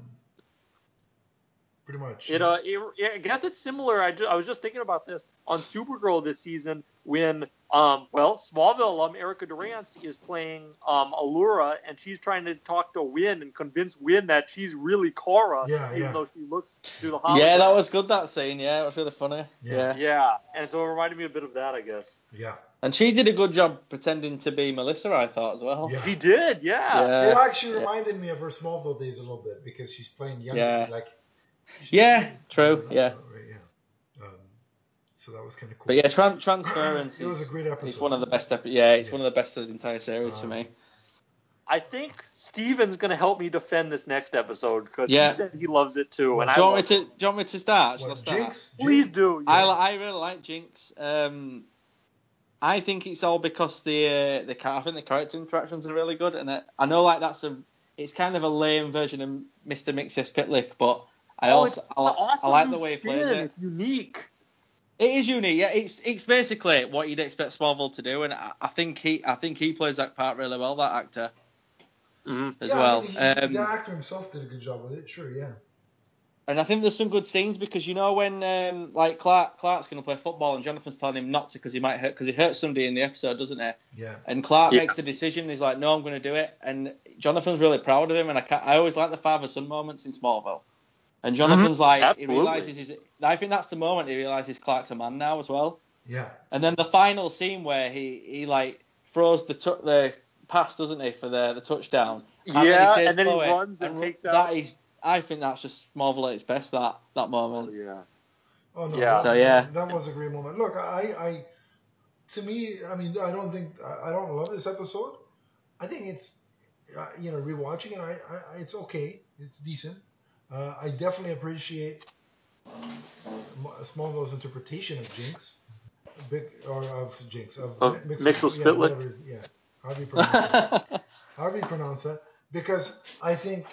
pretty much. It, uh, it, I guess it's similar. I, ju- I was just thinking about this on Supergirl this season when, um, well, Smallville alum Erica Durance is playing um, Allura, and she's trying to talk to Wynn and convince Wynn that she's really Kara, Yeah, even yeah. though she looks through the hologram. Yeah, that was good, that scene. Yeah, it was really funny. Yeah. Yeah. Yeah, and so it reminded me a bit of that, I guess. Yeah. And she did a good job pretending to be Melissa, I thought, as well. Yeah. She did, yeah. Yeah. It actually yeah. reminded me of her Smallville days a little bit because she's playing younger. Yeah. Like. she's Yeah, playing- true, that's yeah. right, yeah. Um, so that was kind of cool. But yeah, tran- transference It was is, a great episode. is one of the best. Ep- yeah, it's Yeah. one of the best of the entire series for Um, me. I think Steven's going to help me defend this next episode because Yeah. he said he loves it too, and What, I Do you want love me it. to? Do you want me to start? Shall I What, start? Jinx? Please Jinx? do. I, yeah. li- I really like Jinx. Um, I think it's all because the uh, the cha- I think the character interactions are really good, and I, I know like that's a it's kind of a lame version of Mister Mixes Pitlick, but I Oh, also it's I, an li- awesome I like new the way he spin. plays it. It's unique. It is unique. Yeah, it's it's basically what you'd expect Smallville to do, and I, I think he I think he plays that part really well. That actor Mm-hmm. as yeah, well. I mean, he, um, the actor himself did a good job with it. Sure, yeah. And I think there's some good scenes because you know when um, like Clark Clark's going to play football and Jonathan's telling him not to because he might hurt because he hurts somebody in the episode, doesn't he? Yeah. And Clark Yeah. makes the decision. He's like, no, I'm going to do it. And Jonathan's really proud of him. And I can't, I always like the father son moments in Smallville. And Jonathan's like he Absolutely. realizes he's. I think that's the moment he realizes Clark's a man now as well. Yeah. And then the final scene where he he like throws the tu- the pass, doesn't he, for the the touchdown? And then he Yeah, saves and then he Chloe, runs and ru- takes that out. is, I think that's just Marvel at its best. That that moment. Oh yeah. Oh no, Yeah. that, So, yeah. that was a great moment. Look, I, I, to me, I mean, I don't think I, I don't love this episode. I think it's, uh, you know, rewatching it, I, I, it's okay, it's decent. Uh, I definitely appreciate Smallville's interpretation of Jinx, big or of Jinx of Of Mixel, Mixel yeah, Spitlick. whatever, it is, yeah, however you pronounce that, however you pronounce that, because I think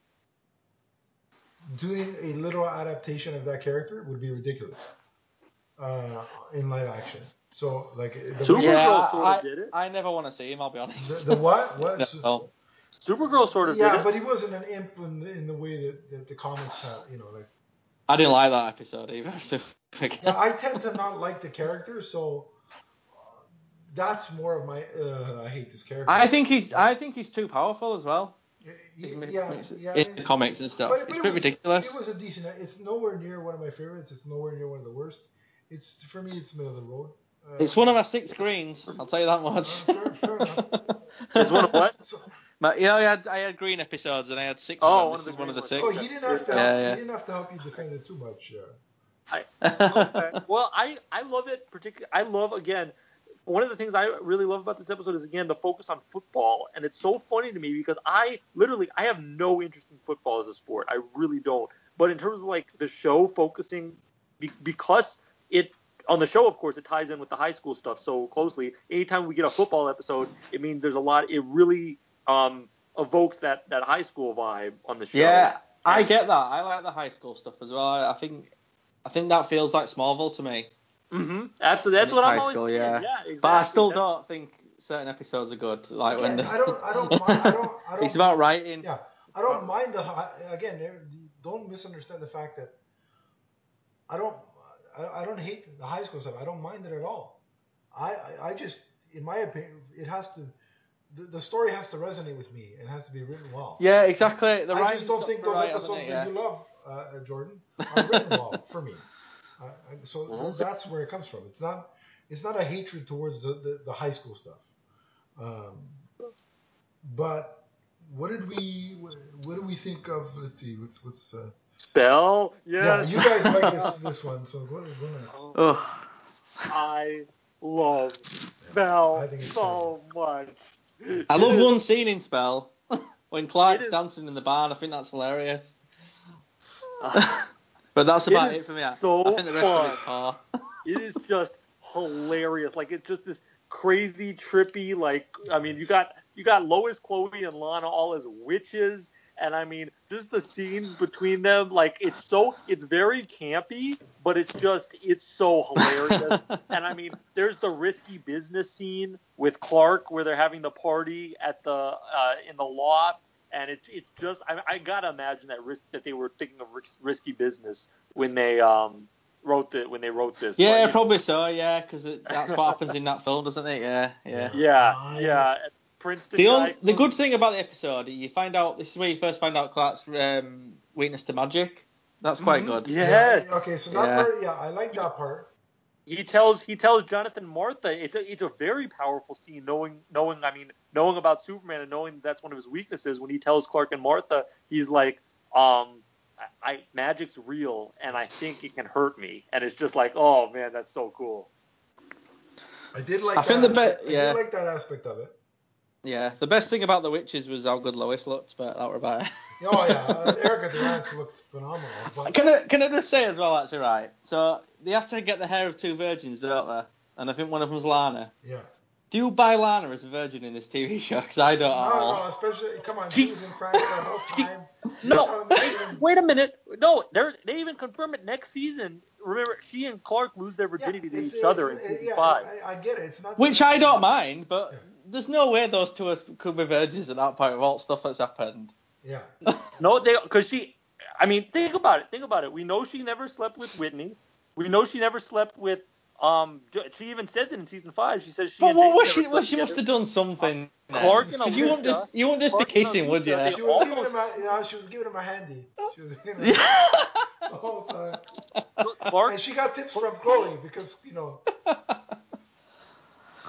doing a literal adaptation of that character would be ridiculous uh, in live action. So, like, the Supergirl way, Yeah, sort I, of did it. I, I never want to see him. I'll be honest. the, the what? What? No. Supergirl sort of yeah, did it. but he wasn't an imp in the, in the way that, that the comics have, you know, like. I didn't like that episode either. So, Yeah, I tend to not like the character, so uh, that's more of my. Uh, I hate this character. I think he's I think he's too powerful as well. Y- He's y- mi- yeah, mix- yeah. in the comics and stuff. But, but It's it a bit was ridiculous. it was a decent. It's nowhere near one of my favorites. It's nowhere near one of the worst. It's for me. It's middle of the road. Uh, It's one of my six screens. I'll tell you that much. Uh, fair, fair enough. It's one of what? So, But you know, I had I had green episodes and I had six Oh, of them. one This of the is one of green the ones. six. so he didn't have to. Yeah, Help, yeah. He didn't have to help you defend it too much. Yeah. I, okay. Well, I, I love it particularly. I love, again, one of the things I really love about this episode is, again, the focus on football. And it's so funny to me because I literally, I have no interest in football as a sport. I really don't. But in terms of, like, the show focusing, be, because it, on the show, of course, it ties in with the high school stuff so closely. Anytime we get a football episode, it means there's a lot, it really um, evokes that, that high school vibe on the show. Yeah, I get that. I like the high school stuff as well. I, I think I think that feels like Smallville to me. Mm-hmm. Absolutely. That's When what it's I'm high always school, saying. yeah. Yeah, exactly. But I still That's- don't think certain episodes are good. Like Again, when the, I don't. I don't mind. I don't. I don't. it's about writing. Yeah, I don't mind the. hi- Again, don't misunderstand the fact that I don't. I, I don't hate the high school stuff. I don't mind it at all. I. I, I just, in my opinion, it has to. The, the story has to resonate with me. It has to be written well. Yeah, exactly. The I writing's just don't got think to be those right, episodes hasn't it? that Yeah. you love, uh, Jordan, are written well for me. Uh, I- so th- Mhm. that's where it comes from. It's not. It's not a hatred towards the, the, the high school stuff. Um, but what did we? What do we think of? Let's see. What's what's? Uh, Spell. yeah, Yes. you guys like this this one, so go go nuts. Ugh. I love Spell I think it's so much. I It love is- one scene in Spell when Clark's It is- dancing in the barn. I think that's hilarious. Uh, But that's It about is it, for me. I, so I think the rest of fun. it's par. It is just hilarious. Like, it's just this crazy, trippy. Like, I mean, you got you got Lois, Chloe, and Lana all as witches, and I mean, just the scenes between them. Like, it's so it's very campy, but it's just it's so hilarious. And I mean, there's the risky business scene with Clark where they're having the party at the uh, in the loft. And it's it's just I, I gotta imagine that risk that they were thinking of ris- risky business when they um wrote the when they wrote this. Yeah, But, probably so. Yeah, because that's what happens in that film, doesn't it? Yeah, yeah. Yeah, I- yeah. Princeton. The guy only, the comes- good thing about the episode, you find out this is where you first find out Clark's um, weakness to magic. That's quite Mhm. good. Yes. Yeah, okay, so that Yeah. part, yeah, I like that part. He tells he tells Jonathan Martha it's a it's a very powerful scene knowing knowing I mean knowing about Superman and knowing that's one of his weaknesses when he tells Clark and Martha he's like um I, I magic's real and I think it can hurt me and it's just like oh man that's so cool. I did like I that. think the be- aspect- I yeah. did like that aspect of it. Yeah, the best thing about the witches was how good Lois looked, but that were about it. Oh yeah, uh, Erica Durance looked phenomenal. But Can I can I just say as well, actually, right? So they have to get the hair of two virgins, don't they? And I think one of them's Lana. yeah, Do you buy Lana as a virgin in this T V show? Because I don't no, at all. no, especially come on, she was in France the whole time. You're No, telling me she wait, didn't- wait a minute. No, they they even confirm it next season. Remember, she and Clark lose their yeah, virginity to it's- each it's- other in it- season yeah, five. I, I get it. It's not Which I don't mind, but Yeah. there's no way those two are, could be virgins at that point with all the stuff that's happened. Yeah, No, they because she. I mean, think about it. Think about it. We know she never slept with Whitney. We know she never slept with. Um, she even says it in season five. She says she. But and what James was never she? slept Well, she must together. have done something. Clark and Because you wouldn't Alicia- just you wouldn't just be Clark and kissing, would you? Alicia, she they was all giving him know- a, you know, she was giving him a handy. She was giving him Yeah. the whole time. Clark, And she got tips from Chloe because you know.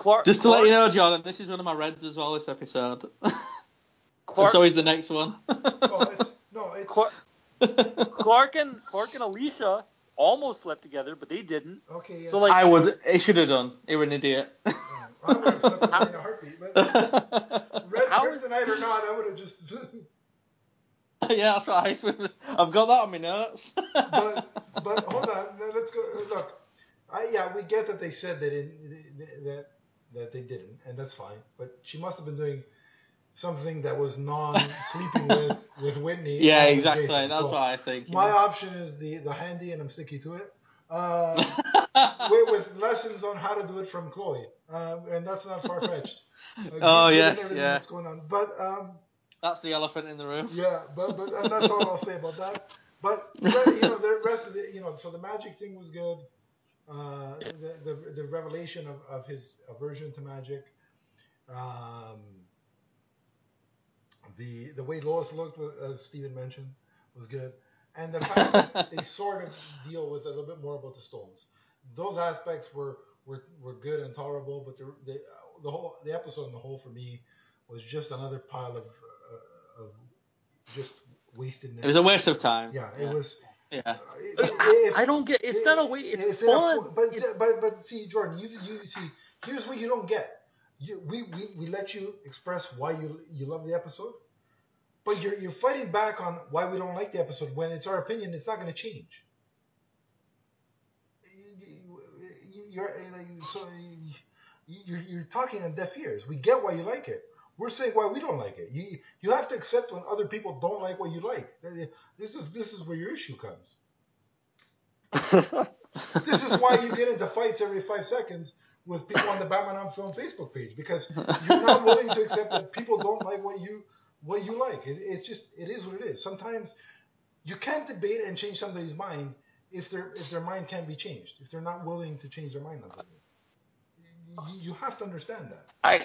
Clark, Just to Clark, let you know, Jordan, this is one of my reds as well, this episode. Clark, so is the next one. Oh, it's no, it's Clark, Clark and Clark and Alicia almost slept together, but they didn't. okay. Yes. So like, I would. He should have done. He was an idiot. Yeah, I would have slept with her in a heartbeat. But red How kryptonite or not, I would have just. Yeah, that's what I. I've got that on my notes. but but hold on, let's go. Look, I, yeah, we get that they said they didn't that that they didn't, and that's fine. But she must have been doing something that was non-sleeping with with Whitney. Yeah, and with exactly. Jason. That's So what I think. my know? option is the the handy, and I'm sticking to it. Uh, with, with lessons on how to do it from Chloe, um, and that's not far fetched. Uh, Oh given yes, everything yeah. that's going on, but um, That's the elephant in the room. yeah, but but and that's all I'll say about that. But you know, the rest of the you know, so the magic thing was good. Uh, the, the the revelation of, of his aversion to magic. Um, the the way Lois looked, as Steven mentioned, was good, and the fact that they sort of deal with a little bit more about the stones. Those aspects were were, were good and tolerable, but the, the the whole the episode in the whole for me was just another pile of uh, of just wastedness. It was a waste of time. Yeah, it yeah. was. Yeah. Uh, I, if, I don't get. It's if, not a way. It's if fun. A, but it's, but but see, Jordan, you you see, here's what you don't get. You we, we, we let you express why you you love the episode, but you're you're fighting back on why we don't like the episode when it's our opinion. It's not going to change. You're so you're you're talking on deaf ears. We get why you like it. We're saying why we don't like it. You you have to accept when other people don't like what you like. This is this is where your issue comes. This is why you get into fights every five seconds with people on the Batman on Film Facebook page, because you're not willing to accept that people don't like what you what you like. It, it's just it is what it is. Sometimes you can't debate and change somebody's mind if their if their mind can't be changed. If they're not willing to change their mind on something, you, you have to understand that. I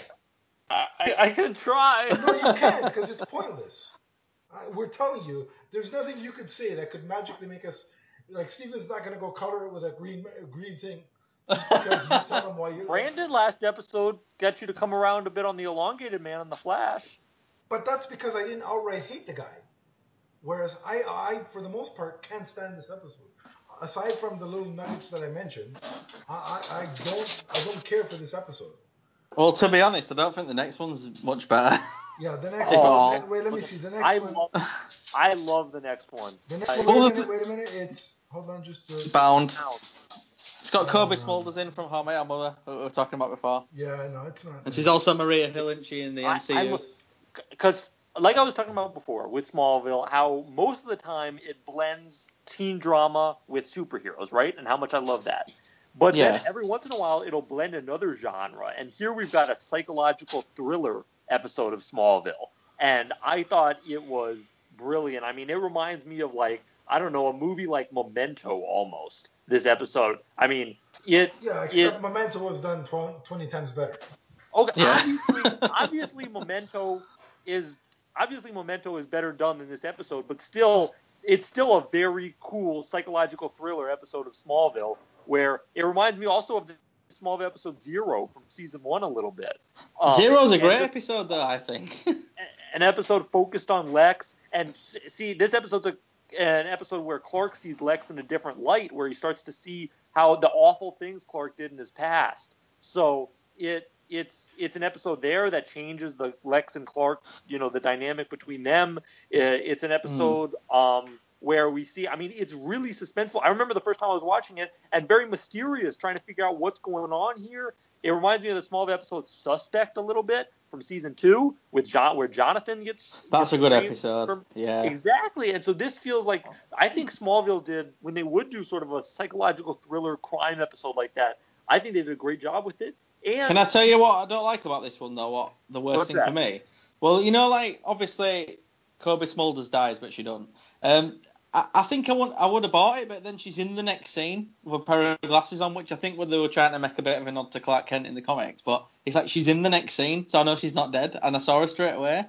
I, I can try. No, you can't, because it's pointless. Uh, we're telling you, there's nothing you could say that could magically make us. Like, Steven's not going to go color it with a green a green thing just because you tell him why you. Brandon last episode got you to come around a bit on the elongated man on the Flash. But that's because I didn't outright hate the guy. Whereas I, I, for the most part, can't stand this episode. Aside from the little nuggets that I mentioned, I, I, I don't I don't care for this episode. Well, to be honest, I don't think the next one's much better. Yeah, the next Oh, one. Wait, let me see. The next I one. Love, I love the next one. The next I, one. Wait a minute. Wait a minute. It's hold on, just to, Bound. It's got Um, Kobe Smulders in from How I Met Your Mother, that we were talking about before. Yeah, no, it's not. And she's also Maria Hill, isn't she, in the M C U? Because, like I was talking about before with Smallville, how most of the time it blends teen drama with superheroes, right? And how much I love that. But Yeah. then every once in a while it'll blend another genre. And here we've got a psychological thriller episode of Smallville. And I thought it was brilliant. I mean, it reminds me of, like, I don't know, a movie like Memento almost, this episode. I mean, it... Yeah, except it, Memento was done twenty times better. Okay, Yeah. obviously, obviously Memento is... Obviously, Memento is better done than this episode, but still, it's still a very cool psychological thriller episode of Smallville, where it reminds me also of the Smallville episode Zero from season one a little bit. Um, Zero's a great and, episode, though, I think. An episode focused on Lex, and see, this episode's a, an episode where Clark sees Lex in a different light, where he starts to see how the awful things Clark did in his past. So it it's it's an episode there that changes the Lex and Clark, you know, the dynamic between them. It's an episode mm. um, where we see, I mean, it's really suspenseful. I remember the first time I was watching it, and very mysterious, trying to figure out what's going on here. It reminds me of the Smallville episode Suspect a little bit from season two, with John, where Jonathan gets. That's gets a good episode. From, yeah. Exactly, and so this feels like, I think Smallville did, when they would do sort of a psychological thriller crime episode like that, I think they did a great job with it. And can I tell you what I don't like about this one, though? What the worst thing that? for me? Well, you know, like, obviously Kobe Smulders dies, but she don't. Um, I, I think I want I would have bought it, but then she's in the next scene with a pair of glasses on, which I think they were trying to make a bit of a nod to Clark Kent in the comics. But it's like she's in the next scene, so I know she's not dead, and I saw her straight away.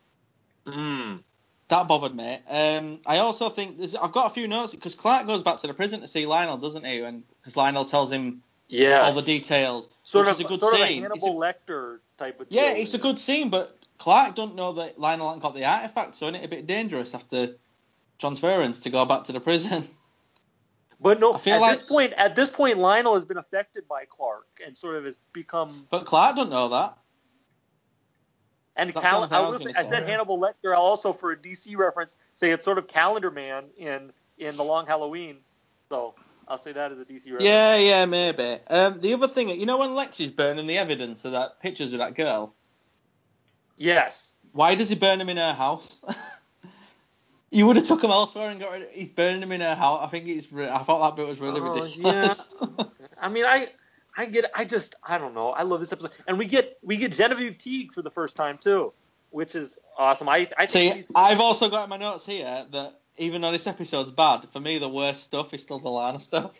Mm. That bothered me. Um, I also think there's, I've got a few notes because Clark goes back to the prison to see Lionel, doesn't he? And because Lionel tells him Yes. all the details, Sort which of, is a good sort scene. of a Hannibal a, Lecter type of. Yeah, deal, it's a good scene, but Clark don't know that Lionel hasn't got the artifact, so isn't it a bit dangerous after transference to go back to the prison? But no, I feel at like, this point, at this point, Lionel has been affected by Clark and sort of has become. But Clark don't know that. And That's Cal- the only thing I, I was will say, gonna I say. said Hannibal Lecter. I'll also, for a D C reference, say it's sort of Calendar Man in in The Long Halloween. So I'll say that as a D C reference. Yeah, yeah, maybe. Um, the other thing, you know, when Lex is burning the evidence of that pictures of that girl. Yes. Why does he burn them in her house? You would have took him elsewhere and got rid of, he's burning them in her house. I think it's. I thought that bit was really Oh, ridiculous. yeah. I mean, I, I get. I just. I don't know. I love this episode, and we get we get Genevieve Teague for the first time too, which is awesome. I. I think See, she's, I've also got in my notes here that even though this episode's bad, for me the worst stuff is still the Lana stuff.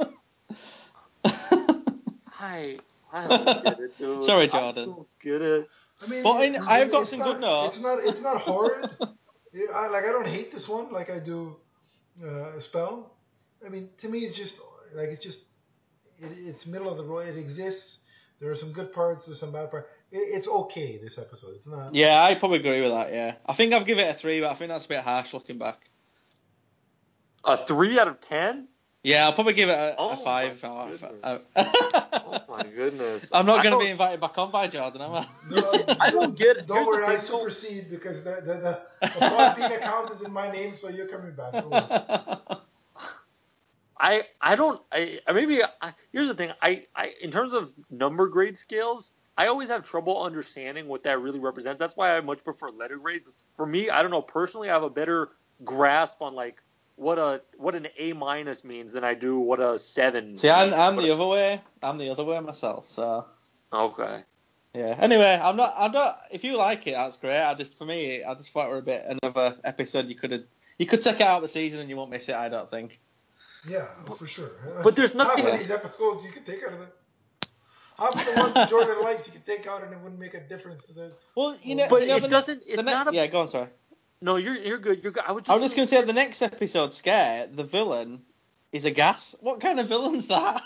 I. I don't get it, dude. Sorry, Jordan. I don't get it. I mean, But it, in, I've got it's some not, good notes. It's not. It's not horrid. Yeah, I, like I don't hate this one like I do uh, Spell. I mean, to me, it's just like it's just it, it's middle of the road. It exists. There are some good parts. There's some bad parts. It, it's okay. This episode. It's not. Yeah, I probably agree with that. Yeah, I think I've given it a three, but I think that's a bit harsh looking back. A three out of ten. Yeah, I'll probably give it a, Oh a five. my Or goodness. a, Oh my goodness. I'm not I going to don't- be invited back on by Jordan, am I? You see, I don't get it. Don't Here's the worry, I thing, so- supersede because the the the, the Podbean account is in my name, so you're coming back. Don't worry. I I don't I I- maybe I, here's the thing I, I in terms of number grade scales I always have trouble understanding what that really represents. That's why I much prefer letter grades. For me, I don't know personally, I have a better grasp on like what a what an A minus means than I do what a seven. See, I'm, means. I'm What the a- other way. I'm the other way myself. So okay. yeah. Anyway, I'm not. I'm not. If you like it, that's great. I just for me, I just thought it were a bit another episode. You could have. You could take it out of the season and you won't miss it. I don't think. Yeah, for sure. But there's nothing- Half of these episodes you can take out of it. Half of the ones that Jordan likes you can take out and it wouldn't make a difference to the. Well, you know, But you know, it the, doesn't- it's the ne- not a- Yeah, go on. Sorry. No, you're you're good. You're good. I, would just I was just going to say the next episode, Scare, the villain is a gas. What kind of villain's that?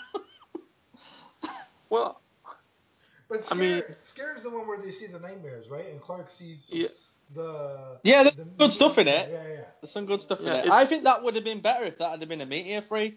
well, But Scare, I mean- Scare is the one where they see the nightmares, right? And Clark sees yeah. the. Yeah, there's the good stuff in it. Yeah, yeah. There's some good stuff Yeah, in it. it's- I think that would have been better if that had been a Meteor Freak.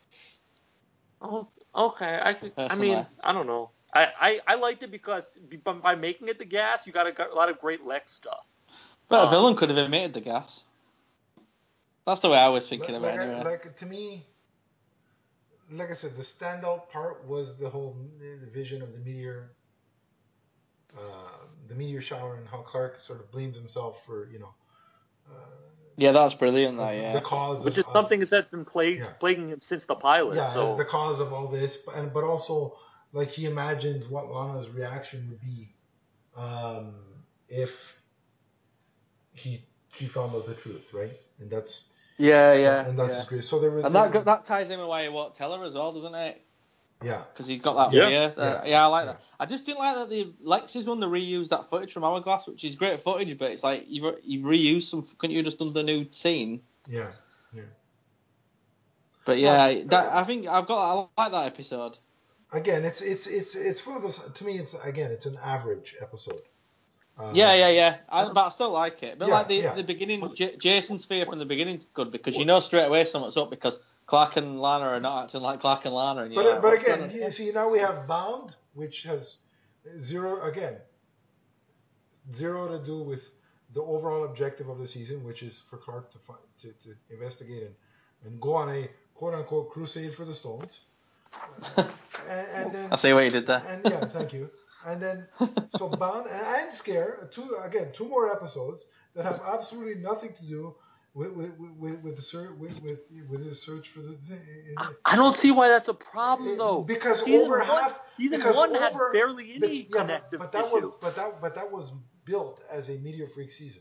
Oh, okay. I could, I Personally. mean, I don't know. I, I, I liked it because by, by making it the gas, you got a, got a lot of great Lex stuff. But a Um, villain could have emitted the gas. That's the way I was thinking Like, of it like, anyway. I, like to me, like I said, the standout part was the whole the vision of the meteor, uh, the meteor shower, and how Clark sort of blames himself for you know. Uh, Yeah, that's brilliant. That as yeah. the cause which of, is something that's been plagued, yeah. plaguing him since the pilot. yeah, so as the cause of all this, and but also like he imagines what Lana's reaction would be um, if he she found out the truth, right? And that's Yeah, yeah. and that's yeah. great. So there was And there, that that ties in with why he won't tell her as well, doesn't it? yeah. Because he's got that Yeah. fear. Uh, Yeah. yeah, I like Yeah. that. I just didn't like that the Lex's one, they reused that footage from Hourglass, which is great footage, but it's like you re- you reused some. Couldn't you have just done the new scene? Yeah, yeah. But yeah, Well, that uh, I think I've got. I like that episode. Again, it's it's it's it's one of those. To me, it's again, it's an average episode. Um, Yeah, yeah, yeah. I, but I still like it. But Yeah, like the, yeah. the beginning, J- Jason's fear from the beginning's good because you know straight away something's up because Clark and Lana are not acting like Clark and Lana. And you're But like, but what's again, going on? you see now we have Bound, which has zero again, zero to do with the overall objective of the season, which is for Clark to find to, to investigate and, and go on a quote unquote crusade for the Stones. Uh, and, and then I see what you did there. and yeah, thank you. And then so Bound and, and Scare, two again, two more episodes that have absolutely nothing to do with with with, with the search with, with with his search for the thing. I don't see why that's a problem though. Because season over one, half season because one over, had barely but, any yeah, but, connective but that issue. was but that but that was built as a Meteor Freak season.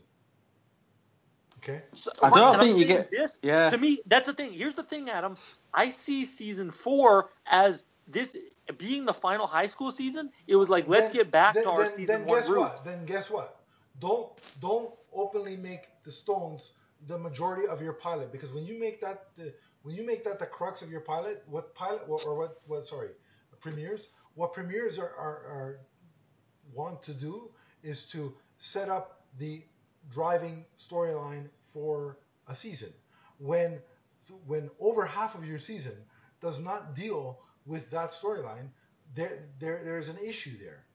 Okay. So- I don't and I'm think you saying get- this. yeah. To me, that's the thing. Here's the thing, Adam. I see season four as this being the final high school season. It was like, let's Then- get back then, to our then, season then one guess roots. what? Then guess what? Don't don't openly make the Stones the majority of your pilot, because when you make that the when you make that the crux of your pilot, what pilot or what what sorry, premieres. What premieres are, are, are want to do is to set up the driving storyline for a season. When when over half of your season does not deal with that storyline, there there there's an issue there.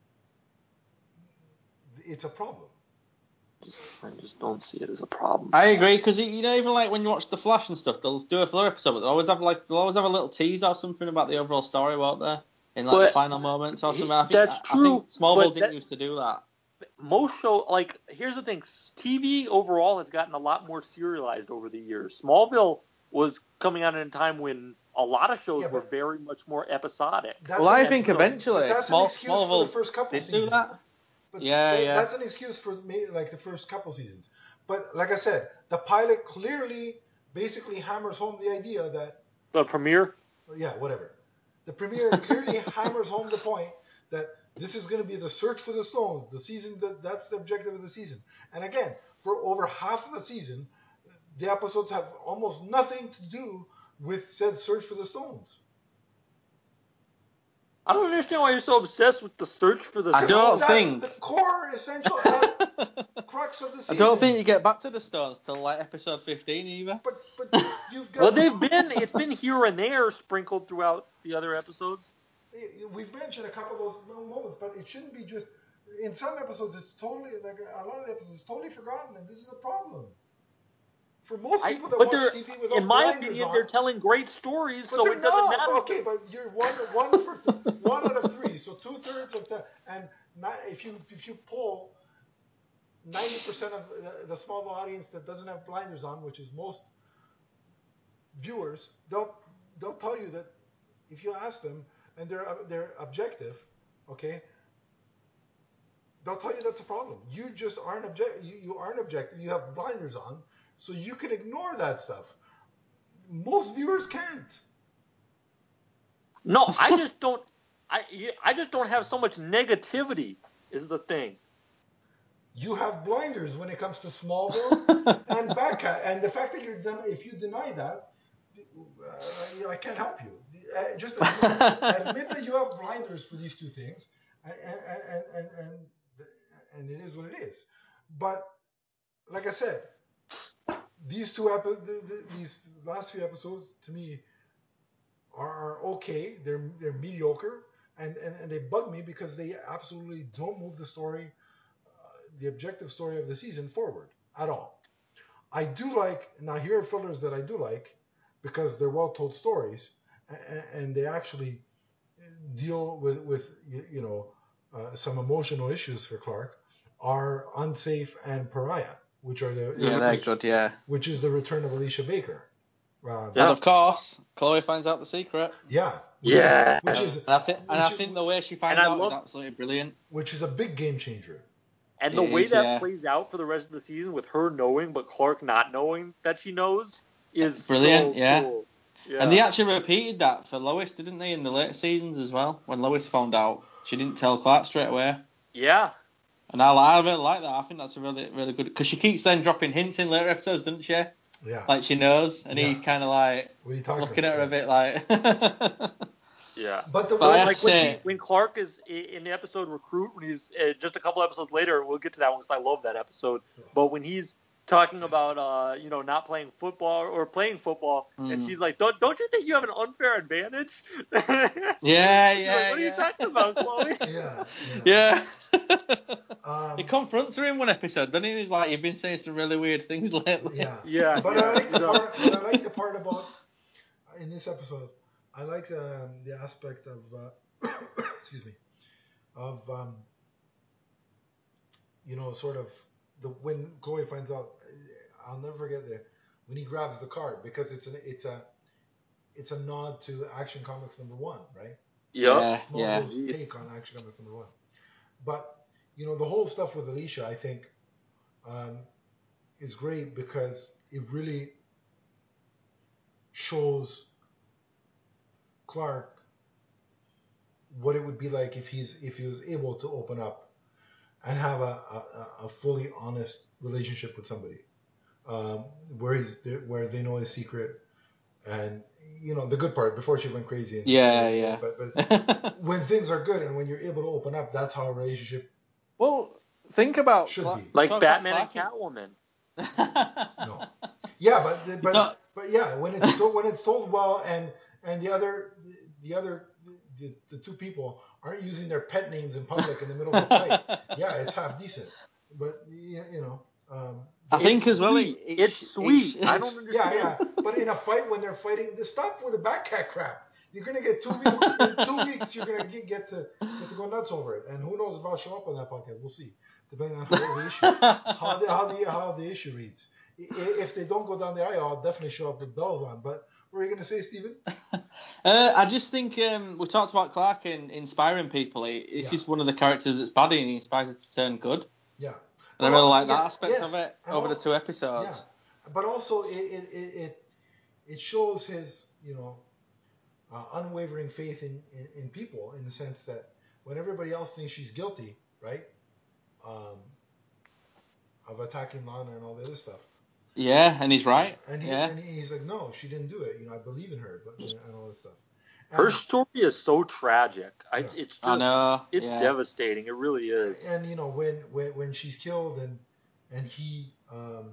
It's a problem. I just don't see it as a problem. I agree, because you know, even like when you watch The Flash and stuff, they'll do a filler episode, but they'll always have like they'll always have a little tease or something about the overall story, won't they? In like But the final moments or something. I think that's I, true, I think Smallville but didn't that- used to do that. Most show like here's the thing: T V overall has gotten a lot more serialized over the years. Smallville was coming out at a time when a lot of shows Yeah, were but- very much more episodic. That's Well, I an- think so- eventually but that's Small, an excuse for Smallville the first couple did seasons. do that. But Yeah, that- yeah. That's an excuse for me, like the first couple seasons. But like I said, the pilot clearly, basically hammers home the idea that The premiere. yeah, whatever. The premiere clearly hammers home the point that this is going to be the search for the stones. The season that that's the objective of the season. And again, for over half of the season, the episodes have almost nothing to do with said search for the stones. I don't understand why you're so obsessed with the search for the. I don't That's think- the core essential uh, crux of the I season. don't think you get back to the stones till like episode fifteen either. But but you've got. Well, they've been. It's been here and there, sprinkled throughout the other episodes. We've mentioned a couple of those moments, but it shouldn't be just. In some episodes, it's totally like a lot of the episodes, it's totally forgotten, and this is a problem. For most I, people that but watch they're, T V without in my blinders opinion, on, they're telling great stories, but so they're it doesn't not. matter. Okay, but you're one one for one out of three, so two thirds of that. And not, if you if you pull ninety percent of the, the Smallville audience that doesn't have blinders on, which is most viewers, they'll they'll tell you that if you ask them and they're they're objective, okay, they'll tell you that's a problem. You just aren't object you, you aren't objective. You have blinders on, so you can ignore that stuff. Most viewers can't. No, I just don't. I I just don't have so much negativity. Is the thing. You have blinders when it comes to Smallville and Batcat, and the fact that you're done, if you deny that, uh, I can't help you. Uh, just admit, admit that you have blinders for these two things, and and, and and and it is what it is. But like I said, these two epi- the, the, these last few episodes to me are, are okay. They're they're mediocre, and, and and they bug me because they absolutely don't move the story, the objective story of the season forward at all. I do like, now here are fillers that I do like because they're well told stories and, and they actually deal with, with you know, uh, some emotional issues for Clark, are Unsafe and Pariah, which are the Yeah, they're which, good, yeah. which is the return of Alicia Baker. Um, And of course, Chloe finds out the secret. yeah, Yeah. which is And I, th- and I which is- think the way she finds And I out love- is absolutely brilliant. which is a big game changer. And the It way is, that yeah. plays out for the rest of the season, with her knowing but Clark not knowing that she knows, is Brilliant, so yeah. cool. Yeah. And they actually repeated that for Lois, didn't they, in the later seasons as well? When Lois found out, she didn't tell Clark straight away. Yeah. And I, I really like that. I think that's a really, really good... Because she keeps then dropping hints in later episodes, doesn't she? Yeah. Like she knows, and Yeah. he's kind of like What are you talking looking about? at her a bit like... Yeah. But the But I way have Like to when, say- he, when Clark is i- in the episode Recruit, when he's uh, just a couple episodes later, we'll get to that one because I love that episode. But when he's talking about, uh, you know, not playing football or playing football, and Mm. she's like, "Don't don't you think you have an unfair advantage?" Yeah, She's yeah, like, what are you yeah. talking about, Chloe? yeah, yeah. Yeah. Um, He confronts her in one episode, doesn't he? He's like, you've been saying some really weird things lately. Yeah. Yeah, But yeah, I like the you know. part. But I like the part about in this episode. I like um, the aspect of uh, excuse me of um, you know sort of the when Chloe finds out. I'll never forget the when he grabs the card because it's an it's a it's a nod to Action Comics number one, right? Yep. Yeah. Smallville's take on Action Comics number one. But you know the whole stuff with Alicia, I think, um, is great because it really shows Clark what it would be like if he's if he was able to open up and have a, a, a fully honest relationship with somebody, um, where he's where they know his secret and you know the good part before she went crazy. And, Yeah, and, yeah. But but when things are good and when you're able to open up, that's how a relationship Well, think about should Cla- be. Like talk Batman about and Clark Catwoman. No. Yeah, but but No. but yeah, when it's told, when it's told well, and and the other the other the, the two people aren't using their pet names in public in the middle of a fight. Yeah, it's half decent. But you you know, um, I they- think It's as well. It, sweet. it, It's sh- it sweet. sh- I don't it's- yeah, understand. yeah. But in a fight when they're fighting, the stop with the back cat crap. You're gonna get two weeks. In two weeks, you're gonna get, get to get to go nuts over it. And who knows if I'll show up on that podcast? We'll see, depending on how the issue how the how the how the issue reads. I- If they don't go down the aisle, I'll definitely show up with bells on. But what are you gonna say, Stephen? Uh, I just think um, we talked about Clark and inspiring people. It, it's Yeah. just one of the characters that's baddie and he inspires it to turn good. Yeah. And I really like yeah, that aspect yes. of it And over all- the two episodes. Yeah, but also it it it it, it shows his you know uh, unwavering faith in, in in people in the sense that when everybody else thinks she's guilty, right, um, of attacking Lana and all the other stuff. Yeah, and he's right. And, he, yeah. and he's like, no, she didn't do it. You know, I believe in her, but and all this stuff. Her And, story is so tragic. I, Yeah. it's just, I know. it's yeah. devastating. It really is. and you know when, when when she's killed and and he um,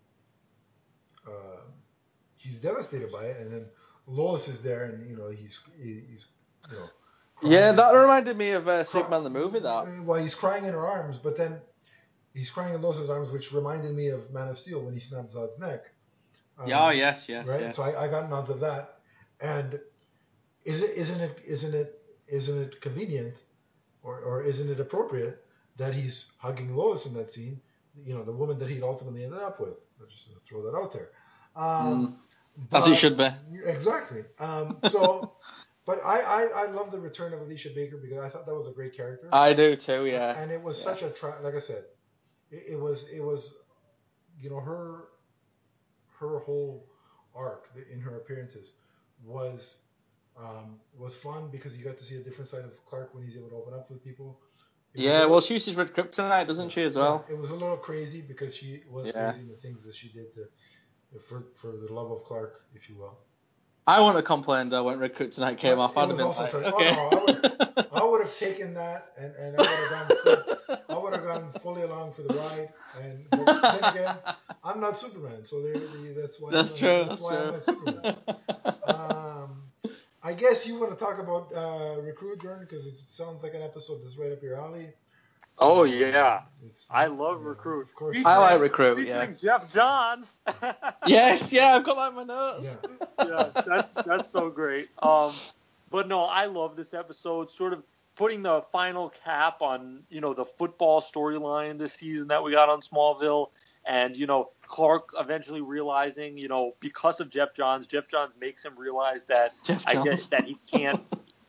uh, he's devastated by it, and then Lois is there, and you know he's he's you know Yeah, crying. that reminded me of uh, Cry- Superman the movie. That. Well, he's crying in her arms, but then he's crying in Lois's arms, which reminded me of Man of Steel when he snapped Zod's neck. Um, Yeah. Oh, yes. Yes. right. Yes. So I, I got nods of that. And is it isn't it isn't it isn't it convenient, or, or isn't it appropriate that he's hugging Lois in that scene? You know, the woman that he'd ultimately ended up with. I'm just gonna throw that out there. Um, As but- it should be. Exactly. Um, so, but I, I I love the return of Alicia Baker because I thought that was a great character. I do too. Yeah. And it was Yeah. such a tra- like I said, it, it was it was, you know, her her whole arc in her appearances was um, was fun because you got to see a different side of Clark when he's able to open up with people. It was Yeah. a Well, little- she uses red kryptonite, doesn't yeah, she, as well? yeah, it was a little crazy because she was Yeah. crazy in the things that she did to for for the love of Clark, if you will. I wouldn't have complained though when red kryptonite came But off. it I'd have was been also like, tra- okay. oh, no, I would I would have taken that and, and I would have gone full, I would have gone fully along for the ride. And but then again, I'm not Superman, so there, the, that's why That's I'm true. not, That's why I'm true. not Superman. Um, I guess you want to talk about uh, Recruit, Jordan, because it sounds like an episode that's right up your alley. Oh, Um, yeah. it's, I love yeah, Recruit. Of course, I you like do. Recruit. Featuring Yes. Jeff Johns. Yes. Yeah. I've got that in my notes. Yeah. yeah, that's that's so great. Um, but no, I love this episode. Sort of putting the final cap on, you know, the football storyline this season that we got on Smallville, and you know, Clark eventually realizing, you know, because of Jeff Johns, Jeff Johns makes him realize that Jeff I Johns. guess that he can't.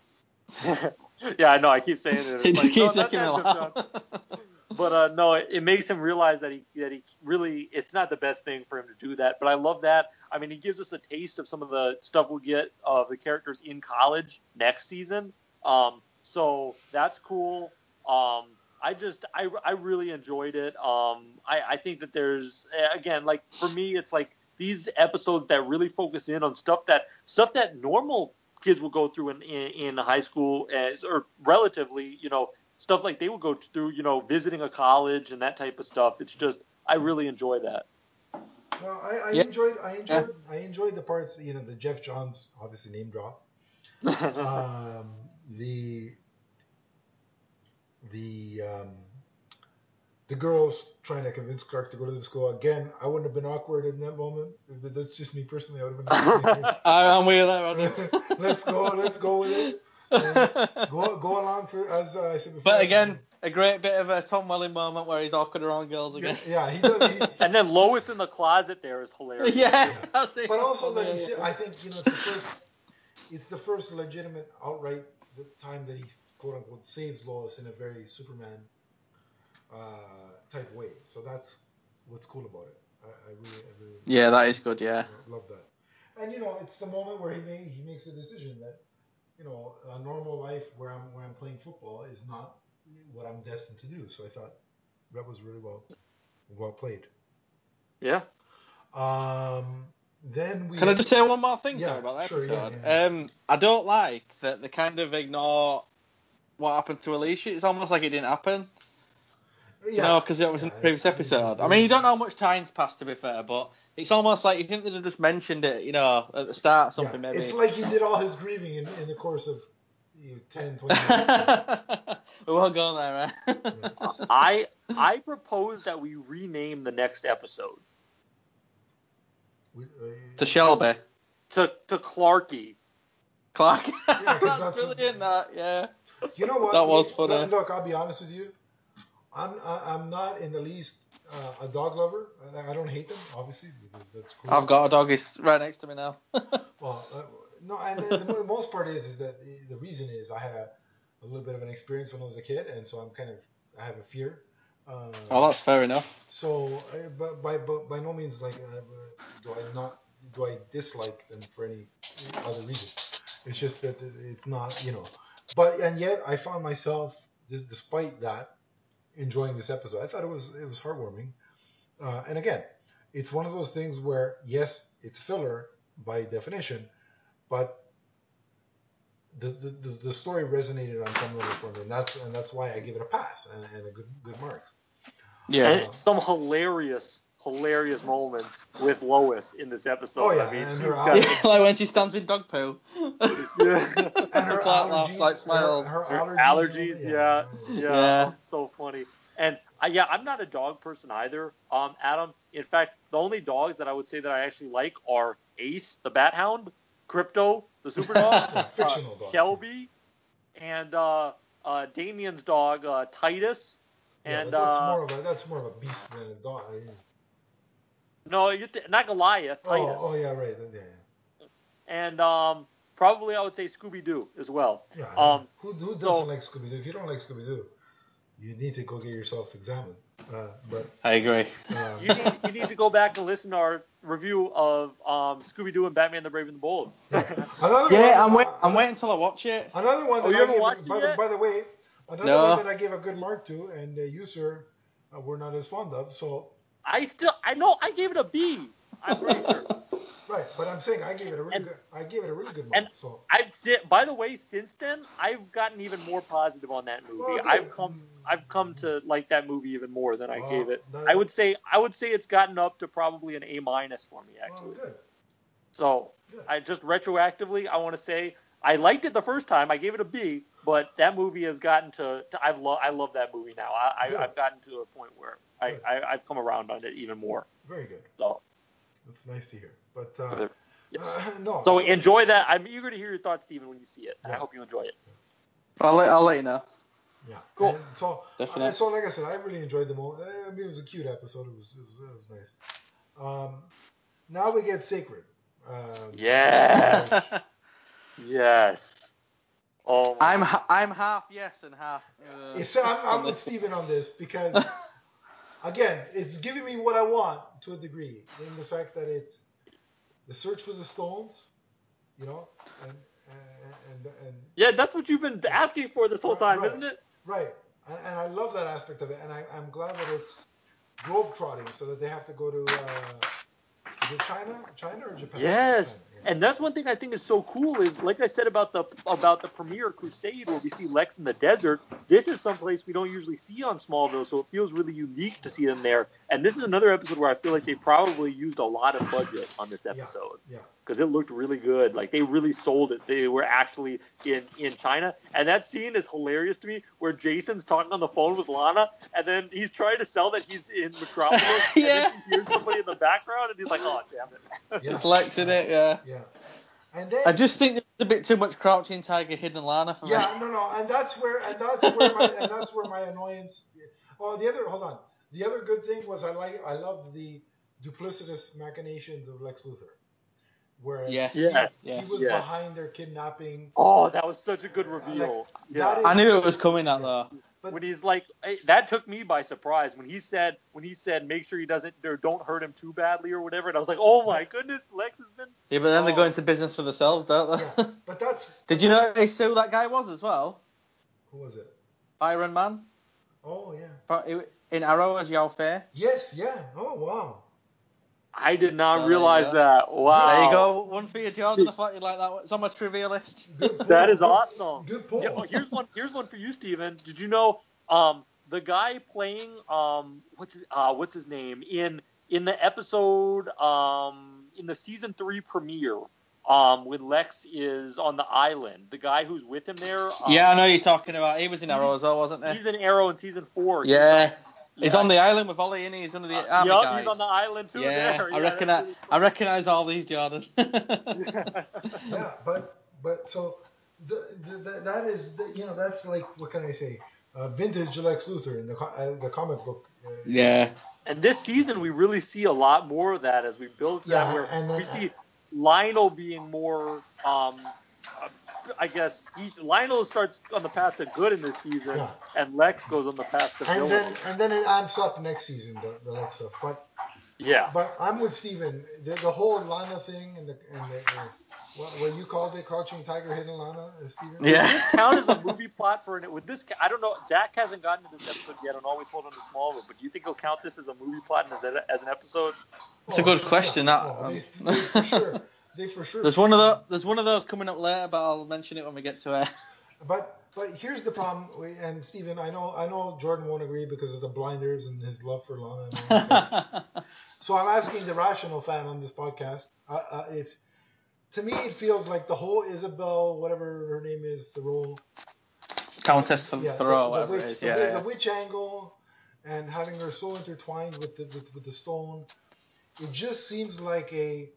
yeah, I know. I keep saying it. He It's just like, no, keeps not making me that Jeff laugh. Johns. But uh, no, it, it makes him realize that he that he really it's not the best thing for him to do that. But I love that. I mean, he gives us a taste of some of the stuff we'll get of the characters in college next season. Um, so that's cool. Um, I just I, I really enjoyed it. Um, I, I think that there's again like for me it's like these episodes that really focus in on stuff that stuff that normal kids will go through in in, in high school as or relatively you know. Stuff like they would go through, you know, visiting a college and that type of stuff. It's just, I really enjoy that. Well, I, I Yeah. enjoyed, I enjoyed, I enjoyed the parts. You know, the Jeff Johns obviously name drop. um, the the um, the girls trying to convince Clark to go to the school again. I wouldn't have been awkward in that moment. That's just me personally. I would have been. I- I'm with you there, Roger. let's go. Let's go with it. And go go along for as uh, I said before. But again, a great bit of a Tom Welling moment where he's awkward around girls yeah, again. yeah, he does. He, And then Lois in the closet there is hilarious. yeah, that's it. but also that he, I think you know it's the first, it's the first legitimate outright the time that he quote unquote saves Lois in a very Superman uh, type way. So that's what's cool about it. I, I really, I really. Yeah, that is good. Yeah. Love that. And you know, it's the moment where he may he makes a decision that you know a normal life where I'm where I'm playing football is not what I'm destined to do. So I thought that was really well well played. Yeah. Um, Then we Can I just say one more thing, Yeah, sorry, about that sure, yeah, episode? yeah, yeah. Um, I don't like that they kind of ignore what happened to Alicia. It's almost like it didn't happen. yeah. You know, because it was yeah, in the previous I- episode. I- I mean, you don't know how much time's passed, to be fair, but it's almost like you think they'd have just mentioned it, you know, at the start, something yeah, maybe. It's like he did all his grieving in, in the course of you know, ten, twenty minutes. We won't go there, right? I I propose that we rename the next episode We, uh, To Shelby. to to Clarky. Clark. 'cause that's, that's brilliant, what- that, yeah. You know what? That was Look- funny. Look, I'll be honest with you. I'm I, I'm not in the least uh, a dog lover. I, I don't hate them, obviously, because that's cool. I've got a dog, he's right next to me now. Well, uh, no, and the, the most part is is that the, the reason is I had a, a little bit of an experience when I was a kid, and so I'm kind of I have a fear. Uh, Oh, that's fair enough. So, uh, but by but by no means like uh, do I not do I dislike them for any other reason. It's just that it's not, you know. But and yet I found myself, despite that, enjoying this episode. I thought it was it was heartwarming. Uh, and again, it's one of those things where yes, it's filler by definition, but the the, the, the story resonated on some level for me, and that's and that's why I give it a pass and, and a good good marks. Yeah. And some hilarious, hilarious moments with Lois in this episode. Oh, yeah, I mean, and you've her got- allergies. like when she stands in dog poo. yeah. And her Clark laugh, allergies, like smiles. her, her Her allergies, allergies, and all yeah, that, yeah, Yeah. um, so funny. And uh, yeah, I'm not a dog person either, um, Adam. In fact, the only dogs that I would say that I actually like are Ace, the Bat Hound, Crypto, the Super Dog, Yeah, fictional uh, dogs. Shelby, and uh, uh, Damien's dog, uh, Titus. Yeah, and but that's uh, more of a that's more of a beast than a dog. no, you th- not Goliath, Titus. Oh, oh yeah, right. Yeah, And um, probably I would say Scooby Doo as well. yeah. yeah. Um, who who doesn't so- like Scooby Doo? If you don't like Scooby Doo, you need to go get yourself examined. Uh, but I agree. uh, you need you need to go back and listen to our review of um, Scooby Doo and Batman the Brave and the Bold. yeah. Another Yeah, one, I'm, wait, uh, I'm waiting until I watch it. Another one Oh, that you I haven't gave, watched by it the yet? by the way, another No. one that I gave a good mark to, and uh, you sir, uh, were not as fond of. So I still I know I gave it a B. I'm pretty sure. right, but I'm saying I gave it a really And- good. I gave it a really good mark. and- So I've sit, by the way, since then I've gotten even more positive on that movie. Well, good. I've come I've come to like that movie even more than I Well, gave it. that- I would say I would say it's gotten up to probably an A minus for me well, actually. good. So Good. I just retroactively I want to say I liked it the first time. I gave it a B, but that movie has gotten to, to I've lo- I love that movie now. I, Good. I I've gotten to a point where I, Good. I I've come around on it even more. Very good. So That's nice to hear. But uh, yes. uh, no. So enjoy that. I'm eager to hear your thoughts, Stephen, when you see it. I Yeah. hope you enjoy it. I'll let, I'll let you know. Yeah. Cool. And so, Definitely. uh, so like I said, I really enjoyed the moment. I mean, it was a cute episode. It was, it was, it was nice. Um, now we get Sacred. Um, Yeah. Yes. Oh. My I'm ha- I'm half yes and half. Uh, Yeah, so I'm, I'm on with this. Steven on this because, again, it's giving me what I want to a degree in the fact that it's the search for the stones, you know, and and and, and Yeah, that's what you've been asking for this whole Right, time, right. isn't it? right, and, and I love that aspect of it, and I, I'm glad that it's globetrotting, so that they have to go to uh, is it China, China or Japan? Yes, China, yeah. and that's one thing I think is so cool is, like I said about the about the premiere Crusade, where we see Lex in the desert. This is someplace we don't usually see on Smallville, so it feels really unique to see them there. And this is another episode where I feel like they probably used a lot of budget on this episode yeah. because it looked really good. Like they really sold it. They were actually in in China, and that scene is hilarious to me, where Jason's talking on the phone with Lana, and then he's trying to sell that he's in Metropolis, and Yeah. then he hears somebody in the background, and he's like, "Oh, damn it." Yeah. It's Lex in it, yeah. Yeah, and then I just think there's a bit too much Crouching Tiger, Hidden Lana for me. yeah, no, no, and that's where and that's where my and that's where my annoyance. Oh, the other hold on. The other good thing was I like I loved the duplicitous machinations of Lex Luthor, whereas Yes. he, Yeah. he Yes. was Yeah. behind their kidnapping. Oh, that was such a good Uh, reveal. like, yeah. that is- I knew it was coming, that though. But When he's like, eh, that took me by surprise when he said, when he said, make sure he doesn't, or don't hurt him too badly or whatever. And I was like, oh my goodness, Lex has been. Yeah, but then they Oh. go into business for themselves, don't they? yeah, but that's Did you know who that guy was as well? who was it? Iron Man? Oh yeah. But he- In Arrow as Yao Fei. Yes, yeah. Oh wow. I did not So realize that. Wow. There you go. One for you, Jordan. I thought you'd like that. It's on my trivia list. Good pull. That is good, awesome. Good pull. Yeah, oh, here's one. Here's one for you, Steven. Did you know um, the guy playing um, what's his, uh, what's his name in in the episode um, in the season three premiere um, when Lex is on the island? The guy who's with him there. Um, Yeah, I know you're talking about. He was in Arrow as well, wasn't he? He's in Arrow in season four. Yeah. He's, He's yeah. on the island with Ollie, and he's one of the Uh, army yep, guys. he's on the island too. Yeah, there. I yeah, recognize. really I recognize all these, Jordan. Yeah, but but so the, the, the, that is the, you know that's like what can I say? Uh, vintage Lex Luthor in the co- uh, the comic book. Uh, yeah. And this season, we really see a lot more of that as we build to Yeah, that. Where and then- we see Lionel being more, um, uh, I guess, he, Lionel starts on the path to good in this season, Yeah. and Lex goes on the path to and villain. then and then it amps up next season the, the Lex stuff. But Yeah. but I'm with Steven. The, the whole Lana thing and the and the, the what, what you called it, Crouching Tiger, Hidden Lana, uh, Steven. Yeah. Would this count as a movie plot for an? Would this? I don't know. Zach hasn't gotten to this episode yet, and always hold on to Smallville. But do you think he'll count this as a movie plot and as, a, as an episode? It's a Oh, good sure, question. yeah. That, Oh, um, they, they for sure. They for sure. There's one of the, There's one of those coming up later, but I'll mention it when we get to it. But but here's the problem, and Steven, I know I know Jordan won't agree because of the blinders and his love for Lana. And all that. So I'm asking the rational fan on this podcast uh, uh, if, to me, it feels like the whole Isabel, whatever her name is, the role, Countess from yeah, Thoreau, the, whatever witch, it is. the, Yeah, wi- yeah. the witch angle, and having her so intertwined with the with, with the stone, it just seems like a,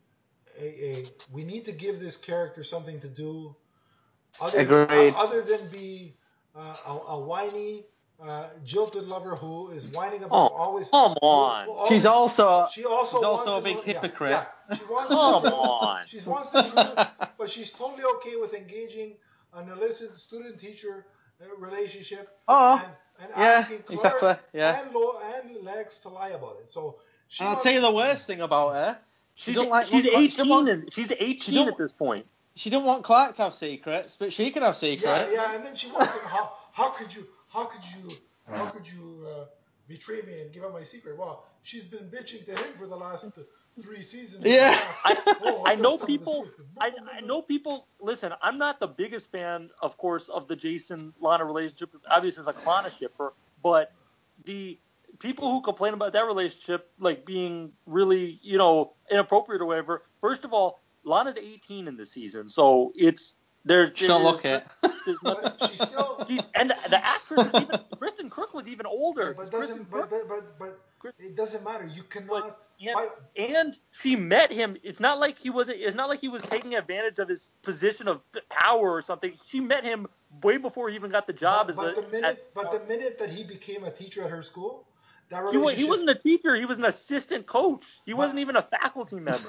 a a we need to give this character something to do, other Agreed. other than be uh, a, a whiny, uh, jilted lover who is whining about Oh, always. come who- on. who always- She's also she also she's wants also a to big know- yeah, hypocrite. Yeah, she wants Come the truth. on. She wants the truth, but she's totally okay with engaging an illicit student-teacher uh, relationship Oh, and, and yeah, asking Clark exactly, yeah. and, Lo, and Lex to lie about it. So she And I'll wants tell you to- the worst thing about her. She She's don't like she's want Clark- she don't eighteen. want- and she's eighteen don't- at this point. She don't want Clark to have secrets, but she can have secrets. Yeah, yeah, and then she wants to, how how could you how could you how could you uh, betray me and give up my secret? Well, she's been bitching to him for the last uh, three seasons. Yeah. I, Oh, I I'm know just telling the people. truth. I, I know people. Listen, I'm not the biggest fan, of course, of the Jason Lana relationship. It's obviously it's a Lana shipper, but the people who complain about that relationship like being really, you know, inappropriate or whatever. First of all, Lana's eighteen in this season, so it's there. She don't look it. There's nothing. But she's still. She, and the, the actress is even Kristen Crook was even older. Yeah, but 'cause doesn't Kristen but, Crook- but but but it doesn't matter. You cannot. and, why- and she met him. It's not like he was. It's not like he was taking advantage of his position of power or something. She met him way before he even got the job but, as but a. the minute as- but the minute that he became a teacher at her school, that he, was, relationship. he wasn't a teacher. He was an assistant coach. He wasn't even a faculty member.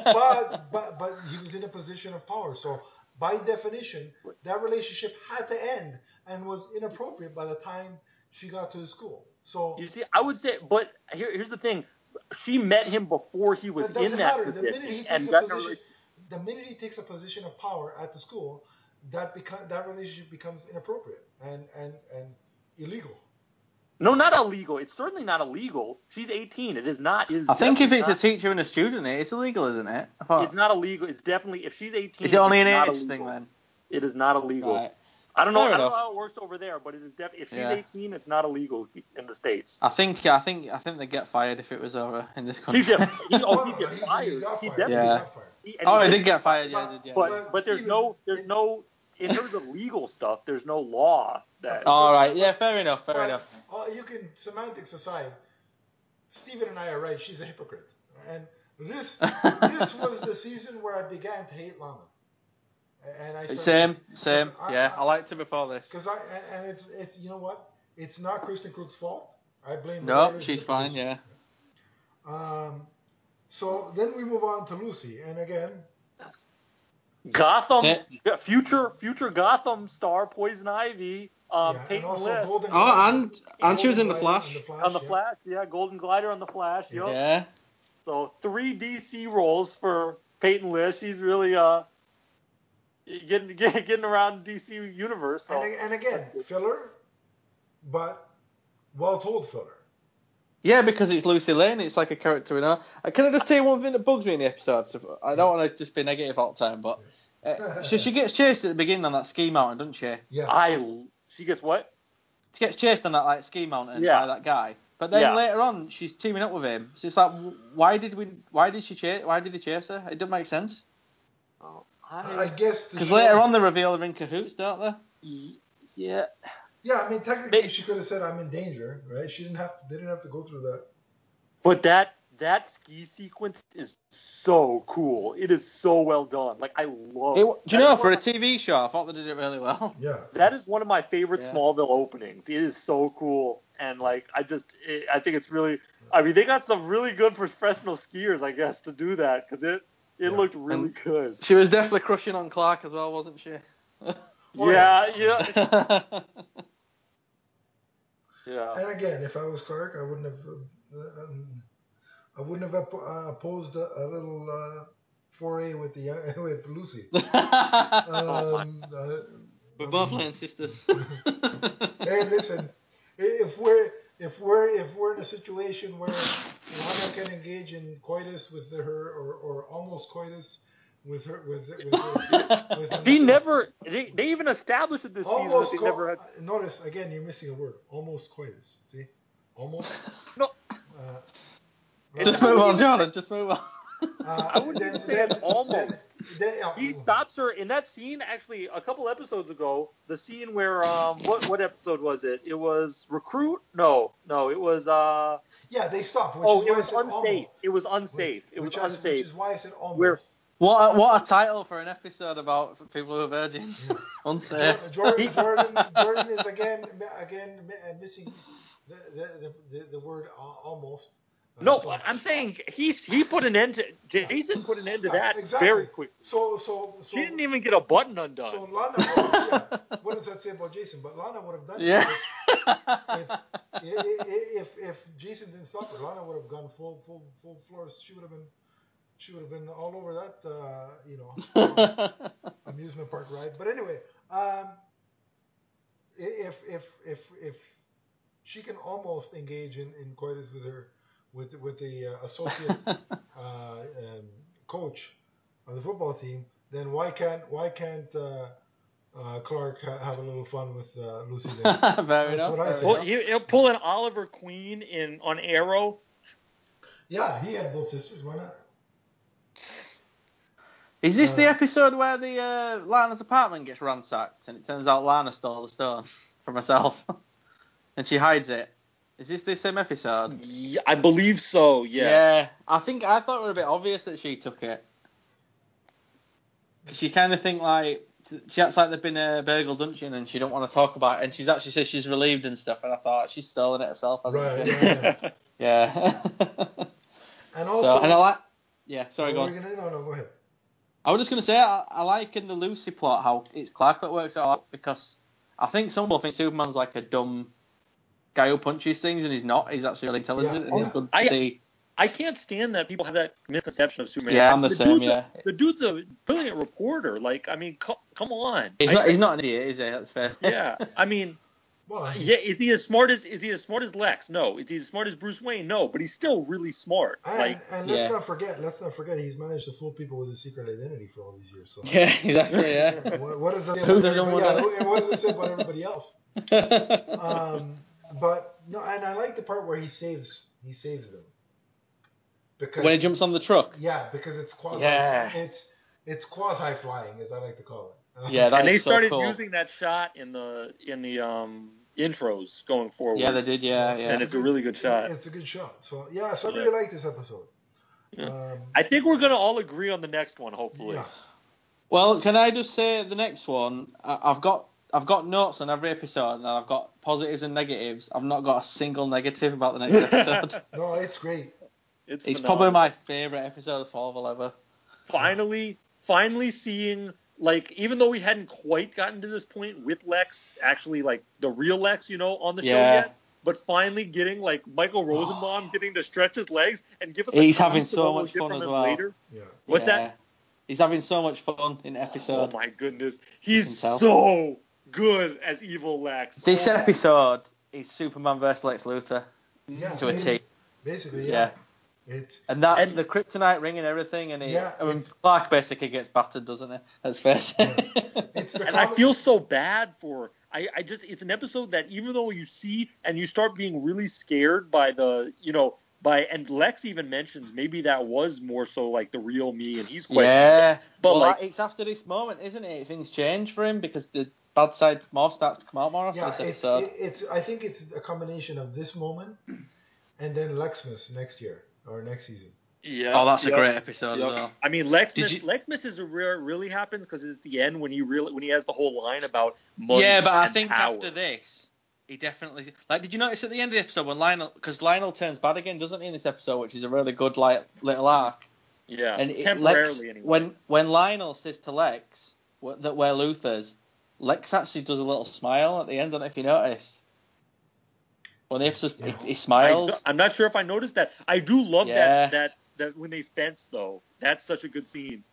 but but but he was in a position of power. So by definition, that relationship had to end and was inappropriate by the time she got to his school. So You see, I would say, but here, here's the thing: she met him before he was that doesn't in that matter. The position, minute he and takes a got in a position, rela- the minute he takes a position of power at the school, that beca- that relationship becomes inappropriate and and and illegal. No, not illegal. It's certainly not illegal. She's eighteen. It is not. It is I think if definitely it's not, a teacher and a student, it's illegal, isn't it? I thought- it's not illegal. It's definitely if she's eighteen. Is it only an it's not age illegal. thing then? It is not illegal. Right. I don't know. Fair I don't enough. know how it works over there, but it is definitely if she's Yeah. eighteen, it's not illegal in the states. I think I think I think they get fired if it was over in this She country. get, he, No, oh, no, he no, gets he- he fired. got He fired. definitely Yeah. He gets got fired. He, and Oh, he he did did get fired. Yeah, But- he did, yeah. But But, but there's Steven, no there's it- no in terms of legal stuff. There's no law that. All right. Yeah. Fair enough. Fair But, enough. uh, you can semantics aside. Stephen and I are right. She's a hypocrite, and this this was the season where I began to hate Lana. And I started- Same. Same. 'cause I- Yeah. I- I liked it before this. Because I and- and it's it's you know what? It's not Kristen Crook's fault. I blame the No, writers she's and the fine. producers. Yeah. Um, so then we move on to Lucy, and again, Gotham, Yeah. future future Gotham star Poison Ivy, um, yeah, and Peyton also List Golden. Oh, Glider- and and she was in the Golden Glider Flash. and the Flash, on the yeah. Flash, yeah, Golden Glider on the Flash, Yeah. yep. Yeah. So three D C roles for Peyton List. She's really uh getting getting, getting around D C universe. So And, and again, filler, but well told filler. Yeah, because it's Lucy Lane. It's like a character in her. Uh, Can I just tell you one thing that bugs me in the episode? So I don't want to just be negative all the time, but uh, she, she gets chased at the beginning on that ski mountain, doesn't she? Yeah. I she gets what? She gets chased on that like ski mountain Yeah. by that guy. But then Yeah. later on, she's teaming up with him. So it's like, why did we? Why did she chase? Why did he chase her? It doesn't make sense. Oh, I guess to Because show- later on they reveal they're in cahoots, don't they? Yeah. Yeah, I mean, technically They- she could have said I'm in danger, right? She didn't have to. They didn't have to go through that. But that that ski sequence is so cool. It is so well done. Like I love. It, it. do you That know, is for one a of my- T V show, I thought they did it really well. Yeah. that is one of my favorite Yeah. Smallville openings. It is so cool, and like I just, it, I think it's really. I mean, they got some really good professional skiers, I guess, to do that because it it Yeah. looked really And- good. She was definitely crushing on Clark as well, wasn't she? Oh, yeah, yeah, yeah. And again, if I was Clark, I wouldn't have. Uh, um, I wouldn't have oppo- uh, opposed a, a little uh, foray with the uh, with Lucy. Um, uh, We're I both mean- Lane sisters. Hey, listen. If we're if we're if we're in a situation where Lana can engage in coitus with her or, or almost coitus with her with with, her, with He an- never. They, they even established it this season that almost they co- never had. notice again. You're missing a word. Almost coitus. See, almost. No, Uh, Just I move wouldn't on, even Jordan. Just move on. uh, I wouldn't even say it's almost. then- then- He stops her in that scene. Actually, a couple episodes ago, the scene where um, what what episode was it? It was Recruit. No, no, it was uh. Yeah, they stopped. Which Oh, is it why was I said unsafe. almost. It was unsafe. It was Which, I, which unsafe. is why I said almost. Where- What a, what a title for an episode about people who are virgins. Yeah. Unsafe. Jordan, Jordan, Jordan is again again missing the the, the, the word almost. Uh, No, so, I'm saying he's he put an end to Jason put an end to Yeah, that exactly. very quickly. So so so. She didn't even get a button undone. So Lana, yeah, what does that say about Jason? But Lana would have done Yeah. it. If, if, if if Jason didn't stop her, Lana would have gone full full full floors. She would have been she would have been all over that uh, you know amusement park ride. But anyway, um, if if if if she can almost engage in, in coitus with her with with the uh, associate uh, um, coach on the football team, then why can't why can't uh, uh, Clark ha- have a little fun with uh, Lucy Lane? Fair That's enough. what I fair say. Well, enough. he, he'll pull an Oliver Queen in on Arrow. Yeah, he had both sisters. Why not? Is this the Uh, episode where the uh, Lana's apartment gets ransacked and it turns out Lana stole the stone from herself and she hides it? Is this the same episode? Yeah, I believe so. Yes. Yeah, I think I thought it was a bit obvious that she took it. Cause you kind of think like she acts like they've been a bagel, doesn't she? And she don't want to talk about it. And she's actually says she's relieved and stuff. And I thought she's stolen it herself, hasn't Right. she? Yeah. yeah. Yeah. And also, so and I like. Yeah, sorry, what go were on. we gonna, no, no, go ahead. I was just going to say, I, I like in the Lucy plot how it's Clark that works it out because I think some people think Superman's like a dumb guy who punches things and he's not. He's actually really intelligent Yeah. and it's Oh, good to I- see. I can't stand that people have that misconception of Superman. Yeah, I'm the the same, dude's yeah. A, the dude's a brilliant reporter. Like, I mean, co- come on. He's I- not He's not an idiot, is he? That's fair. Yeah, I mean, Well, yeah. Is he as smart as is he as smart as Lex? No. Is he as smart as Bruce Wayne? No. But he's still really smart. and, Like, and let's Yeah. not forget, let's not forget, he's managed to fool people with his secret identity for all these years. So, Yeah, exactly, yeah. what, what does that say Who's about the everybody? young Yeah, one? who- and what does it say about everybody else? Um, but no, and I like the part where he saves he saves them because when he jumps on the truck. yeah, because it's quasi Yeah. it's it's quasi flying, as I like to call it. Uh, Yeah, that and they is so started cool. using that shot in the in the um intros going forward. Yeah, they did, yeah, yeah. And it's a really good shot. It's a good shot. So yeah, so I Yeah. really like this episode. Yeah. Um, I think we're gonna all agree on the next one, hopefully. yeah. Well, can I just say the next one? I- I've got I've got notes on every episode, and I've got positives and negatives. I've not got a single negative about the next episode. No, it's great. It's, It's phenomenal. probably my favourite episode of Smallville ever. finally, finally seeing, like, even though we hadn't quite gotten to this point with Lex, actually, like, the real Lex, you know, on the show Yeah. yet, but finally getting, like, Michael Rosenbaum getting to stretch his legs and give us a He's having glimpse of so what we'll much get fun from as him well. later. Yeah. What's Yeah. that? He's having so much fun in Oh, episode. my goodness. He's tell. so good as evil Lex. This Oh, my- episode is Superman versus Lex Luthor Yeah. to a I mean, T. Basically, yeah. Yeah. It's And that And- the kryptonite ring and everything, and it, Yeah, I mean, it's- Clark basically gets battered, doesn't he? Let's face it. it's the And I comic- feel so bad for I, I just it's an episode that even though you see and you start being really scared by the you know by and Lex even mentions maybe that was more so like the real me and he's questioning Yeah, it. But well, like that- it's after this moment, isn't it? Things change for him because the bad side more starts to come out more after Yeah, this it's episode. it, it's. I think it's a combination of this moment and then Lexmas next year or next season. yeah, oh, that's yeah, a great episode yeah. as well. I mean Lexmas Did you- Lexmas is a rare really happens because it's at the end when he really when he has the whole line about money Yeah, but I and think power. after this, he definitely like. Did you notice at the end of the episode when Lionel, because Lionel turns bad again, doesn't he, in this episode, which is a really good like little arc. yeah, And it, temporarily Lex, anyway. when when Lionel says to Lex wh- that we're Luthers, Lex actually does a little smile at the end. I don't know if you noticed. When the episode, Yeah. he, he smiles. I, I'm not sure if I noticed that. I do love Yeah. that that that when they fence though. That's such a good scene.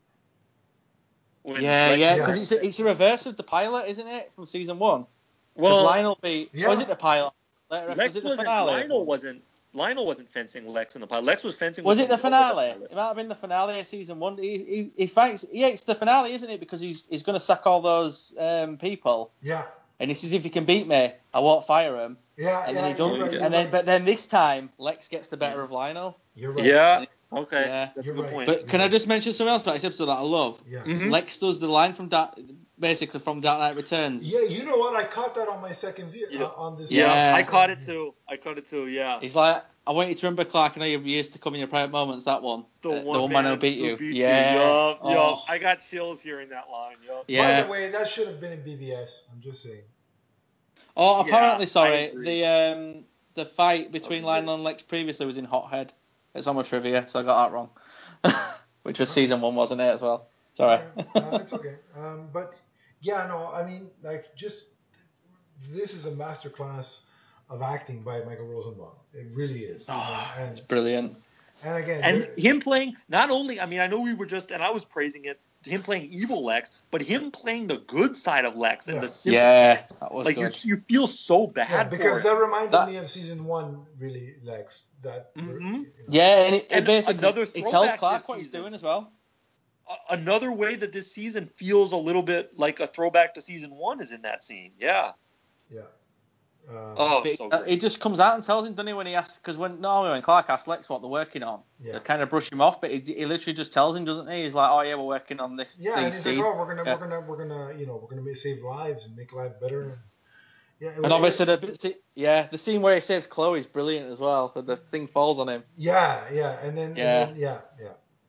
When yeah, Lex- yeah, Yeah. because it's a, it's a reverse of the pilot, isn't it, from season one? Because Well, Lionel beat. Yeah. Was it the pilot? Later, Lex was it the wasn't. finale? Lionel wasn't. Lionel wasn't fencing Lex in the pilot. Lex was fencing. Was with it the before finale? pilot. It might have been the finale of season one. He, he, he fights. Yeah, it's the finale, isn't it? Because he's he's going to sack all those um, people, Yeah, and he says, "If you can beat me, I won't fire him." yeah, And yeah. then he You're don't. right, you're and then, right. but then this time, Lex gets the better of Lionel. You're right. Yeah. Okay. Yeah. That's You're a good right. point. But can I just mention something else about this episode that I love? Yeah. Mhm. Lex does the line from Dark, basically from Dark Knight Returns. Yeah, you know what? I caught that on my second view Yeah. uh, on this. yeah, Yeah. I caught it too. I caught it too. Yeah. He's like, "I want you to remember, Clark, I know you have years to come in your private moments." That one, The Uh, one, the one man who beat you. yeah. Yup, Oh. yup. I got chills hearing that line. Yup. Yeah. By the way, that should have been in B V S. I'm just saying. Oh, Yeah, apparently, I sorry. agree. The um the fight between Okay. Lionel and Lex previously was in Hothead. It's on my trivia, so I got that wrong. Which was season one, wasn't it, as well? Sorry. Okay. Uh, it's okay. Um, but yeah, no, I mean, like, just this is a masterclass of acting by Michael Rosenbaum. It really is. Oh, and, it's and brilliant. and again, And there- him playing not only, I mean, I know we were just, and I was praising it, him playing evil Lex, but him playing the good side of Lex and Yeah. the sympathy. Yeah, that was like you, good. you feel so bad yeah, for because it. that reminded That- me of season one, really, Lex. That Mhm. you know. Yeah, and it, it And basically another it tells throwback Clark this what he's season. doing as well. A- Another way that this season feels a little bit like a throwback to season one is in that scene. Yeah. Yeah. Um, Oh, But so it, uh, great. it just comes out and tells him, doesn't he, when he asks? Because when normally when Clark asks Lex what they're working on, Yeah. they kind of brush him off, but he, he literally just tells him, doesn't he? He's like, "Oh yeah, we're working on this." Yeah, and these he's like, seeds." oh, we're gonna, Yeah. we're gonna, we're gonna, you know, we're gonna make, save lives and make life better. Yeah, it- And obviously, it- the bit- yeah, the scene where he saves Chloe is brilliant as well. But the thing falls on him, yeah, yeah, and then, Yeah. and then, yeah, yeah,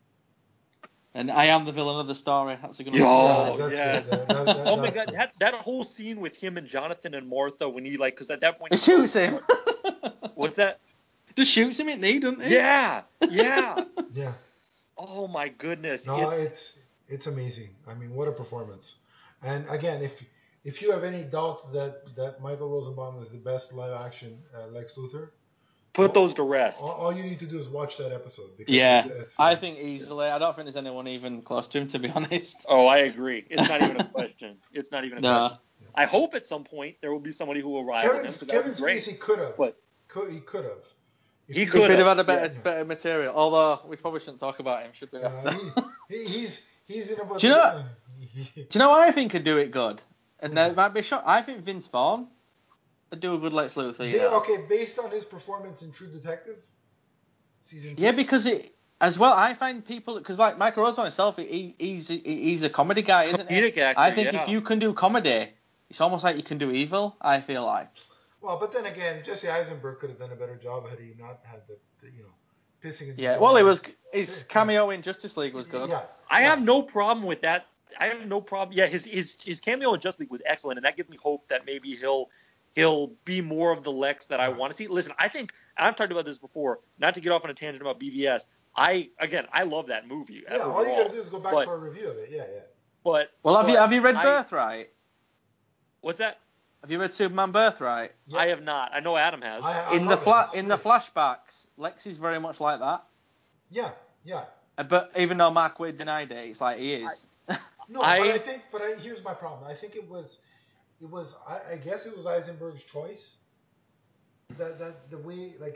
and I am the villain of the story. That's a good Yo, one. yeah, that's yes. good. That, that, that, Oh my that's god, good. that, that whole scene with him and Jonathan and Martha when he like, because at that point, He shoots him. what's that? Just shoots him in the knee, doesn't he? Yeah, yeah. Yeah, Oh my goodness, no, it's, it's it's amazing. I mean, what a performance! And again, if if you have any doubt that that Michael Rosenbaum is the best live action uh, Lex Luthor, put those to rest. all, all you need to do is watch that episode. Because Yeah, it's, it's I think easily. I don't think there's anyone even close to him, to be honest. Oh, I agree. It's not even a question. It's not even a No. question. I hope at some point there will be somebody who will rival Kevin, him. 'cause that Kevin would be great. Spacey could have, But could, he could have. If He He could could have have, had a better, yes. better material. Although we probably shouldn't talk about him, should we? Uh, After? he, he, he's he's in about. Do you know- he- Do you know what I think could do it good? And uh, it might be a shock. I think Vince Vaughn would do a good Lex Luthor. You Ba- know? okay, based on his performance in True Detective, season two. Yeah, because it as well. I find people because like Michael Rosenbaum himself, he, he's he, he's a comedy guy, isn't he? Comedic actor, I think yeah. if you can do comedy, it's almost like you can do evil. I feel like. Well, but then again, Jesse Eisenberg could have done a better job had he not had the, the you know, pissing. In the Yeah. jar. Well, it was his cameo in Justice League was good. Yeah. I yeah. have no problem with that. I have no problem. Yeah, his his his cameo in Justice League was excellent, and that gives me hope that maybe he'll he'll be more of the Lex that I want to see. Listen, I think I've talked about this before. Not to get off on a tangent about B V S. I again, I love that movie. Yeah, all you overall. gotta do is go back but, for a review of it. Yeah, yeah. But Well, have but you have you read I- Birthright? What's that? Have you read Superman Birthright? Yeah. I have not. I know Adam has. I, I In the love it. fla- It's in the great. flashbacks, Lex is very much like that. Yeah, yeah. Uh, But even though Mark Waid denied it, it's like he is. No, I- but I think, but I, here's my problem. I think it was, it was. I, I guess it was Eisenberg's choice. That that the way, like,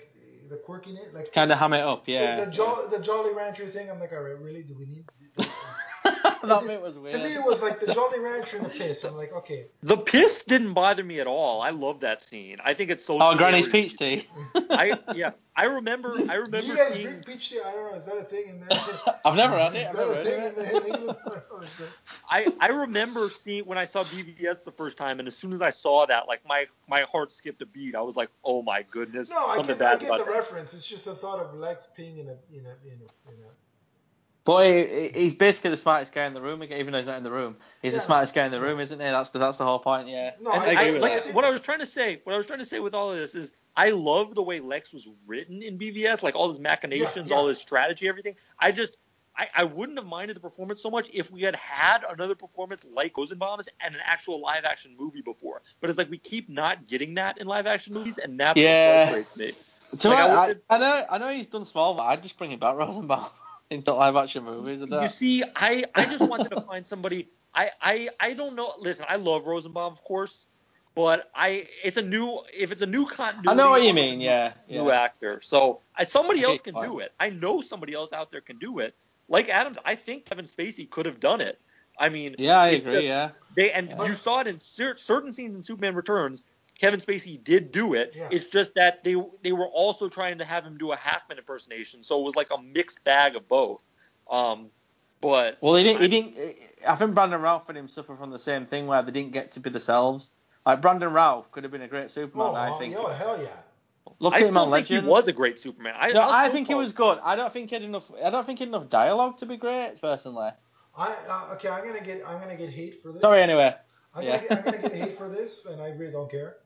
the quirkiness, like Kind of ham it up, yeah. The, the, jo- the Jolly Rancher thing. I'm like, all right, really? Do we need? That it, bit was weird. To me, it was like the Jolly Rancher and the piss. I'm like, okay. The piss didn't bother me at all. I love that scene. I think it's so. Oh, Granny's scary. peach tea. I yeah. I remember. I remember. Do you guys seeing... drink peach tea? I don't know. Is that a thing in there? I've never had it. Is I've that never a heard thing of in, it. in England? I, I remember seeing when I saw B V S the first time, and as soon as I saw that, like my, my heart skipped a beat. I was like, oh my goodness. No, I something get, I bad get about the that. reference. It's just the thought of Lex peeing in a in a in a. In a But he, he's basically the smartest guy in the room, even though he's not in the room. He's Yeah. the smartest guy in the Yeah. room, isn't he? That's that's the whole point, yeah. No, And I, I, agree I, with like, I that. think, what I was trying to say, what I was trying to say with all of this is, I love the way Lex was written in B V S, like all his machinations, Yeah, yeah. all his strategy, everything. I just, I, I wouldn't have minded the performance so much if we had had another performance like Rosenbaum's and an actual live action movie before. But it's like we keep not getting that in live action movies, and that's Yeah. what frustrates me. To Like, I, I I, wanted- I know I know he's done small, but I'd just bring him back Rosenbaum into live action movies. And You that. see, I, I just wanted to find somebody. I, I, I don't know. Listen, I love Rosenbaum, of course, but I it's a new if it's a new continuity. I know what you I'll mean, new, yeah, New yeah. actor. So I, somebody I else get can your do point. it. I know somebody else out there can do it. Like Adams, I think Kevin Spacey could have done it. I mean, Yeah, I it's agree. just- yeah, They and Yeah. you saw it in cer- certain scenes in Superman Returns. Kevin Spacey did do it. Yeah. It's just that they they were also trying to have him do a Halfman impersonation, so it was like a mixed bag of both. Um, but Well, he didn't. He didn't. I think Brandon Routh and him suffer from the same thing where they didn't get to be themselves. Like Brandon Routh could have been a great Superman. oh, I think. yo, hell yeah. Look I at him still on think Legend. he was a great Superman. I, No, I'll I still think he call was him- good. I don't think he had enough. I don't think he had enough dialogue to be great, personally. I uh, okay. I'm gonna get I'm gonna get hate for this. Sorry, anyway. I'm Yeah. gonna get, I'm gonna get hate for this, and I really don't care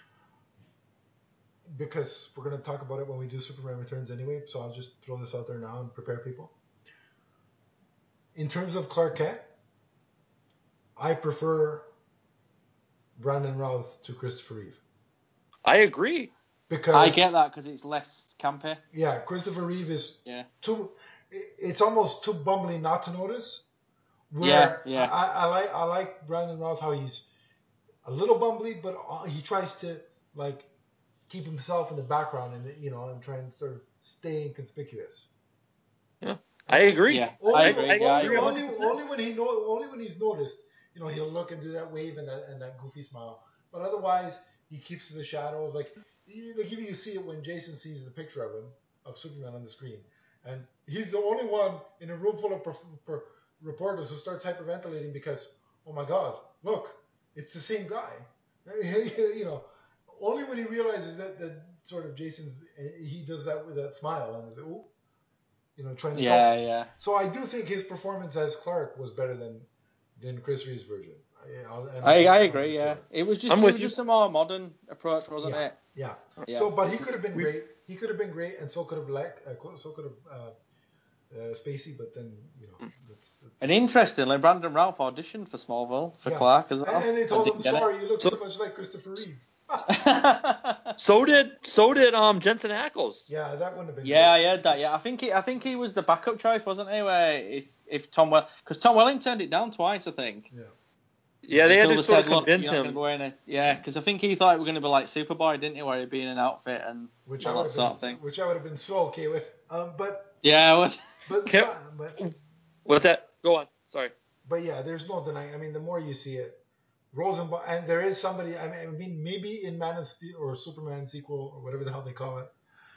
because we're gonna talk about it when we do Superman Returns anyway. So I'll just throw this out there now and prepare people. In terms of Clark Kent, I prefer Brandon Routh to Christopher Reeve I agree. because I get that because it's less campy. yeah, Christopher Reeve is Yeah. too. It's almost too bumbly not to notice. Where Yeah, yeah. I, I like I like Brandon Routh how he's a little bumbly, but he tries to like keep himself in the background and you know and try and sort of stay inconspicuous. Yeah, I agree. Yeah, Only, I agree. Only, Yeah, I only, agree. only, only when he know, only when he's noticed, you know, he'll look and do that wave and that and that goofy smile. But otherwise, he keeps in the shadows. Like, you, like even you see it when Jason sees the picture of him of Superman on the screen, and he's the only one in a room full of per, per, reporters who starts hyperventilating because, oh my God, look, it's the same guy. You know, only when he realizes that that sort of Jason's he does that with that smile and he's like, ooh. You know, trying to Yeah, solve. yeah. So I do think his performance as Clark was better than than Chris Reeve's version. I, I'll- and I, I'll- I I'll agree. just Yeah, say it was just I'm it with was you. just a more modern approach, wasn't Yeah. it? Yeah. Yeah. So, but he could have been We- great. He could have been great, and so could have like, uh, so could have uh, uh, Spacey. But then, you know, that's, that's And interestingly, Brandon Routh auditioned for Smallville for yeah. Clark as well. And, and they but told him, didn't get it. "Sorry, you look So- too much like Christopher Reeve." So did so did um Jensen Ackles. Yeah, that wouldn't have been. Yeah, I great. heard that. Yeah, I think he, I think he was the backup choice, wasn't he? Where if, if Tom Well, because Tom Welling turned it down twice, I think. Yeah. Yeah, they had Until to sort of said, "Look, convince you're not him. gonna be wearing a yeah," because I think he thought it was going to be like Superboy, didn't he? Where he'd be in an outfit and Which I all would that have sort been, of thing. which I would have been so okay with. Um, but Yeah, well, but Can- so- but What's that? Go on. Sorry. But yeah, there's no denying. I mean, the more you see it, Rosenbaum, and there is somebody. I mean, I mean, maybe in Man of Steel or Superman sequel or whatever the hell they call it,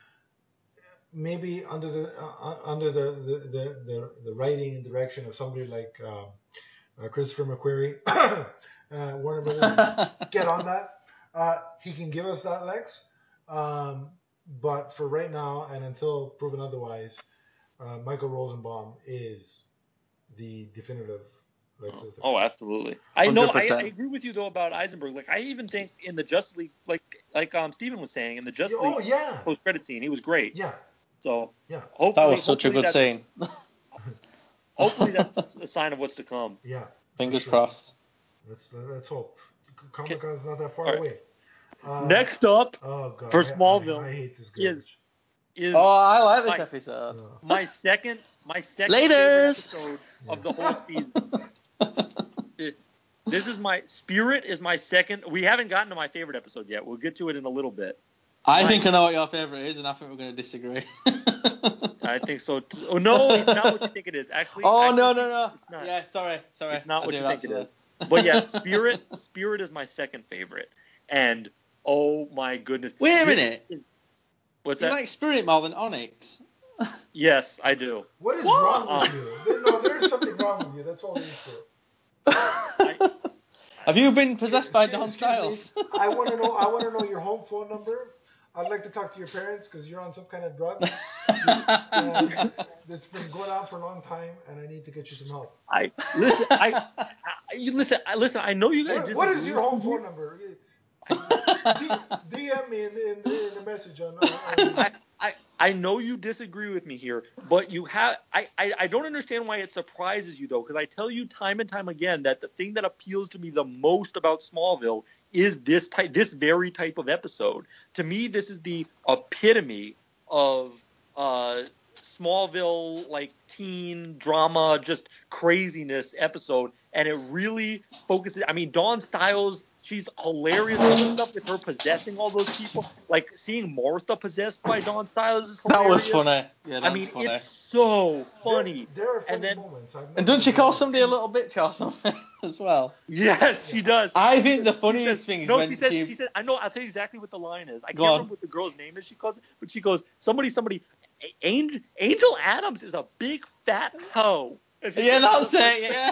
maybe under the uh, under the the, the the the writing and direction of somebody like um, uh, Christopher McQuarrie, uh, Warner Brothers, get on that. Uh, he can give us that Lex, um, but for right now and until proven otherwise, uh, Michael Rosenbaum is the definitive Lex Luthor. Oh, absolutely. I know. I, I one hundred percent. agree with you though about Eisenberg. Like, I even think in the Justice League, like like um Steven was saying, in the Justice Oh League yeah, post credit scene, he was great. yeah, So yeah, hopefully, that was such a hopefully good that's, scene. Hopefully that's a sign of what's to come. yeah. Fingers sure. crossed. Let's let's hope. Comic Con's not that far All right. away. Uh, Next up oh god, for I- Smallville I, I hate this garbage. is is Oh, I like this my- episode. Oh. my second my second favorite Laters. episode Yeah. of the whole season. This is my Spirit is my second. We haven't gotten to my favorite episode yet. We'll get to it in a little bit. I Right. think I know what your favourite is, and I think we're going to disagree. I think so. Too. Oh no, it's not what you think it is. Actually. Oh actually, no no no! It's not. Yeah, sorry sorry. It's not I what do you think actually. it is. But yeah, Spirit. Spirit is my second favorite, and oh my goodness. Wait a This minute. is- what's You that? like Spirit more than Onyx? Yes, I do. What is What? wrong with you? There- No, there's something wrong with you. That's all there is to it. Have you been possessed by Excuse- Don excuse Styles? me. I want to know. I want to know your home phone number. I'd like to talk to your parents because you're on some kind of drug. And it's been going on for a long time, and I need to get you some help. I listen. I, I you listen. I listen. I know you guys What, disagree. what is your with home me. phone number? D- D M me in the, in the, in the message on. on, on I, I, I know you disagree with me here, but you have I, I, I don't understand why it surprises you though, because I tell you time and time again that the thing that appeals to me the most about Smallville is this type this very type of episode. To me, this is the epitome of uh Smallville like teen drama, just craziness episode, and it really focuses. I mean, Dawn Styles, she's hilarious. All the stuff with her possessing all those people, like seeing Martha possessed by Dawn Styles is hilarious. That was funny. Yeah, I that's mean, funny. it's so funny. There, there are funny And then- moments. I've never And don't she been call wrong. somebody a little bitch or something as well? Yes, she does. I think the She funniest says- thing is no, when she says, she... she said, I know, I'll tell you exactly what the line is. I Go can't on. remember what the girl's name is. She calls it, but she goes, somebody, somebody, A- Angel, Angel Adams is a big fat hoe. And she Yeah, goes, that's it, yeah.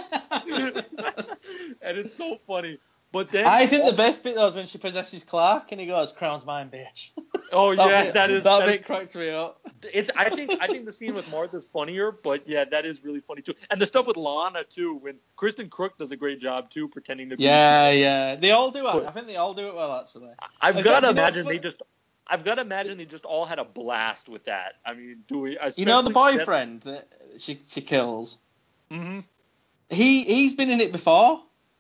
and it's so funny. But then, I think the best bit though is when she possesses Clark and he goes, "Crown's mine, bitch." oh That yeah, bit, that is that that bit is- cracked me up. It's. I think. I think the scene with Martha's funnier, but yeah, that is really funny too. And the stuff with Lana too, when Kristen Crook does a great job too, pretending to be. Yeah, yeah. They all do it. But- I think they all do it well, actually. I've In got to fact, you know imagine what's they fu- just. I've got to imagine they just all had a blast with that. I mean, do we? You know the especially- boyfriend that she she kills. Mhm. He he's been in it before.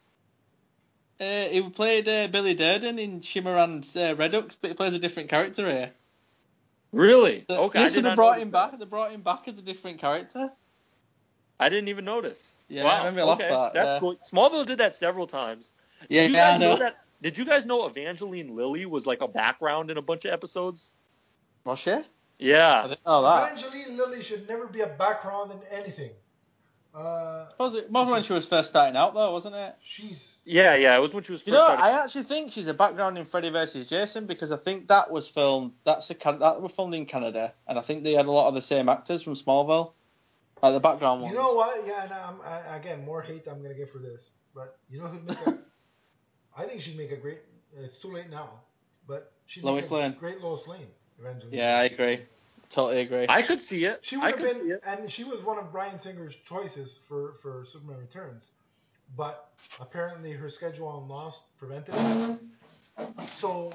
Uh, he played uh, Billy Durden in Shimmer and uh, Redux, but he plays a different character here. Really? The- Okay. I yes, did so they not brought notice him that. back. They brought him back as a different character. I didn't even notice. Yeah, wow. it made me laugh okay. that, That's yeah. cool. Smallville did that several times. Yeah, Did you yeah, guys I know. know that? Did you guys know Evangeline Lilly was like a background in a bunch of episodes? Was she? I Yeah. didn't know that. Evangeline Lilly should never be a background in anything. Uh, Was it more when she was first starting out though, wasn't it? she's Yeah, yeah. It was when she was first You know, starting. I actually think she's a background in Freddy versus Jason because I think that was filmed. That's a Can- that was filmed in Canada, and I think they had a lot of the same actors from Smallville, like the background ones. You know what? Yeah, and I'm, I, again, more hate I'm gonna get for this, but you know who'd make a? I think she'd make a great. It's too late now, but she'd Lois make a Lane. great Lois Lane. Eventually. Yeah, I agree. Totally agree. I could see it. She I would have could see been, it. and she was one of Bryan Singer's choices for for Superman Returns, but apparently her schedule on Lost prevented it. So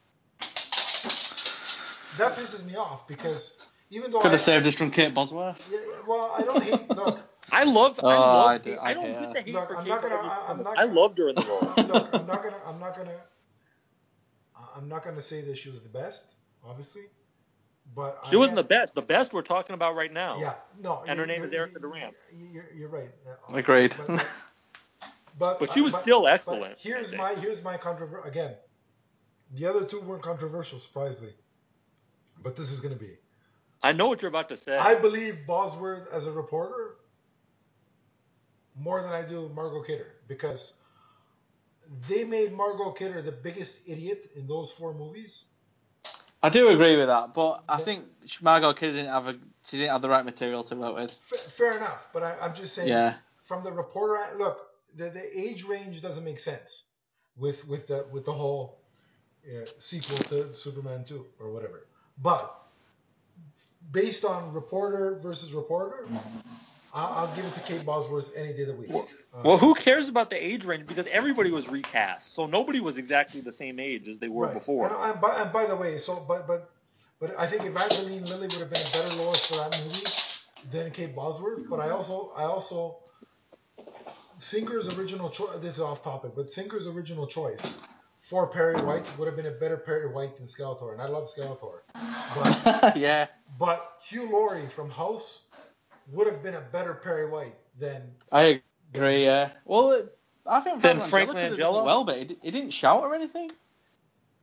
that pisses me off because even though Could I, have saved us from Kate Bosworth. yeah, well, I don't hate. Look, I love. Oh, I love. I I, do- I I don't hate get her. the hate Look, for I'm Kate not gonna- Bosworth I'm so much. not I loved her in the role. look, I'm not gonna, I'm not gonna, I'm not gonna say that she was the best, obviously, but She wasn't the again, best. The best we're talking about right now. Yeah, no. And her name you're- is Erica you're- Durant. You're, you're right. Uh, Agreed. But, but, but, But she was but- still but excellent, here's I think. my here's my controver again. The other two weren't controversial, surprisingly, but this is going to be. I know what you're about to say. I believe Bosworth as a reporter more than I do Margot Kidder because they made Margot Kidder the biggest idiot in those four movies. I do agree with that, but I Yeah. think Margot Kidder didn't have a she didn't have the right material to work with. F- fair enough, but I, I'm just saying. Yeah. From the reporter, look, the, the age range doesn't make sense with with the with the whole uh, sequel to Superman two or whatever. But based on reporter versus reporter, I'll, I'll give it to Kate Bosworth any day of the week. Well, Uh, well, who cares about the age range? Because everybody was recast, so nobody was exactly the same age as they were right. before. And, and, by, and by the way, so but but but I think Evangeline Lilly would have been a better Lois for that movie than Kate Bosworth. But I also I also Singer's original choice. This is off topic, but Singer's original choice for Perry White would have been a better Perry White than Skeletor, and I love Skeletor. But yeah. but Hugh Laurie from House would have been a better Perry White than. I agree. Yeah. Well, it, I think Then Frank Frank Langella could have done Langella? it well, but he, he didn't shout or anything.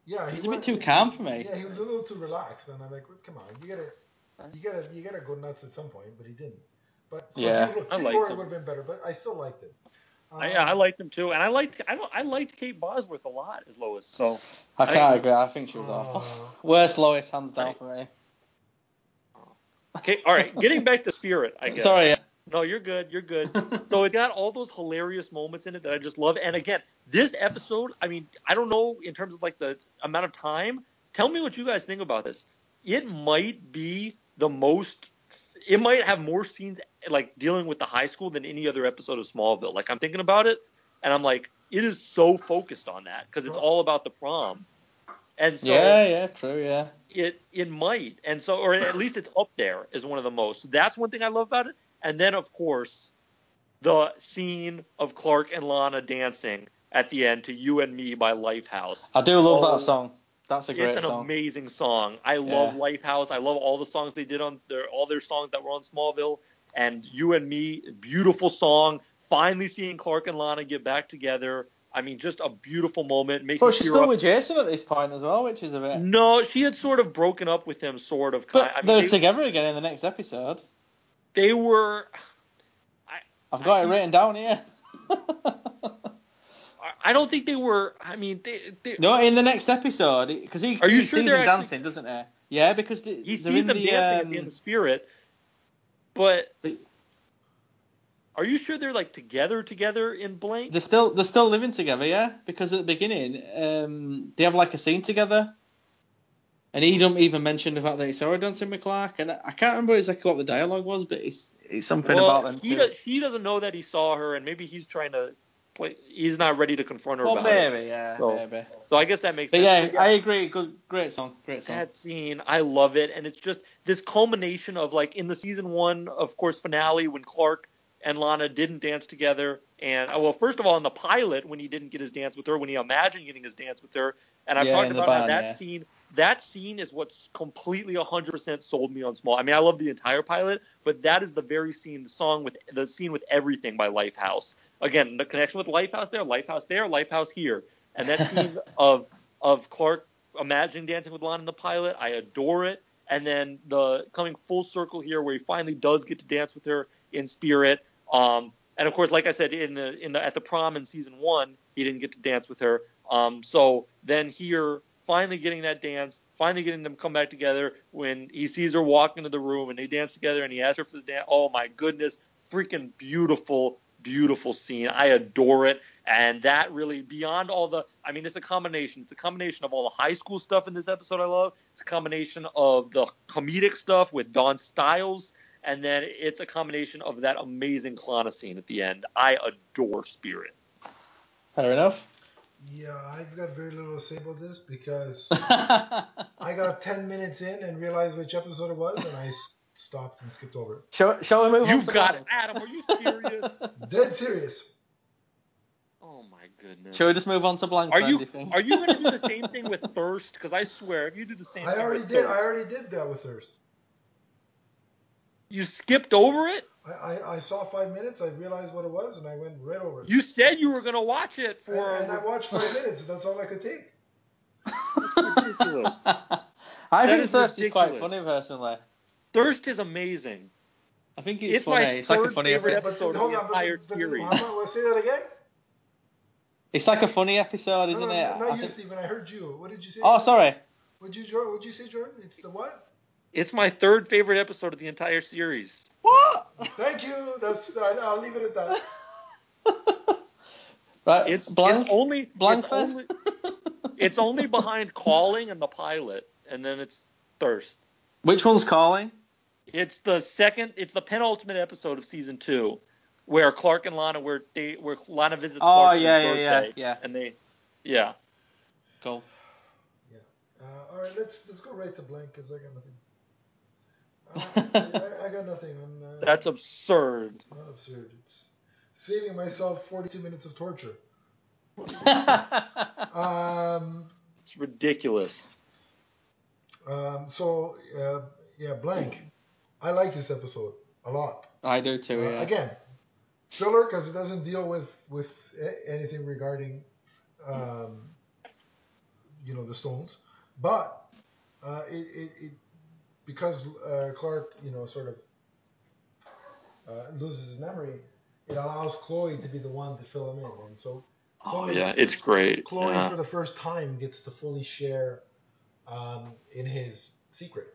Yeah, He's he a bit was, too calm for me. Yeah, he was a little too relaxed, and I'm like, well, come on, you gotta, you gotta, you gotta go nuts at some point, but he didn't. But so Yeah. Hugh, I Hugh liked Laurie him. would have been better, but I still liked it. Um, I, I liked him too, and I liked I don't I liked Kate Bosworth a lot as Lois. So I can't I, agree. I think she was uh, awful. Worst Lois, hands down I- for me. okay, all right, getting back to Spirit, I guess. Sorry. Yeah. No, you're good. You're good. So it's got all those hilarious moments in it that I just love. And again, this episode, I mean, I don't know in terms of like the amount of time. Tell me what you guys think about this. It might be the most. It might have more scenes like dealing with the high school than any other episode of Smallville. Like I'm thinking about it, and I'm like, it is so focused on that because it's all about the prom. And so Yeah, yeah, true, yeah. it it might, and so or at least it's up there as one of the most. So that's one thing I love about it. And then of course, the scene of Clark and Lana dancing at the end to "You and Me" by Lifehouse. I do love Oh, that song. That's a great it's an song. amazing song. I love Yeah. Lifehouse. I love all the songs they did on their all their songs that were on Smallville. And "You and Me," beautiful song. Finally seeing Clark and Lana get back together. I mean, just a beautiful moment. Makes But me she's tear still up. with Jason at this point as well, which is a bit. No, she had sort of broken up with him, sort of. Kind. But I mean, they're they, together again in the next episode. they were. I, I've got I, it written down here. I don't think they were. I mean, they. they No, in the next episode, because he, Are you he sure sees they're them actually- dancing, doesn't he? Yeah, because they, he they're sees in them the, dancing um, at the end of Spirit, but But- are you sure they're like together together in Blank? They're still they're still living together, yeah. Because at the beginning, um, they have like a scene together, and he don't even mention the fact that he saw her dancing with Clark. And I can't remember exactly what the dialogue was, but it's it's something Well, about them he too. does, he doesn't know that he saw her, and maybe he's trying to play. He's not ready to confront her Well, about it. maybe, yeah, So, maybe. so I guess that makes But sense. yeah, I agree. Good, great song, great song. That scene, I love it, and it's just this culmination of like in the season one, of course, finale when Clark and Lana didn't dance together, and well, first of all, in the pilot when he didn't get his dance with her, when he imagined getting his dance with her, and I've Yeah, talked in the about how barn, that yeah. scene, that scene is what's completely one hundred percent sold me on Small. I mean, I love the entire pilot, but that is the very scene, the song with the scene with Everything by Lifehouse. Again, the connection with Lifehouse there, Lifehouse there, Lifehouse here, and that scene of of Clark imagining dancing with Lana in the pilot, I adore it. And then the coming full circle here, where he finally does get to dance with her in Spirit. Um, and of course, like I said, in the in the at the prom in season one, he didn't get to dance with her. Um, so then here, finally getting that dance, finally getting them come back together when he sees her walk into the room and they dance together and he asks her for the dance. Oh my goodness, freaking beautiful, beautiful scene. I adore it. And that really, beyond all the, I mean, it's a combination. It's a combination of all the high school stuff in this episode I love. It's a combination of the comedic stuff with Dawn Stiles. And then it's a combination of that amazing Klana scene at the end. I adore Spirit. Fair enough. Yeah, I've got very little to say about this because shall, I got ten minutes in and realized which episode it was, and I s- stopped and skipped over it. shall we move on You've to got Blank? it. Adam, are you serious? Dead serious. Oh my goodness. Shall we just move on to Blank Are then, you do you think? are you going to do the same thing with Thirst? Because I swear, if you do the same I thing already with did. Thirst, I already did that with Thirst. you skipped over it? I, I, I saw five minutes. I realized what it was, and I went right over it. You said you were going to watch it for. And, and I watched five minutes. That's all I could take. ridiculous. I That think is Thirst is quite ridiculous. funny, personally. Thirst is amazing. I think it's, It's funny. my It's like a third funny favorite episode. episode of hold the on, entire but, but, series. Muhammad, will I say that again? It's like a funny episode, No, isn't no, it? no, not I you, think... Stephen. I heard you. What did you say? Oh, sorry. What'd you, Jordan? What'd you say, Jordan? It's the what? It's my third favorite episode of the entire series. What? Thank you. That's. I, I'll leave it at that. Right, It's Blank. it's only Blank it's then? only it's only behind Calling and the pilot, and then it's Thirst. Which one's Calling? It's the second. It's the penultimate episode of season two, where Clark and Lana, where they, where Lana visits Oh, Clark yeah, for yeah, his yeah, birthday, yeah. and they, yeah. Cool. Yeah. Uh, all right. Let's let's go right to Blank because I got nothing. Uh, I, I got nothing on. Uh, That's absurd. It's not absurd. It's saving myself forty-two minutes of torture. Um. It's ridiculous. Um. So. Uh, yeah. Blank. I like this episode a lot. I do too, Uh, yeah. Again, filler because it doesn't deal with with a- anything regarding um, you know, the stones, but uh, it, it, it because uh, Clark, you know, sort of uh, loses his memory, it allows Chloe to be the one to fill him in, and so Chloe, Oh yeah, it's great. Chloe yeah. for the first time gets to fully share um, in his secret.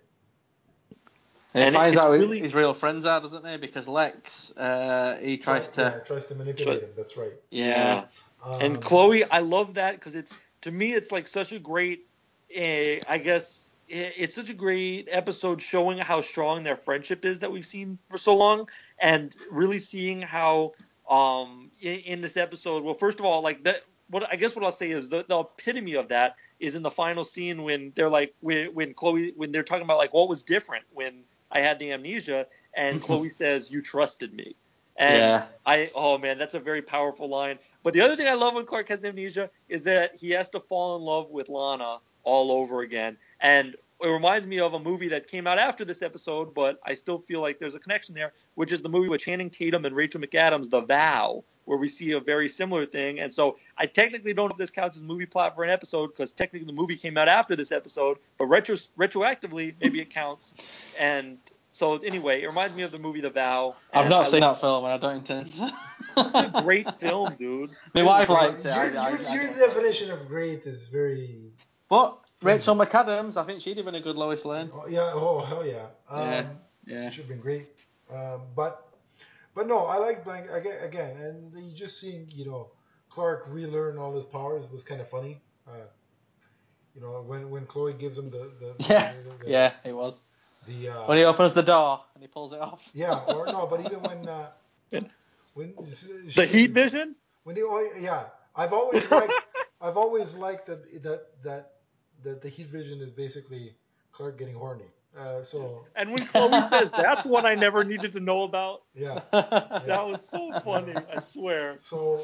He And finds it's out who really- his real friends are, doesn't he? Because Lex, uh, he tries Try- to. yeah, tries to manipulate Try- him. That's right. Yeah. Um, And Chloe, I love that because it's to me, it's like such a great, uh, I guess, i- it's such a great episode showing how strong their friendship is that we've seen for so long, and really seeing how, um, in, in this episode, well, first of all, like that, what I guess what I'll say is the, the epitome of that is in the final scene when they're like when when Chloe when they're talking about like what was different when I had the amnesia, and Chloe says, "You trusted me." And Yeah. I, oh man, that's a very powerful line. But the other thing I love when Clark has amnesia is that he has to fall in love with Lana all over again. And it reminds me of a movie that came out after this episode, but I still feel like there's a connection there, which is the movie with Channing Tatum and Rachel McAdams, The Vow, where we see a very similar thing. And so I technically don't know if this counts as movie plot for an episode because technically the movie came out after this episode, but retro- retroactively, maybe it counts. And so anyway, it reminds me of the movie The Vow. I've and not I seen love- that film, and I don't intend to. It's a great film, dude. My It wife is great. liked it. your I, your, I, I your don't like it. definition of great is very. But Rachel McAdams, I think she'd have been a good Lois Lane. Oh, yeah. Oh hell yeah. Um, Yeah, yeah. It should have been great. Um, but but no, I like blank again, again, and you just seeing you know Clark relearn all his powers was kind of funny. Uh, you know when when Chloe gives him the the, the Yeah, the, the, yeah, it was. the uh, When he opens the door and he pulls it off. yeah or no, but even when uh, when she, The Heat Vision? when he oh, yeah I've always liked I've always liked that that that that the Heat Vision is basically Clark getting horny. Uh, so And when Chloe says, that's one I never needed to know about, yeah, that yeah. was so funny, I swear. So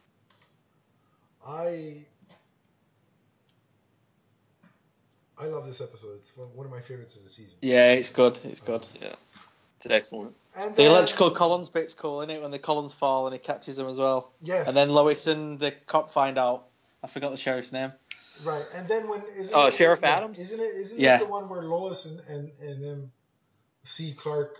I I love this episode. It's one one of my favorites of the season. Yeah, it's good. It's good. Yeah, it's excellent. And The then, electrical Collins bit's cool, isn't it? When the Collins fall and he catches them as well. Yes. And then Lois and the cop find out. I forgot the sheriff's name. Right, and then when isn't Uh, it, Sheriff yeah, Adams? Isn't it? Isn't Yeah. this the one where Lois and and and them see Clark?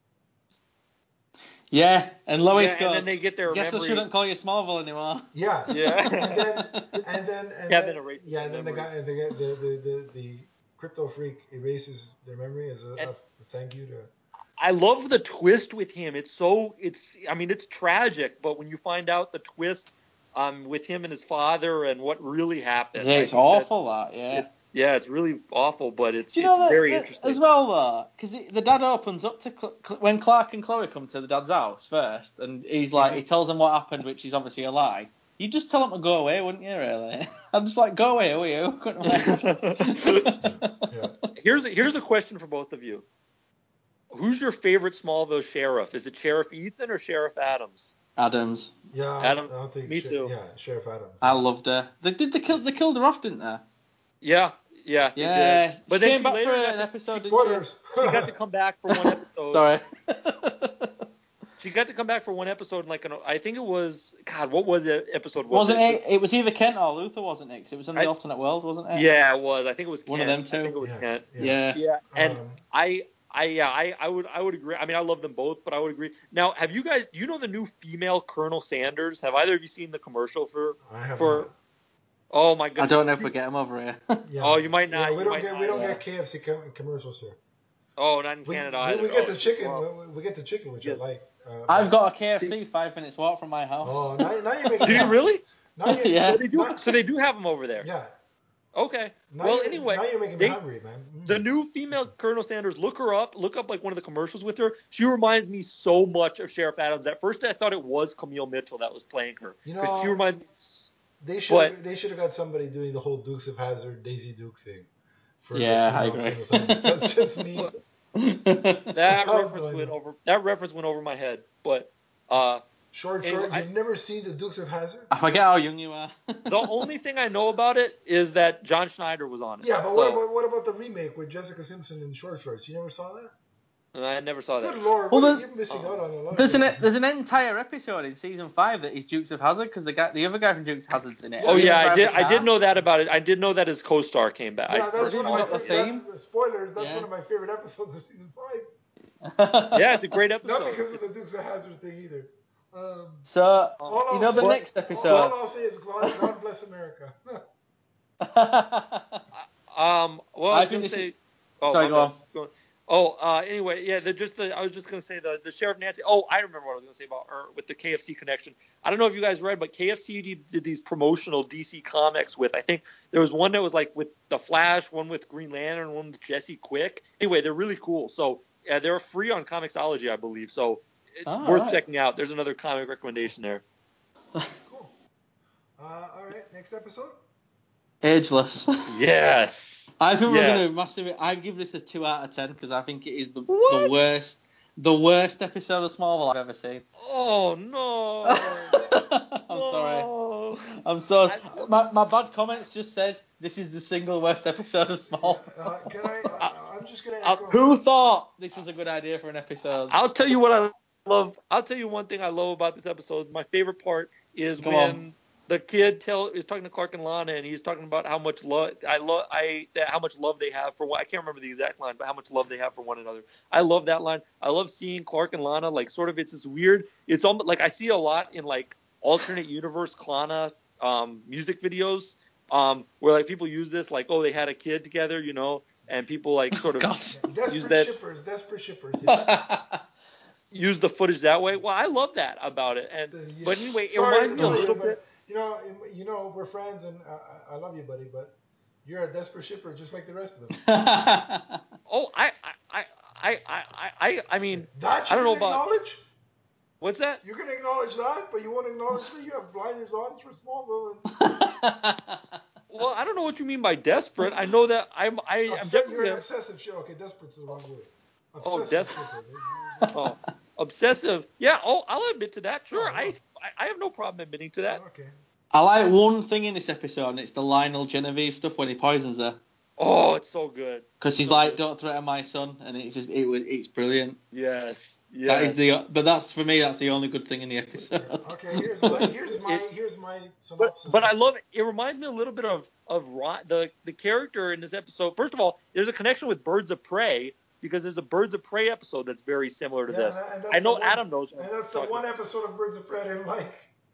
Yeah, and Lois Yeah, and goes, then they get their guess memory- I shouldn't call you Smallville anymore. Yeah. Yeah. And then and then and Kevin then, erases yeah, their and then the memory. guy, the guy, the the the, the crypto freak erases their memory as a, And- a thank you to. I love the twist with him. It's so, it's, I mean, it's tragic, but when you find out the twist um, with him and his father and what really happened. Yeah, I it's think that's- awful, that, yeah. it- yeah, it's really awful, but it's, Do you it's know that, very that- interesting. as well, though? Because the dad opens up to Cl- Cl- when Clark and Chloe come to the dad's house first, and he's like, he tells them what happened, which is obviously a lie. You'd just tell them to go away, wouldn't you? Really? I'm just like, go away, will you? Couldn't Yeah. Here's a, here's a question for both of you. Who's your favorite Smallville sheriff? Is it Sheriff Ethan or Sheriff Adams? Adams. Yeah, I, Adam, I don't think. me Sher- too. Yeah, Sheriff Adams. I loved her. They did they kill they killed her off, didn't they? Yeah, yeah, they Yeah. did. But she then came she back later for got an to- episode, didn't Spoilers. She got to come back for one she? episode. Sorry. She got to come back for one episode. Like, an, I think it was God. What was it? Episode was Wasn't it? it? It was either Kent or Luther, wasn't it? 'Cause it was in the I- alternate world, wasn't it? Yeah, it was. I think it was Kent. One of them I two. think it was Yeah, Kent. Yeah. Yeah, and Um, I, I, yeah, I, I would, I would agree. I mean, I love them both, but I would agree. Now, have you guys? Do you know the new female Colonel Sanders? Have either of you seen the commercial for? I have for not. Oh my God. I don't know if we get him over here. Yeah. Oh, you might not, Yeah, we you don't might get not, we don't yeah. get K F C com- commercials here. Oh, not in We, Canada we, either. we get Oh, the chicken. well. We, we get the chicken, which I Yeah. like. Uh, I've got a K F C five minutes walk from my house. Oh, now, now you're making. Do you me- really? Now you, Yeah. So they do. now- So they do have them over there. Yeah. Okay. Now well, you're, anyway, now you're making they- me hungry, man. Mm. the new female Colonel Sanders, look her up. Look up like one of the commercials with her. She reminds me so much of Sheriff Adams. At first, I thought it was Camille Mitchell that was playing her. You 'Cause know, she reminds me. They should But- they should have got somebody doing the whole Dukes of Hazzard, Daisy Duke thing. For the Yeah, I female agree. Colonel Sanders. That's just me. That Oh, reference I went know. over. That reference went over my head. But uh, Short, Anyway, short. I- You've never seen the Dukes of Hazzard? I forget how young you are. the only thing I know about it is that John Schneider was on it. Yeah, but So- what about what about the remake with Jessica Simpson in short shorts? You never saw that? I never saw that. Good lord, Well, what are the- you missing Oh. out on a lot? There's of an things. there's an entire episode in season five that is Dukes of Hazzard because the guy the other guy from Dukes of Hazzard's in it. Oh Yeah, yeah, I Drive did. the I did car. know that about it. I did know that his co-star came back. Yeah, I that's heard one of my got the favorite. theme? That's, spoilers. That's Yeah. one of my favorite episodes of season five. Yeah, it's a great episode. Not because of the Dukes of Hazzard thing either. Um, So all you I'll know the say- next all, episode. all I'll say is God, God bless America. Um. Well, I I was think gonna this say. is- Oh, Sorry, my go bad. on. Go on. Oh, uh, anyway, yeah. The, just the. I was just gonna say the the Sheriff Nancy. Oh, I remember what I was gonna say about her with the K F C connection. I don't know if you guys read, but K F C did, did these promotional D C comics with. I think there was one that was like with the Flash, one with Green Lantern, one with Jesse Quick. Anyway, they're really cool. So yeah, they're free on Comixology, I believe. So it's Oh, worth right. checking out. There's another comic recommendation there. Cool. Uh, all right, next episode. Ageless. Yes. I think we're Yes. going to massive. I'd give this a two out of ten because I think it is the, the What? worst, the worst episode of Smallville I've ever seen. Oh no. I'm sorry. No. I'm sorry. I- My, my bad comments just says this is the single worst episode of Smallville. Uh, can I? Uh, I'm just gonna I'll- echo. Who thought this was a good idea for an episode? I'll tell you what I love. I'll tell you one thing I love about this episode. My favorite part is Come when on. the kid tell is talking to Clark and Lana, and he's talking about how much love I love I that how much love they have for one. I can't remember the exact line, but how much love they have for one another. I love that line. I love seeing Clark and Lana like sort of. It's this weird. It's almost like I see a lot in like alternate universe Lana um, music videos. Um, where like people use this like, oh, they had a kid together, you know, and people like sort of God. Desperate use that- shippers. Desperate shippers. Yeah. use the footage that way. Well, I love that about it. And The- you- but anyway, it sorry reminds to me a tell you, little but, bit. You know, you know, we're friends, and uh, I love you, buddy. But you're a desperate shipper, just like the rest of them. Oh, I, I, I, I, I, I mean, That I you don't know can about acknowledge. what's that? You can acknowledge that, but you won't acknowledge that you have blinders on for Smallville. And Well, I don't know what you mean by desperate. I know that I'm, I, I'm Obsess- definitely you're an a- obsessive shipper. Okay, desperate's the wrong word. Oh, Obsessive des- shipper. oh, obsessive. Yeah. Oh, I'll admit to that. Sure, Oh, I, wow. I, I have no problem admitting to that. Okay. I like one thing in this episode, and it's the Lionel Genevieve stuff when he poisons her. Oh, it's so good. Because she's So like, good. "Don't threaten my son," and it just it was it's brilliant. Yes. Yes. That is the but that's for me that's the only good thing in the episode. Okay. Here's my here's my here's my But, synopsis. but I love it. It reminds me a little bit of of Ron, the the character in this episode. First of all, there's a connection with Birds of Prey because there's a Birds of Prey episode that's very similar to Yeah, this. and that's I know the one- Adam knows. what And I'm that's the talking one about. episode of Birds of Prey I didn't like.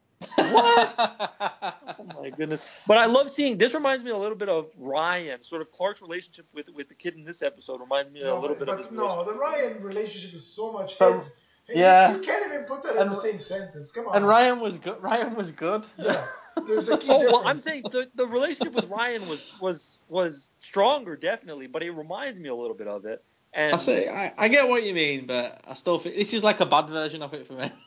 What? Oh my goodness! But I love seeing. This reminds me a little bit of Ryan, sort of Clark's relationship with with the kid in this episode reminds me a No, little but, bit of. but his no, the Ryan relationship is so much But- heads. Hey, yeah. you, you can't even put that in And- the same sentence. Come on. And Ryan was good. Ryan was good. Yeah, there's a key Oh difference. well, I'm saying the, the relationship with Ryan was was was stronger, definitely, but it reminds me a little bit of it. And I say I, I get what you mean, but I still think this is like a bad version of it for me.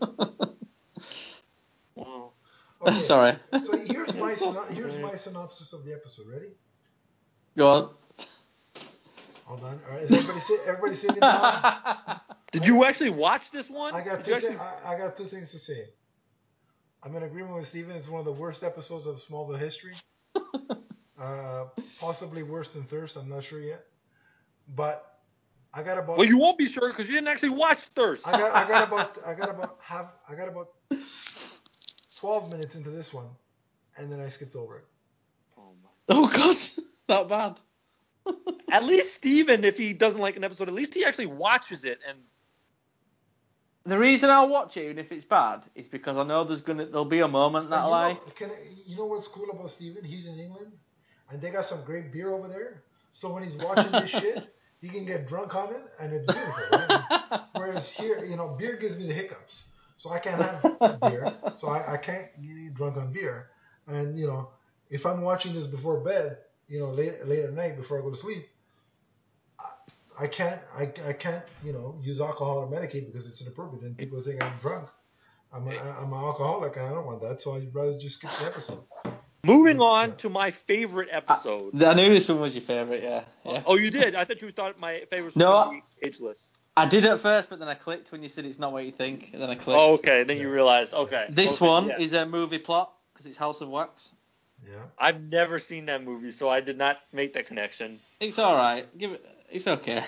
well, Okay, Sorry. So here's my syno- here's my synopsis of the episode. Ready? Go on. Hold on. All right. Is everybody sit? Everybody sitting down? did you actually watch this one? I got Did two. you Thi- actually? I, I got two things to say. I'm in agreement with Steven. It's one of the worst episodes of Smallville history. Uh, possibly worse than Thirst. I'm not sure yet. But I got about. Well, you won't be sure because you didn't actually watch Thirst. I got. I got about. I got about half. I got about twelve minutes into this one, and then I skipped over it. Oh my. Oh God, that bad. At least Steven, if he doesn't like an episode, at least he actually watches it. And The reason I'll watch it, even if it's bad, is because I know there's gonna there'll be a moment that And I you know, like. can I, you know what's cool about Steven? He's in England, and they got some great beer over there. So when he's watching this shit, he can get drunk on it, and it's beautiful. Right? Whereas here, you know, beer gives me the hiccups, so I can't have beer. So I, I can't get drunk on beer. And you know, if I'm watching this before bed, you know, late late at night before I go to sleep, I, I can't I, I can't you know use alcohol or medicate because it's inappropriate. Then people think I'm drunk. I'm a, I'm an alcoholic, and I don't want that. So I'd rather just skip the episode. moving That's- on yeah. to my favorite episode. I knew this one was your favorite. Yeah. Yeah. Oh, you did? I thought you thought my favorite was No. going to be Ageless. I did at first, but then I clicked when you said it's not what you think, and then I clicked. Oh, okay. Then you realized. Okay. This Okay, one yeah. is a movie plot because it's House of Wax. Yeah. I've never seen that movie, so I did not make that connection. It's all right. Give it. It's okay.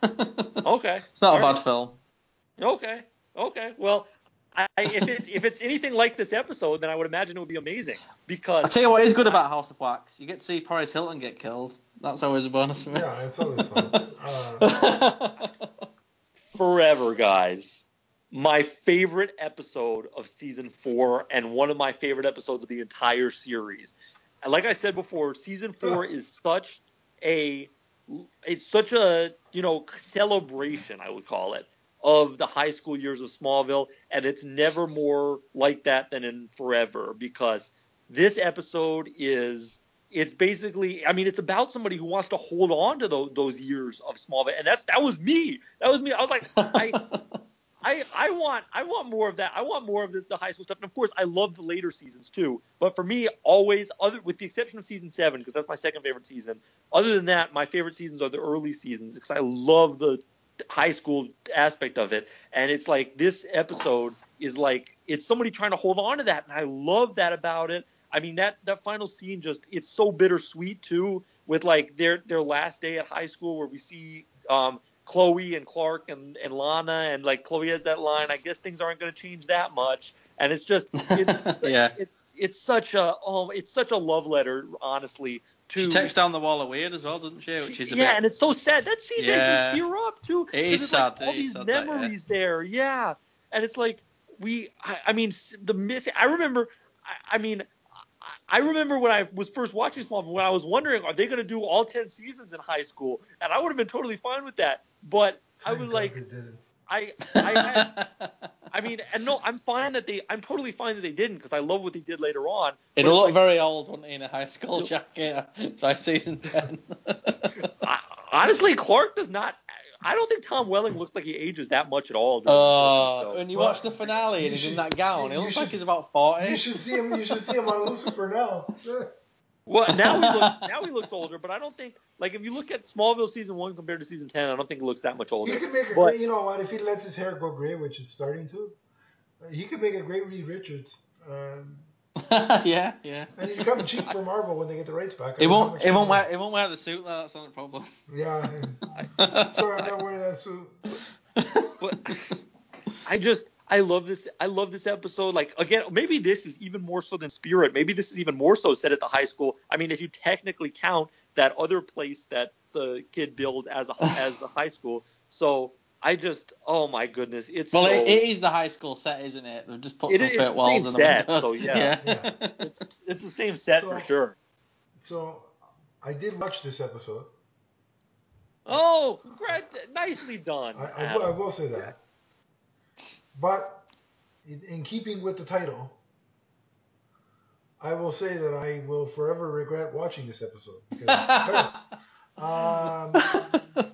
Okay. It's not All a bad right. film. Okay. Okay. Well, I, if it if it's anything like this episode, then I would imagine it would be amazing. Because I tell you what is good about House of Wax. You get to see Paris Hilton get killed. That's always a bonus for me. Yeah, it's always fun. Uh, forever, guys, my favorite episode of season four and one of my favorite episodes of the entire series. And like I said before, season four is such a it's such a you know celebration, I would call it, of the high school years of Smallville, and it's never more like that than in Forever, because this episode is it's basically I mean it's about somebody who wants to hold on to those, those years of Smallville, and that's that was me that was me I was like I I I want I want more of that. I want more of this the high school stuff. And of course, I love the later seasons too. But for me, always other with the exception of season seven, because that's my second favorite season. Other than that, my favorite seasons are the early seasons because I love the high school aspect of it. And it's like this episode is like it's somebody trying to hold on to that, and I love that about it. I mean that that final scene just it's so bittersweet too, with like their their last day at high school where we see um Chloe and Clark and, and Lana, and like Chloe has that line, I guess things aren't going to change that much, and it's just it's Yeah. it, it's such a oh it's such a love letter, honestly, to She takes down the wall of weird as well, doesn't she? Which is a yeah, bit. and it's so sad. That scene makes Yeah. me tear up too, It because is it's like sad. all It is these sad that, yeah. memories there, yeah, and it's like we I, I mean s- the missing. I remember, I, I mean. I I remember when I was first watching Smallville, when I was wondering, are they going to do all ten seasons in high school? And I would have been totally fine with that. But I thank was God like, they didn't. I I had I mean, and no, I'm fine that they I'm totally fine that they didn't, because I love what they did later on. But It'll it's look like, very old, won't it, in a high school jacket by season ten. I, honestly, Clark does not. I don't think Tom Welling looks like he ages that much at all during, during the Uh, show. when you Well, watch the finale you and he's should- in that gown, you- he you looks should- like he's about forty. You should see him. You should see him on Lucifer now. Well, now he looks now he looks older, but I don't think, like, if you look at Smallville season one compared to season ten, I don't think he looks that much older. He could make a But great. You know what? If he lets his hair go gray, which it's starting to, uh, he could make a great Reed Richards. Um, yeah, yeah. and he's coming cheap for Marvel when they get the rights back. I He don't know how won't. much He won't they- wear. He won't wear the suit though. That's not the problem. Yeah. Sorry, I'm not wearing that suit. but I just I love this I love this episode. Like, again, maybe this is even more so than Spirit. Maybe this is even more so set at the high school. I mean, if you technically count that other place that the kid built as a as the high school. So I just oh my goodness, it's Well, so, it, it is the high school set, isn't it? They've just put It some is fake the walls same in the set, windows. so yeah. Yeah. it's it's the same set So- for sure. So I did watch this episode. Oh, congrats, nicely done. I, I, Adam. will, I will say that. But in, in keeping with the title, I will say that I will forever regret watching this episode because it's terrible. Um,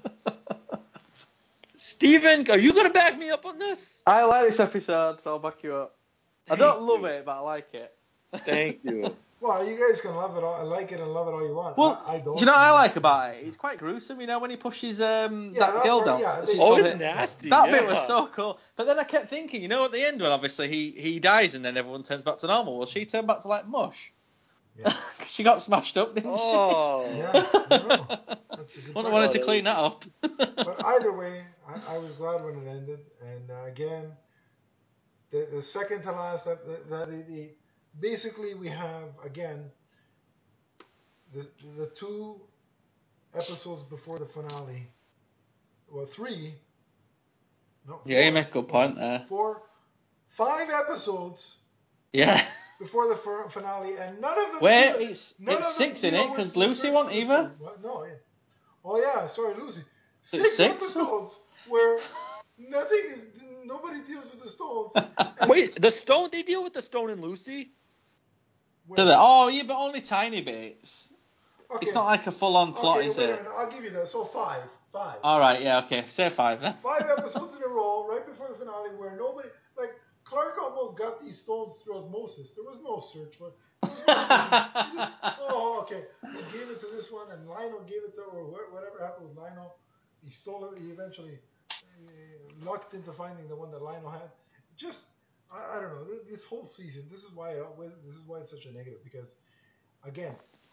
Steven, are you gonna back me up on this? I like this episode, so I'll back you up. I Thank don't love you. it, but I like it. Thank you. well, you guys can love it, all, like it, and love it all you want. Well, I, I don't. do you know what I like about it? It's quite gruesome, you know, when he pushes um, Yeah, that that girl part, down. yeah, she's they- Oh, got it's it. nasty. That yeah. bit was so cool. But then I kept thinking, you know, at the end when obviously he, he dies and then everyone turns back to normal, will she turn back to like mush? Yeah. 'Cause she got smashed up, didn't Oh. Yeah, I know. That's a good she? Wouldn't point. wanted to clean that up. But either way, I, I was glad when it ended. And uh, again, the, the second to last, ep- the, the, the, the basically we have again the the two episodes before the finale. Well, three. No, Yeah, you four. make a good point there. Four, five episodes Yeah. before the fi- finale, and none of them. Wait, deal- it's none it's of them six in deal it with because the Lucy search won't for the either. stone. What? No, yeah. Oh yeah, sorry, Lucy. Is it Six, six? episodes where nothing is, nobody deals with the stones. And Wait, the stone? They deal with the stone in Lucy? when- Do they? Oh, yeah, but only tiny bits. okay, It's not like a full-on plot, okay, is wait a it? minute, I'll give you that. So five, five, All right, yeah, okay. Say five then. five episodes in a row, right before the finale, where nobody, like Clark, almost got these stones through osmosis. There was no search for. There was no he just, oh, okay. He gave it to this one, and Lionel gave it to, or wh- whatever happened with Lionel. He stole it. He eventually uh, lucked into finding the one that Lionel had. Just, I, I don't know. This whole season, this is why I, this is why it's such a negative, because again,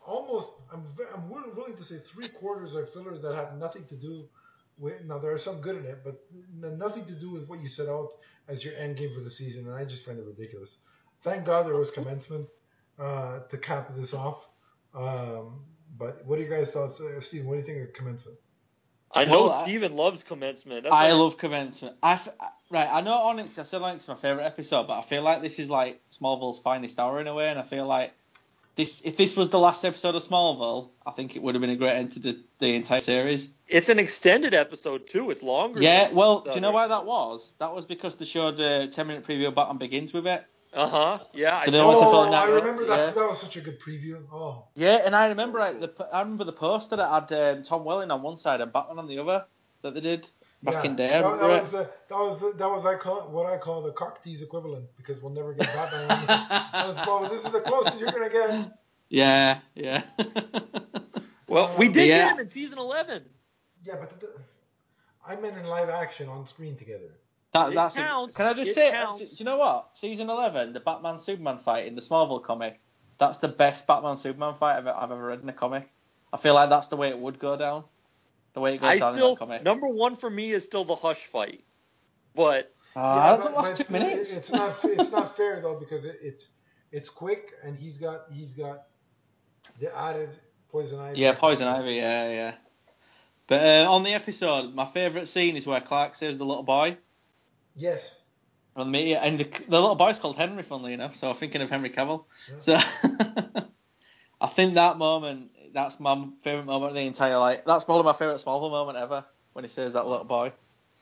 almost I'm I'm willing to say three quarters are fillers that have nothing to do with. Now there are some good in it, but nothing to do with what you set out as your end game for the season, and I just find it ridiculous. Thank God there was commencement uh, to cap this off. Um, but what are you guys' thoughts, uh, Stephen? What do you think of commencement? I know Well, I- Steven loves commencement. That's I like, love commencement. I f- right. I know Onyx. I said Onyx is my favorite episode, but I feel like this is like Smallville's finest hour in a way, and I feel like this. If this was the last episode of Smallville, I think it would have been a great end to the, the entire series. it's an extended episode too. It's longer. Yeah. than Well, the do you know other. why that was? That was because they showed a ten minute preview of Batman Begins with it. Uh huh. Yeah. So I they know. want to Oh, fill in I that. remember that. Yeah. That was such a good preview. Oh, Yeah, and I remember like, the I remember the poster that had um, Tom Welling on one side and Batman on the other that they did back yeah. in day. I That, that remember was the that was the, that was I call what I call the cock tease equivalent because we'll never get Batman. on the- it. well, this is the closest you're gonna get. Yeah, yeah. Well, we Um, did yeah. get him in season eleven. Yeah, but the, the, I meant in live action on screen together. That, It that's counts. A, can I just It say? counts. Do you know what? Season eleven, the Batman Superman fight in the Smallville comic. That's the best Batman Superman fight I've, I've ever read in a comic. I feel like that's the way it would go down. The way it goes I down still in that comic. number one for me is still the Hush fight, but Uh, Yeah, I but, don't last but two it's, minutes. it's not it's not fair though because it, it's it's quick and he's got he's got the added poison ivy. Yeah, Poison factor. Ivy. Yeah, yeah. But uh, on the episode, my favourite scene is where Clark saves the little boy. Yes. On me, and the, the little boy's called Henry, funnily enough. So I'm thinking of Henry Cavill. Yeah. So I think that moment, that's my favourite moment of the entire like. That's probably my favourite Smallville moment ever when he saves that little boy.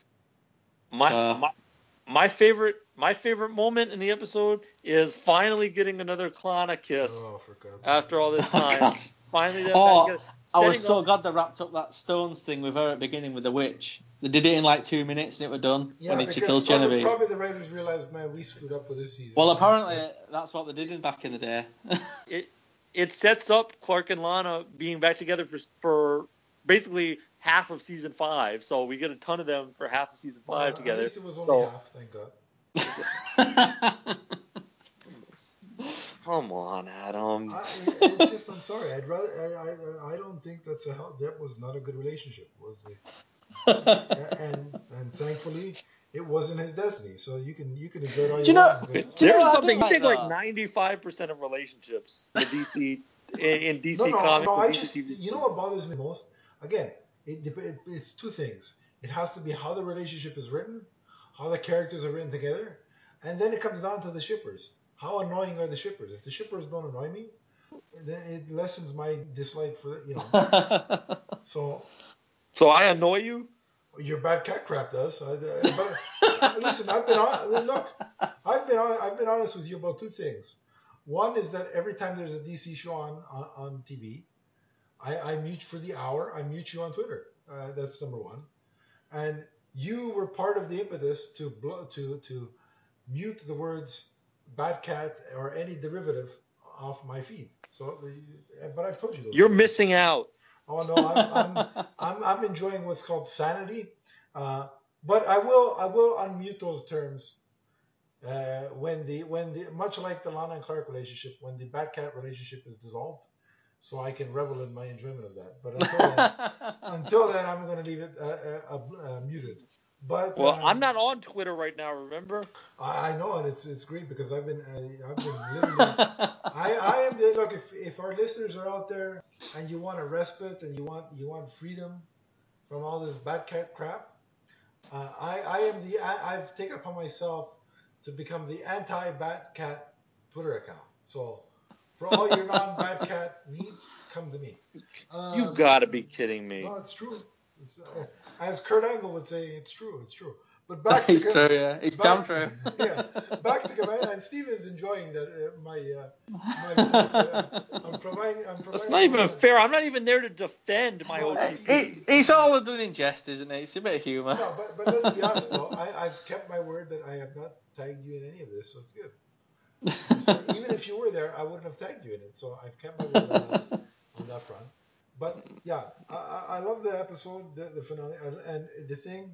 my So- my my favorite my favorite moment in the episode is finally getting another Klana kiss Oh, for God's sake. after all this Oh, time. God. Finally, them Oh, guys get I was setting so up- glad they wrapped up that Stones thing with her at the beginning with the witch. They did it in like two minutes and it was done Yeah, when she because kills probably, Genevieve. probably the writers realized, man, we screwed up with this season. Well, apparently that's what they did in back in the day. it it sets up Clark and Lana being back together for for basically half of season five. So we get a ton of them for half of season Well, five at together. least it was only So- half, thank God. Come on, Adam. I, it's just, I'm sorry. I'd rather. I, I, I don't think that's a hell. That was not a good relationship. Was it? and and thankfully, it wasn't his destiny. So you can you can enjoy it all you, Do you know- want. because- Do you know There's what I something do I think like, like though? ninety-five percent of relationships in D C in, in D C no, no, comics. no. and I D C just T V. you know what bothers me most. Again, it, it it's two things. It has to be how the relationship is written, how the characters are written together, and then it comes down to the shippers. How annoying are the shippers? If the shippers don't annoy me, then it lessens my dislike for you know. So So I annoy you. your bad cat crap does. I, but listen, I've been on. Look, I've been on. I've been honest with you about two things. One is that every time there's a D C show on on, on T V, I, I mute for the hour. I mute you on Twitter. Uh, that's number one. And you were part of the impetus to blo- to to mute the words "bad cat" or any derivative off my feed. So, uh, but I've told you those. You're things. missing out. Oh no, I'm I'm, I'm, I'm enjoying what's called sanity. Uh, but I will I will unmute those terms uh, when the when the much like the Lana and Clark relationship, when the Bat Cat relationship is dissolved, so I can revel in my enjoyment of that. But until then, until then I'm going to leave it uh, uh, uh, muted. But Well, um, I'm not on Twitter right now. Remember? I, I know, and it's it's great because I've been uh, I've been literally. I, I am the look. If, if our listeners are out there and you want a respite and you want you want freedom from all this bad cat crap, uh, I I am the I, I've taken upon myself to become the anti-bad cat Twitter account. So for all your non-bad cat needs, come to me. Um, You gotta be kidding me. No, it's true. It's, uh, as Kurt Angle would say, it's true. It's true. But back to It's com- true, yeah. It's back, damn true. yeah, back to command. And Steven's enjoying that. Uh, my uh, my post, uh, I'm providing. I'm providing. That's not even fair. I'm not even there to defend my Well, old I- T It, V. it's all done in jest, isn't it? It's a bit of humour. No, but but let's be honest though. I I've kept my word that I have not tagged you in any of this, so it's good. So even if you were there, I wouldn't have tagged you in it. So I've kept my word on that, on that front. But yeah, I, I I love the episode, the, the finale, and, and the thing.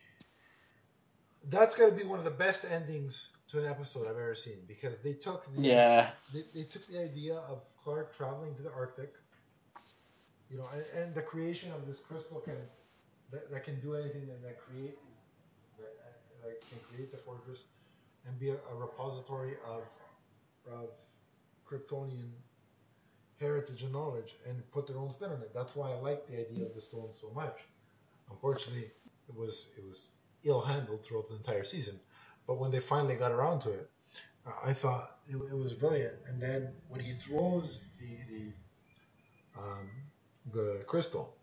That's got to be one of the best endings to an episode I've ever seen because they took the Yeah. they, they took the idea of Clark traveling to the Arctic. You know, and, and the creation of this crystal can that, that can do anything and that create that, that can create the fortress and be a, a repository of of Kryptonian heritage and knowledge and put their own spin on it. That's why I like the idea of the stone so much. Unfortunately, it was it was ill handled throughout the entire season, but when they finally got around to it, I thought it, it was brilliant. And then when he throws the the um, the crystal,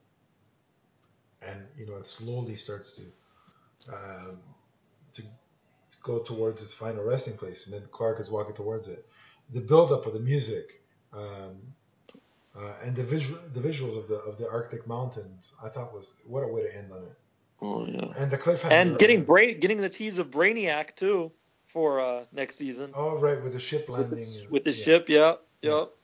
and you know it slowly starts to um, to go towards its final resting place, and then Clark is walking towards it. The buildup of the music. Um, Uh, and the visual, the visuals of the of the Arctic mountains, I thought was what a way to end on it. Oh yeah. And the cliffhanger. And getting Bra- getting the tease of Brainiac too for uh, next season. Oh right, with the ship With landing. the, and, with the yeah. ship, yeah, yeah. Yeah,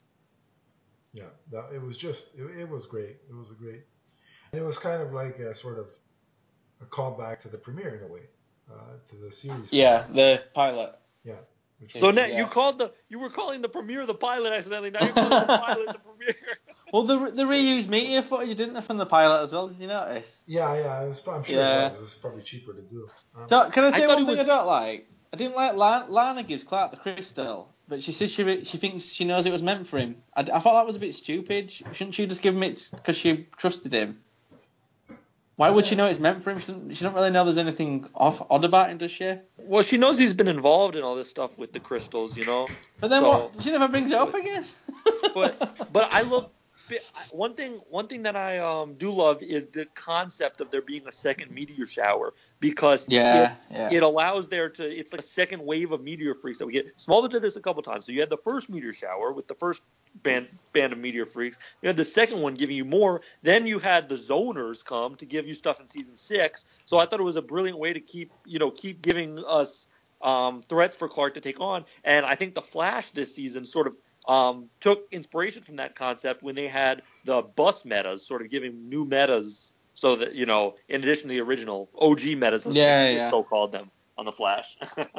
yeah that, it was just it, it was great. It was a great. And it was kind of like a sort of a callback to the premiere in a way, uh, to the series. Yeah, the pilot. Yeah. Which So was, now yeah. you called the you were calling the premiere the pilot accidentally. Now you're calling the pilot the premiere. Well, the the reused meteor footage, didn't they, from the pilot as well? Did you notice? Yeah, yeah. It was, I'm sure Yeah. it was. It was probably cheaper to do. Um, So, can I say I thought one it thing was- I don't like? I didn't like Lana, Lana gives Clark the crystal, but she says she she thinks she knows it was meant for him. I, I thought that was a bit stupid. Shouldn't she just give him it because she trusted him? Why would she know it's meant for him? She doesn't, she don't really know there's anything off odd about him, does she? Well, she knows he's been involved in all this stuff with the crystals, you know. But then So- what? She never brings it up again. But but I love one thing. One thing that I um do love is the concept of there being a second meteor shower because Yeah, it's, yeah. it allows there to it's like a second wave of meteor freaks that we get. Smallville did this a couple times. So you had the first meteor shower with the first band band of meteor freaks. You had the second one giving you more. Then you had the zoners come to give you stuff in season six. So I thought it was a brilliant way to keep you know keep giving us um, threats for Clark to take on. And I think the Flash this season sort of um, took inspiration from that concept when they had the bus metas, sort of giving new metas, so that you know, in addition to the original O G metas, as Yeah, Cisco yeah. called them on the Flash.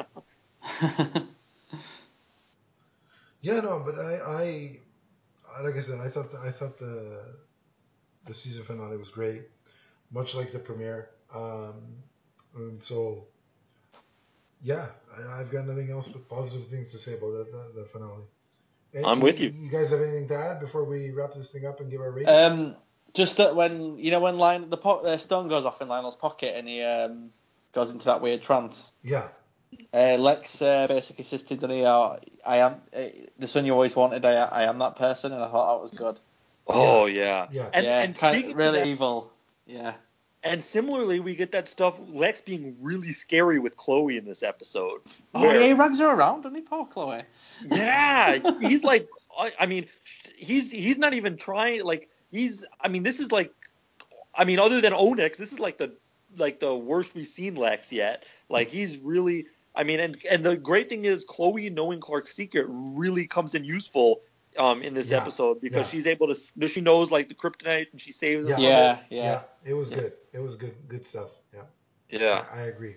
yeah, no, but I, I, like I said, I thought the, I thought the the season finale was great, much like the premiere. Um, and so, yeah, I, I've got nothing else but positive things to say about the, the, the finale. I'm with you. You guys have anything to add before we wrap this thing up and give our rating? Um, just that when you know when Lion the po- uh, stone goes off in Lionel's pocket and he um goes into that weird trance. Yeah. Uh, Lex uh, basically insisted that he, uh, I am uh, the son you always wanted. I, I am that person, and I thought that was good. Oh yeah, Yeah. And, yeah, and kind speaking of really of that, evil. Yeah. and similarly, we get that stuff. Lex being really scary with Chloe in this episode. Oh where- yeah, he rags her around, doesn't he, poor Chloe? Yeah, he's like, I I mean, he's he's not even trying. Like he's, I mean, this is like, I mean, other than Onyx, this is like the like the worst we've seen Lex yet. Like he's really, I mean, and and the great thing is Chloe knowing Clark's secret really comes in useful um in this Yeah, episode because yeah. she's able to, she knows like the kryptonite and she saves him. Yeah. from Yeah, it. yeah. Yeah. It was Yeah. good. It was good. Good stuff. Yeah. Yeah. I, I agree.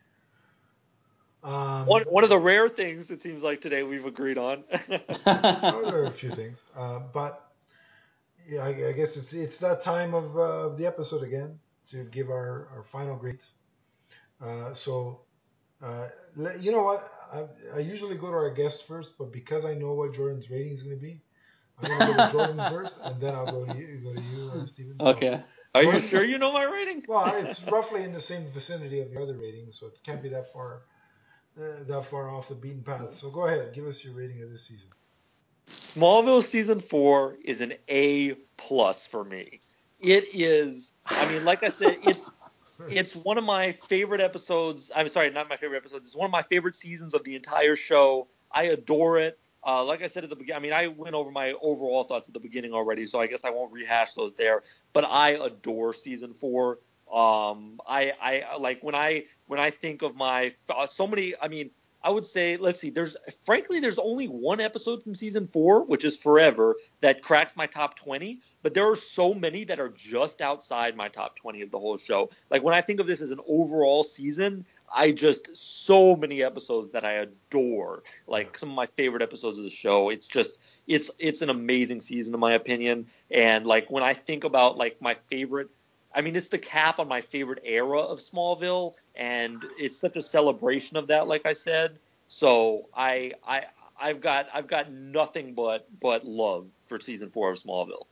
Um, One one of the rare things it seems like today we've agreed on. oh, there are a few things, uh, but yeah, I, I guess it's it's that time of, uh, of the episode again to give our, our final grades. Uh, so, uh, le- you know what? I, I usually go to our guest first, but because I know what Jordan's rating is going to be, I'm going to go to Jordan first, and then I'll go to you, go to you, uh, Stephen. So- Okay. Are you Jordan- sure you know my rating? Well, it's roughly in the same vicinity of the other ratings, so it can't be that far uh, that far off the beaten path. So go ahead, give us your rating of this season. Smallville season four is an A plus for me. It is, I mean, like I said, it's it's one of my favorite episodes. I'm sorry, not my favorite episodes. It's one of my favorite seasons of the entire show. I adore it. Uh, like I said at the beginning, I mean, I went over my overall thoughts at the beginning already, so I guess I won't rehash those there. But I adore season four. Um, I, I like when I when I think of my uh, so many. I mean, I would say, let's see. There's frankly, there's only one episode from season four, which is Forever, that cracks my top twenty. But there are so many that are just outside my top twenty of the whole show. Like when I think of this as an overall season, I just so many episodes that I adore. Like some of my favorite episodes of the show. It's just it's it's an amazing season in my opinion. And like when I think about like my favorite, I mean it's the cap on my favorite era of Smallville, and it's such a celebration of that. Like I said, so I I I've got I've got nothing but but love for season four of Smallville.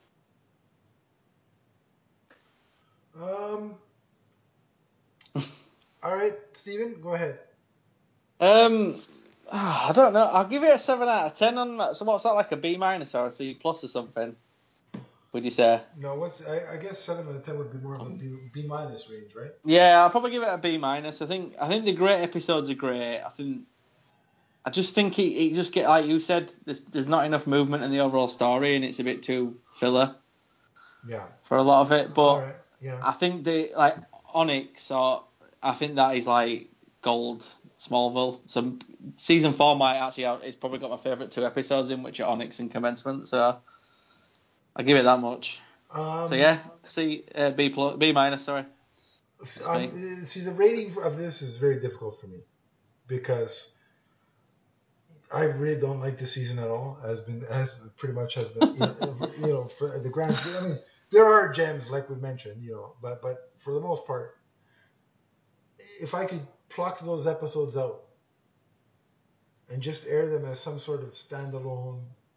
Um. All right, Steven, go ahead. Um, I don't know. I'll give it a seven out of ten on that. So what's that, like a B minus or a C plus or something? Would you say? No, what's I, I guess seven out of ten would be more of a B, B minus range, right? Yeah, I'll probably give it a B minus. I think I think the great episodes are great. I think I just think it, it just get like you said. There's there's not enough movement in the overall story, and it's a bit too filler. Yeah. For a lot of it, but All right. Yeah. I think the like Onyx or I think that is like gold Smallville. So season four might actually have, it's probably got my favourite two episodes in, which are Onyx and Commencement. So I give it that much. Um, so yeah, C uh, B plus B minus. Sorry. Um, see, the rating of this is very difficult for me because I really don't like the season at all. Has been has pretty much has been you know, you know for the grand scheme. I mean, there are gems like we mentioned, you know, but but for the most part, if I could pluck those episodes out and just air them as some sort of standalone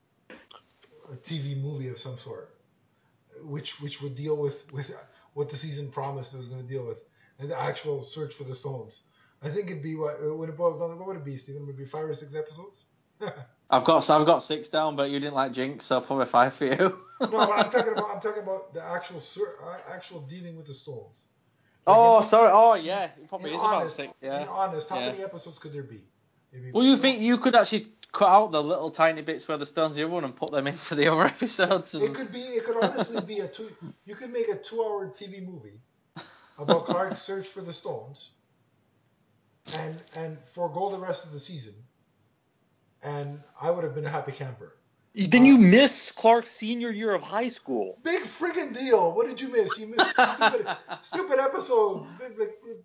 T V movie of some sort, which which would deal with with what the season promised it was going to deal with, and the actual search for the stones. I think it'd be what when it boils down. What would it be, Stephen? Would it be five or six episodes? I've got I've got six down, but you didn't like Jinx, so probably five for you. No, but I'm talking about I'm talking about the actual actual dealing with the stones. Like oh, in, sorry. Oh, yeah. It probably is honest, about six. Yeah. In honest, how yeah. many episodes could there be? Maybe well, you no. think you could actually cut out the little tiny bits where the stones the other one and put them into the other episodes? And... It could be. It could honestly be a two. You could make a two-hour T V movie about Clark's search for the stones, and and forego the rest of the season, and I would have been a happy camper. Then uh, you miss Clark's senior year of high school. Big friggin' deal. What did you miss? You missed stupid, stupid episodes. Big, big, big,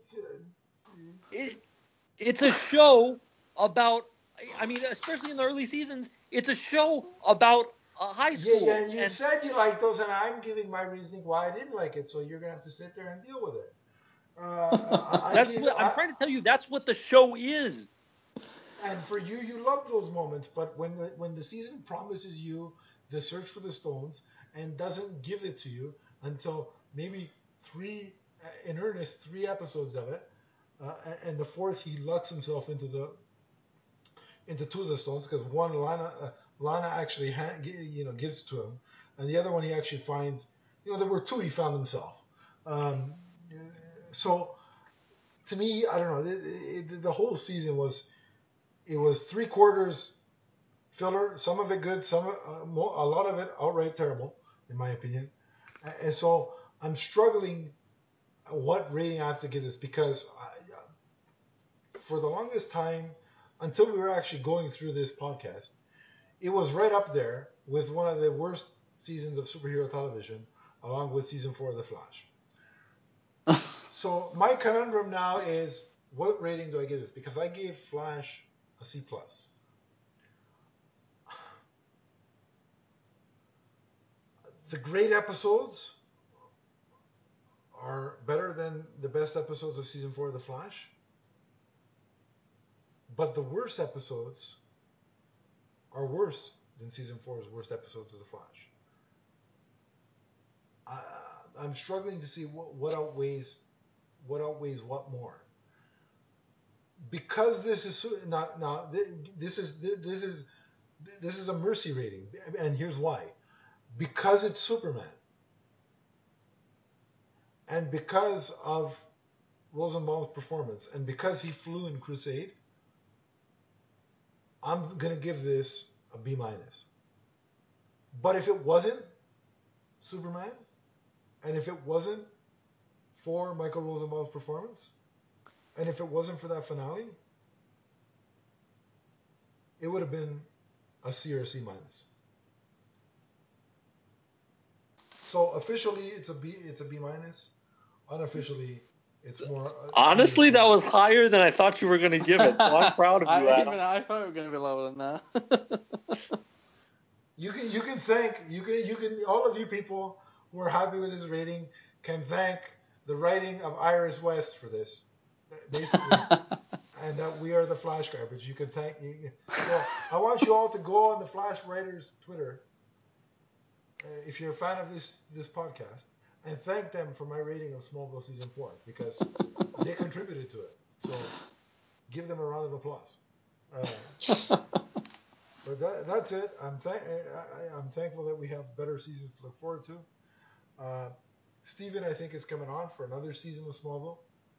it, it's a show about, I mean, especially in the early seasons, it's a show about uh, high school. Yeah, yeah, and you and, said you liked those, and I'm giving my reasoning why I didn't like it, so you're going to have to sit there and deal with it. Uh, I, that's I gave, what, I'm I, trying to tell you, that's what the show is. And for you, you love those moments, but when the, when the season promises you the search for the stones and doesn't give it to you until maybe three, in earnest, three episodes of it, uh, and the fourth he lucks himself into the into two of the stones because one Lana uh, Lana actually ha- you know gives it to him, and the other one he actually finds. You know there were two he found himself. Um, so to me, I don't know. It, it, the whole season was. It was three quarters filler, some of it good, some uh, more, a lot of it outright terrible, in my opinion. And so I'm struggling what rating I have to give this because I, for the longest time, until we were actually going through this podcast, it was right up there with one of the worst seasons of superhero television, along with season four of The Flash. So my conundrum now is, what rating do I give this? Because I gave Flash a C plus. The great episodes are better than the best episodes of season four of The Flash, but the worst episodes are worse than season four's worst episodes of The Flash. I, I'm struggling to see what, what outweighs what outweighs what more. Because this is now, now this is this is this is a mercy rating, and here's why. Because it's Superman, and because of Rosenbaum's performance, and because he flew in Crusade, I'm gonna give this a B minus. But if it wasn't Superman, and if it wasn't for Michael Rosenbaum's performance, and if it wasn't for that finale, it would have been a C or a C minus. So officially, it's a B. It's a B minus. Unofficially, it's more. Honestly, that was higher than I thought you were going to give it. So I'm proud of you, I, Adam. Even I thought it was going to be lower than that. You can you can thank you can you can all of you people who are happy with his rating can thank the writing of Iris West for this, basically, and that we are the Flash garbage. You can thank. You, so I want you all to go on the Flash Writers Twitter, uh, if you're a fan of this this podcast, and thank them for my rating of Smallville season four because they contributed to it. So give them a round of applause. Uh, But that, that's it. I'm th- I, I'm thankful that we have better seasons to look forward to. Uh, Steven, I think, is coming on for another season of Smallville.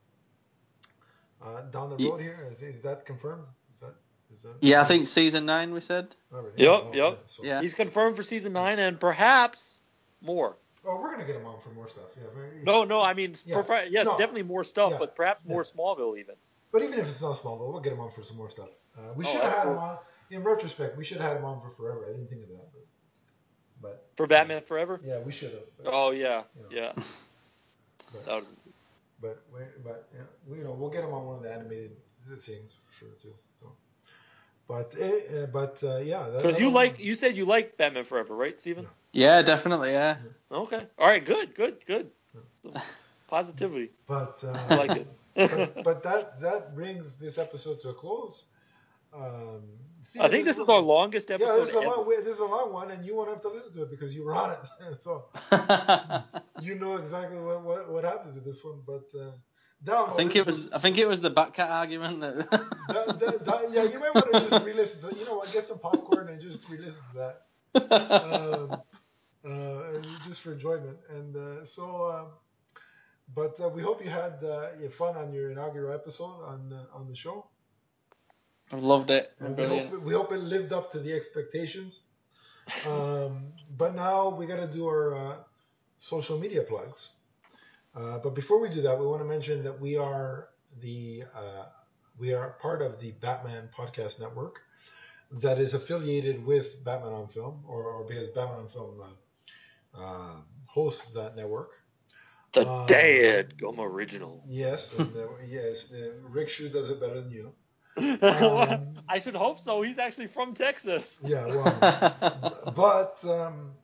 Uh, down the road here, is, is that confirmed? Is that is that? Yeah, I think season nine we said. All right, yeah, Yep, oh, yep. Yeah, so. Yeah. He's confirmed for season nine and perhaps more. Oh, we're gonna get him on for more stuff. Yeah. Very, No, no, I mean, Yeah. prefer- yes, No. definitely more stuff, Yeah. but perhaps more Yeah. Smallville even. But even if it's not Smallville, we'll get him on for some more stuff. Uh, we Oh, should have had him absolutely. on. In retrospect, we should have had him on for forever. I didn't think of that, but. but For Batman Forever? Yeah, we should have. But, Oh, yeah, you know, yeah. But, That was, But we, but yeah, we, you know, we'll get him on one of the animated things for sure too. So, but uh, but uh, yeah, that, because you that'll- like, you said you like Batman Forever, right, Steven? Yeah. Yeah, definitely. Yeah. Okay. All right, good, good, good. Positivity. But uh, I like it. but, but that that brings this episode to a close. Um, Steven, I think this is our longest yeah, episode this is a ever. long this is a long one, and you won't have to listen to it because you were on it, so you know exactly what, what, what happens in this one. But uh, download I think it was. I think it was the Batcat argument. That... that, that, that, yeah, you might want to just re-listen to that. You know what? Get some popcorn and just re-listen to that. Um, uh, just for enjoyment. And uh, so, um, but uh, we hope you had uh, fun on your inaugural episode on uh, on the show. I loved it. And we Brilliant. hope we hope it lived up to the expectations. Um, but now we got to do our uh, social media plugs. Uh, but before we do that, we want to mention that we are the uh, we are part of the Batman Podcast Network that is affiliated with Batman on Film, or, or because Batman on Film uh, uh, hosts that network. The Um, Dad Gum Original. Yes, and, uh, yes. Uh, Rick Shu does it better than you. Um, I should hope so. He's actually from Texas. Yeah, well, but um,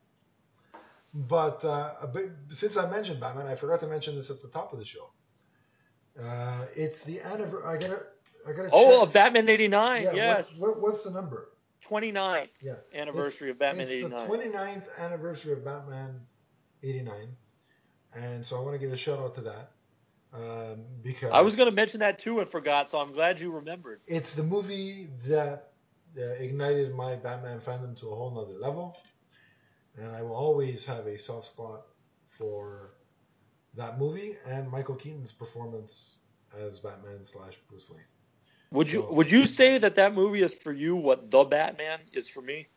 but, uh, but since I mentioned Batman, I forgot to mention this at the top of the show. Uh, it's the anniversary. I gotta I gotta. Oh, check. of Batman eighty-nine. Yeah. Yes. What's, what, what's the number? twenty-ninth Yeah. anniversary it's, of Batman it's eighty-nine. It's the twenty-ninth anniversary of Batman eighty-nine, and so I want to give a shout out to that. Um, because I was going to mention that too and forgot, so I'm glad you remembered. It's the movie that uh, ignited my Batman fandom to a whole nother level, and I will always have a soft spot for that movie and Michael Keaton's performance as Batman slash Bruce Wayne. Would so, you would you say that that movie is for you what The Batman is for me?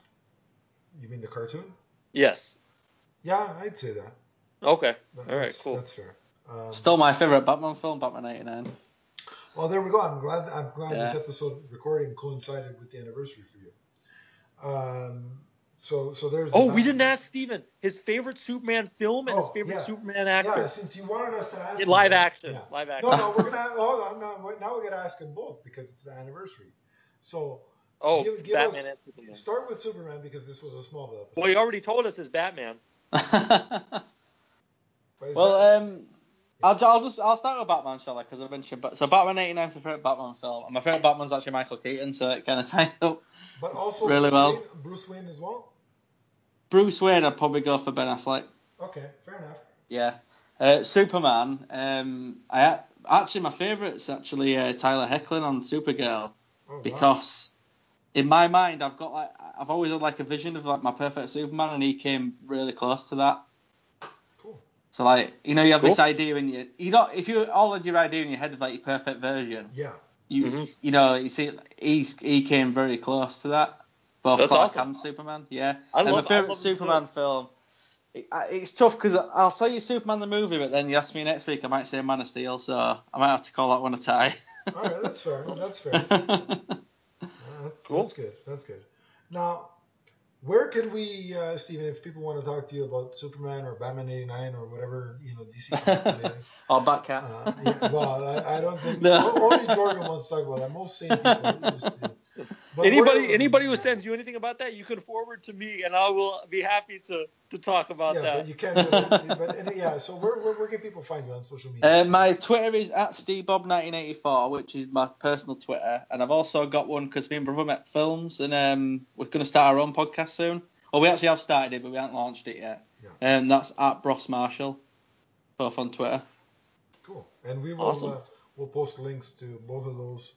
You mean the cartoon? Yes. Yeah, I'd say that. Okay. that All right. Cool. That's fair. Um, Still my favorite Batman film, Batman eighty-nine. Well, there we go. I'm glad. I'm glad Yeah. this episode recording coincided with the anniversary for you. Um. So, so there's. The Oh, we Batman. didn't ask Steven his favorite Superman film and Oh, his favorite yeah. Superman actor. Yeah, since you wanted us to ask. In live him, action. Yeah. Live action. No, no, we're gonna hold on. No, now we gotta ask them both because it's the anniversary. So. Oh, give, give Batman us, and Superman. Start with Superman because this was a Smallville episode. Well, he already told us his Batman. Well, that... um, I'll, I'll just I'll start with Batman, shall I? Because I mentioned so Batman eighty-nine is my favorite Batman film. And my favorite Batman's actually Michael Keaton, so it kind of ties up. But also really Bruce well. Wayne, Bruce Wayne as well. Bruce Wayne, I'd probably go for Ben Affleck. Okay, fair enough. Yeah, uh, Superman. Um, I actually my favourite's actually uh, Tyler Hoechlin on Supergirl, oh, because wow. in my mind I've got like I've always had like a vision of like my perfect Superman, and he came really close to that. Cool. So like you know you have cool. this idea in your you don't if you all of your idea in your head is like your perfect version. Yeah. You mm-hmm. you know you see he's he came very close to that. Both That's Clark awesome. and Superman, yeah. I and love, my favourite I love Superman film. It, it's tough because I'll say you Superman the movie, but then you ask me next week, I might say Man of Steel, so I might have to call that one a tie. All right, that's fair. That's fair. uh, that's, cool. that's good. That's good. Now, where can we, uh, Stephen, if people want to talk to you about Superman or Batman eighty-nine or whatever, you know, D C or Batcat. Uh, yeah, well, I, I don't think no. Only Jordan wants to talk about that. Most sane people. Just, But anybody we're- anybody who sends you anything about that, you can forward to me, and I will be happy to, to talk about yeah, that. but you can't. But, but and, yeah, so where, where where can people find you on social media? Uh, my Twitter is at Steve Bob nineteen eighty-four, which is my personal Twitter, and I've also got one because me and brother met films, and um, we're going to start our own podcast soon. Well, we actually have started it, but we haven't launched it yet. Yeah. Um, that's at Bros Marshall, both on Twitter. Cool. And we will Awesome. uh, we'll post links to both of those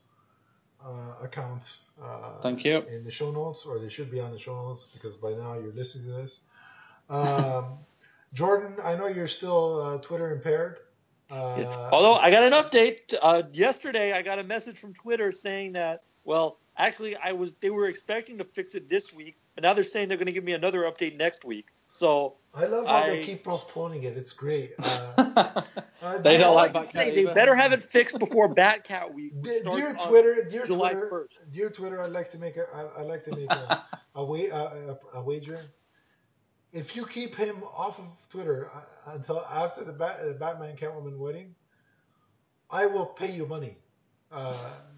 uh, accounts. Uh, Thank you. In the show notes, or they should be on the show notes because by now you're listening to this. Um, Jordan, I know you're still uh, Twitter impaired. Uh, Although I got an update uh, yesterday, I got a message from Twitter saying that, well, actually, I was they were expecting to fix it this week, but now they're saying they're going to give me another update next week. So I love how I, they keep postponing it. It's great. Uh, uh, They dear- don't all I like can Batcat say, they either. better have it fixed before Batcat Week, which Dear, starts dear on Twitter, dear July Twitter, first. dear Twitter, I'd like to make a, I, I'd like to make a, a, wa- a, a, a wager. If you keep him off of Twitter uh, until after the, Bat, the Batman Catwoman wedding, I will pay you money. Uh,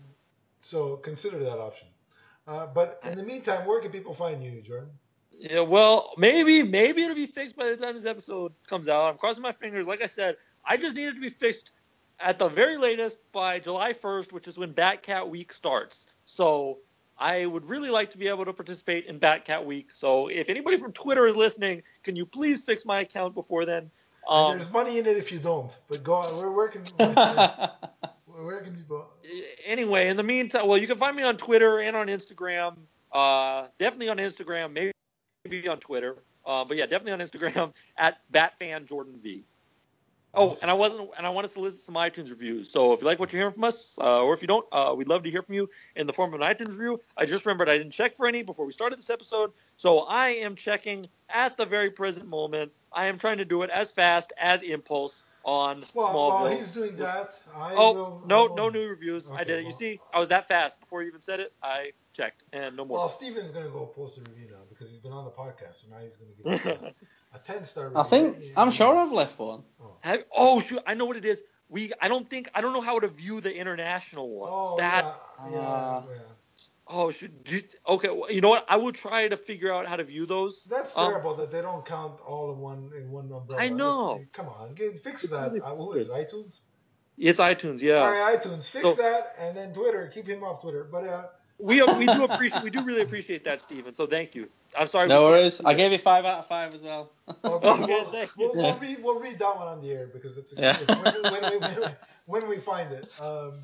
so consider that option. Uh, but in the meantime, where can people find you, Jordan? Yeah, well, maybe maybe it'll be fixed by the time this episode comes out. I'm crossing my fingers. Like I said, I just need it to be fixed at the very latest by July first, which is when Batcat Week starts. So I would really like to be able to participate in Batcat Week. So if anybody from Twitter is listening, can you please fix my account before then? And Um, there's money in it if you don't. But go on. Where, where can where, where can people? anyway, in the meantime, well, you can find me on Twitter and on Instagram. Uh, definitely on Instagram, maybe maybe on Twitter. Uh, but yeah, definitely on Instagram at BatfanJordanV. Oh, Awesome. and I wasn't, and I want to solicit some iTunes reviews. So if you like what you're hearing from us, uh, or if you don't, uh, we'd love to hear from you in the form of an iTunes review. I just remembered I didn't check for any before we started this episode, so I am checking at the very present moment. I am trying to do it as fast as Impulse on Well, Smallville. while he's doing that, I oh, will. no, I will, no new reviews. I Okay, did it. You well- see, I was that fast before you even said it. I checked, and no more. Well, Steven's going to go post a review now because he's been on the podcast, so now he's going to give us a, a ten-star review. I think Yeah, I'm yeah. sure I've left one. Have, oh shoot! I know what it is. We I don't think I don't know how to view the international ones. Oh, that yeah, yeah, Uh, yeah. oh should do, okay. Well, you know what? I will try to figure out how to view those. That's Um, terrible that they don't count all in one in one umbrella. I know. It's- come on, get, fix It's that. really Uh, who is it? iTunes? It's iTunes, yeah. All right, iTunes. Fix So- that, and then Twitter. Keep him off Twitter. But uh, We we do appreciate we do really appreciate that, Steven. So thank you. I'm sorry. No we can't worries. do I that. gave you five out of five as well. okay, Okay, we'll, thank we'll, you. we'll read we'll read that one on the air because it's, a, Yeah. it's when, when, we, when, we, when we find it. Um,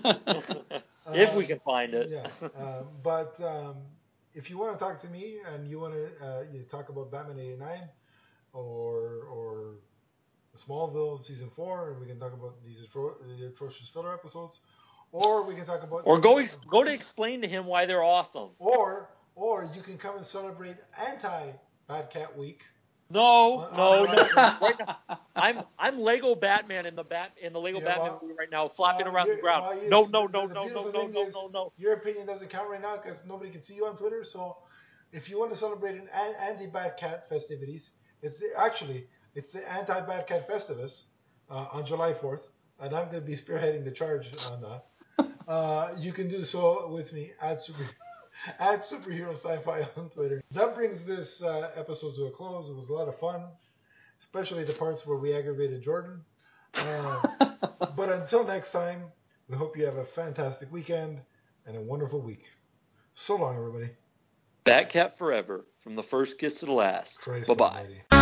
if we um, can find it. Yeah, um, but um, if you want to talk to me and you want to uh, you talk about Batman eighty-nine or or Smallville season four, and we can talk about these atro- the atrocious filler episodes, or we can talk about Or go ex- go to explain to him why they're awesome. or or you can come and celebrate anti Bad Cat Week. No, On- no, on no. July Right now, I'm I'm Lego Batman in the bat in the Lego Yeah, Batman well- movie right now, flopping well, around the you're- ground. well, you- No, the- no, the- no, the no, no, beautiful no, thing no, is no, no. Your opinion doesn't count right now because nobody can see you on Twitter. So if you want to celebrate an an- anti-Bad Cat festivities, it's actually it's the anti-Bad Cat Festivus uh, on July fourth, and I'm going to be spearheading the charge on that. Uh, you can do so with me at super at superhero sci-fi on Twitter. That brings this uh, episode to a close. It was a lot of fun, especially the parts where we aggravated Jordan. Uh, but until next time, we hope you have a fantastic weekend and a wonderful week. So long, everybody. Batcat forever, from the first kiss to the last. Christ Bye bye. almighty.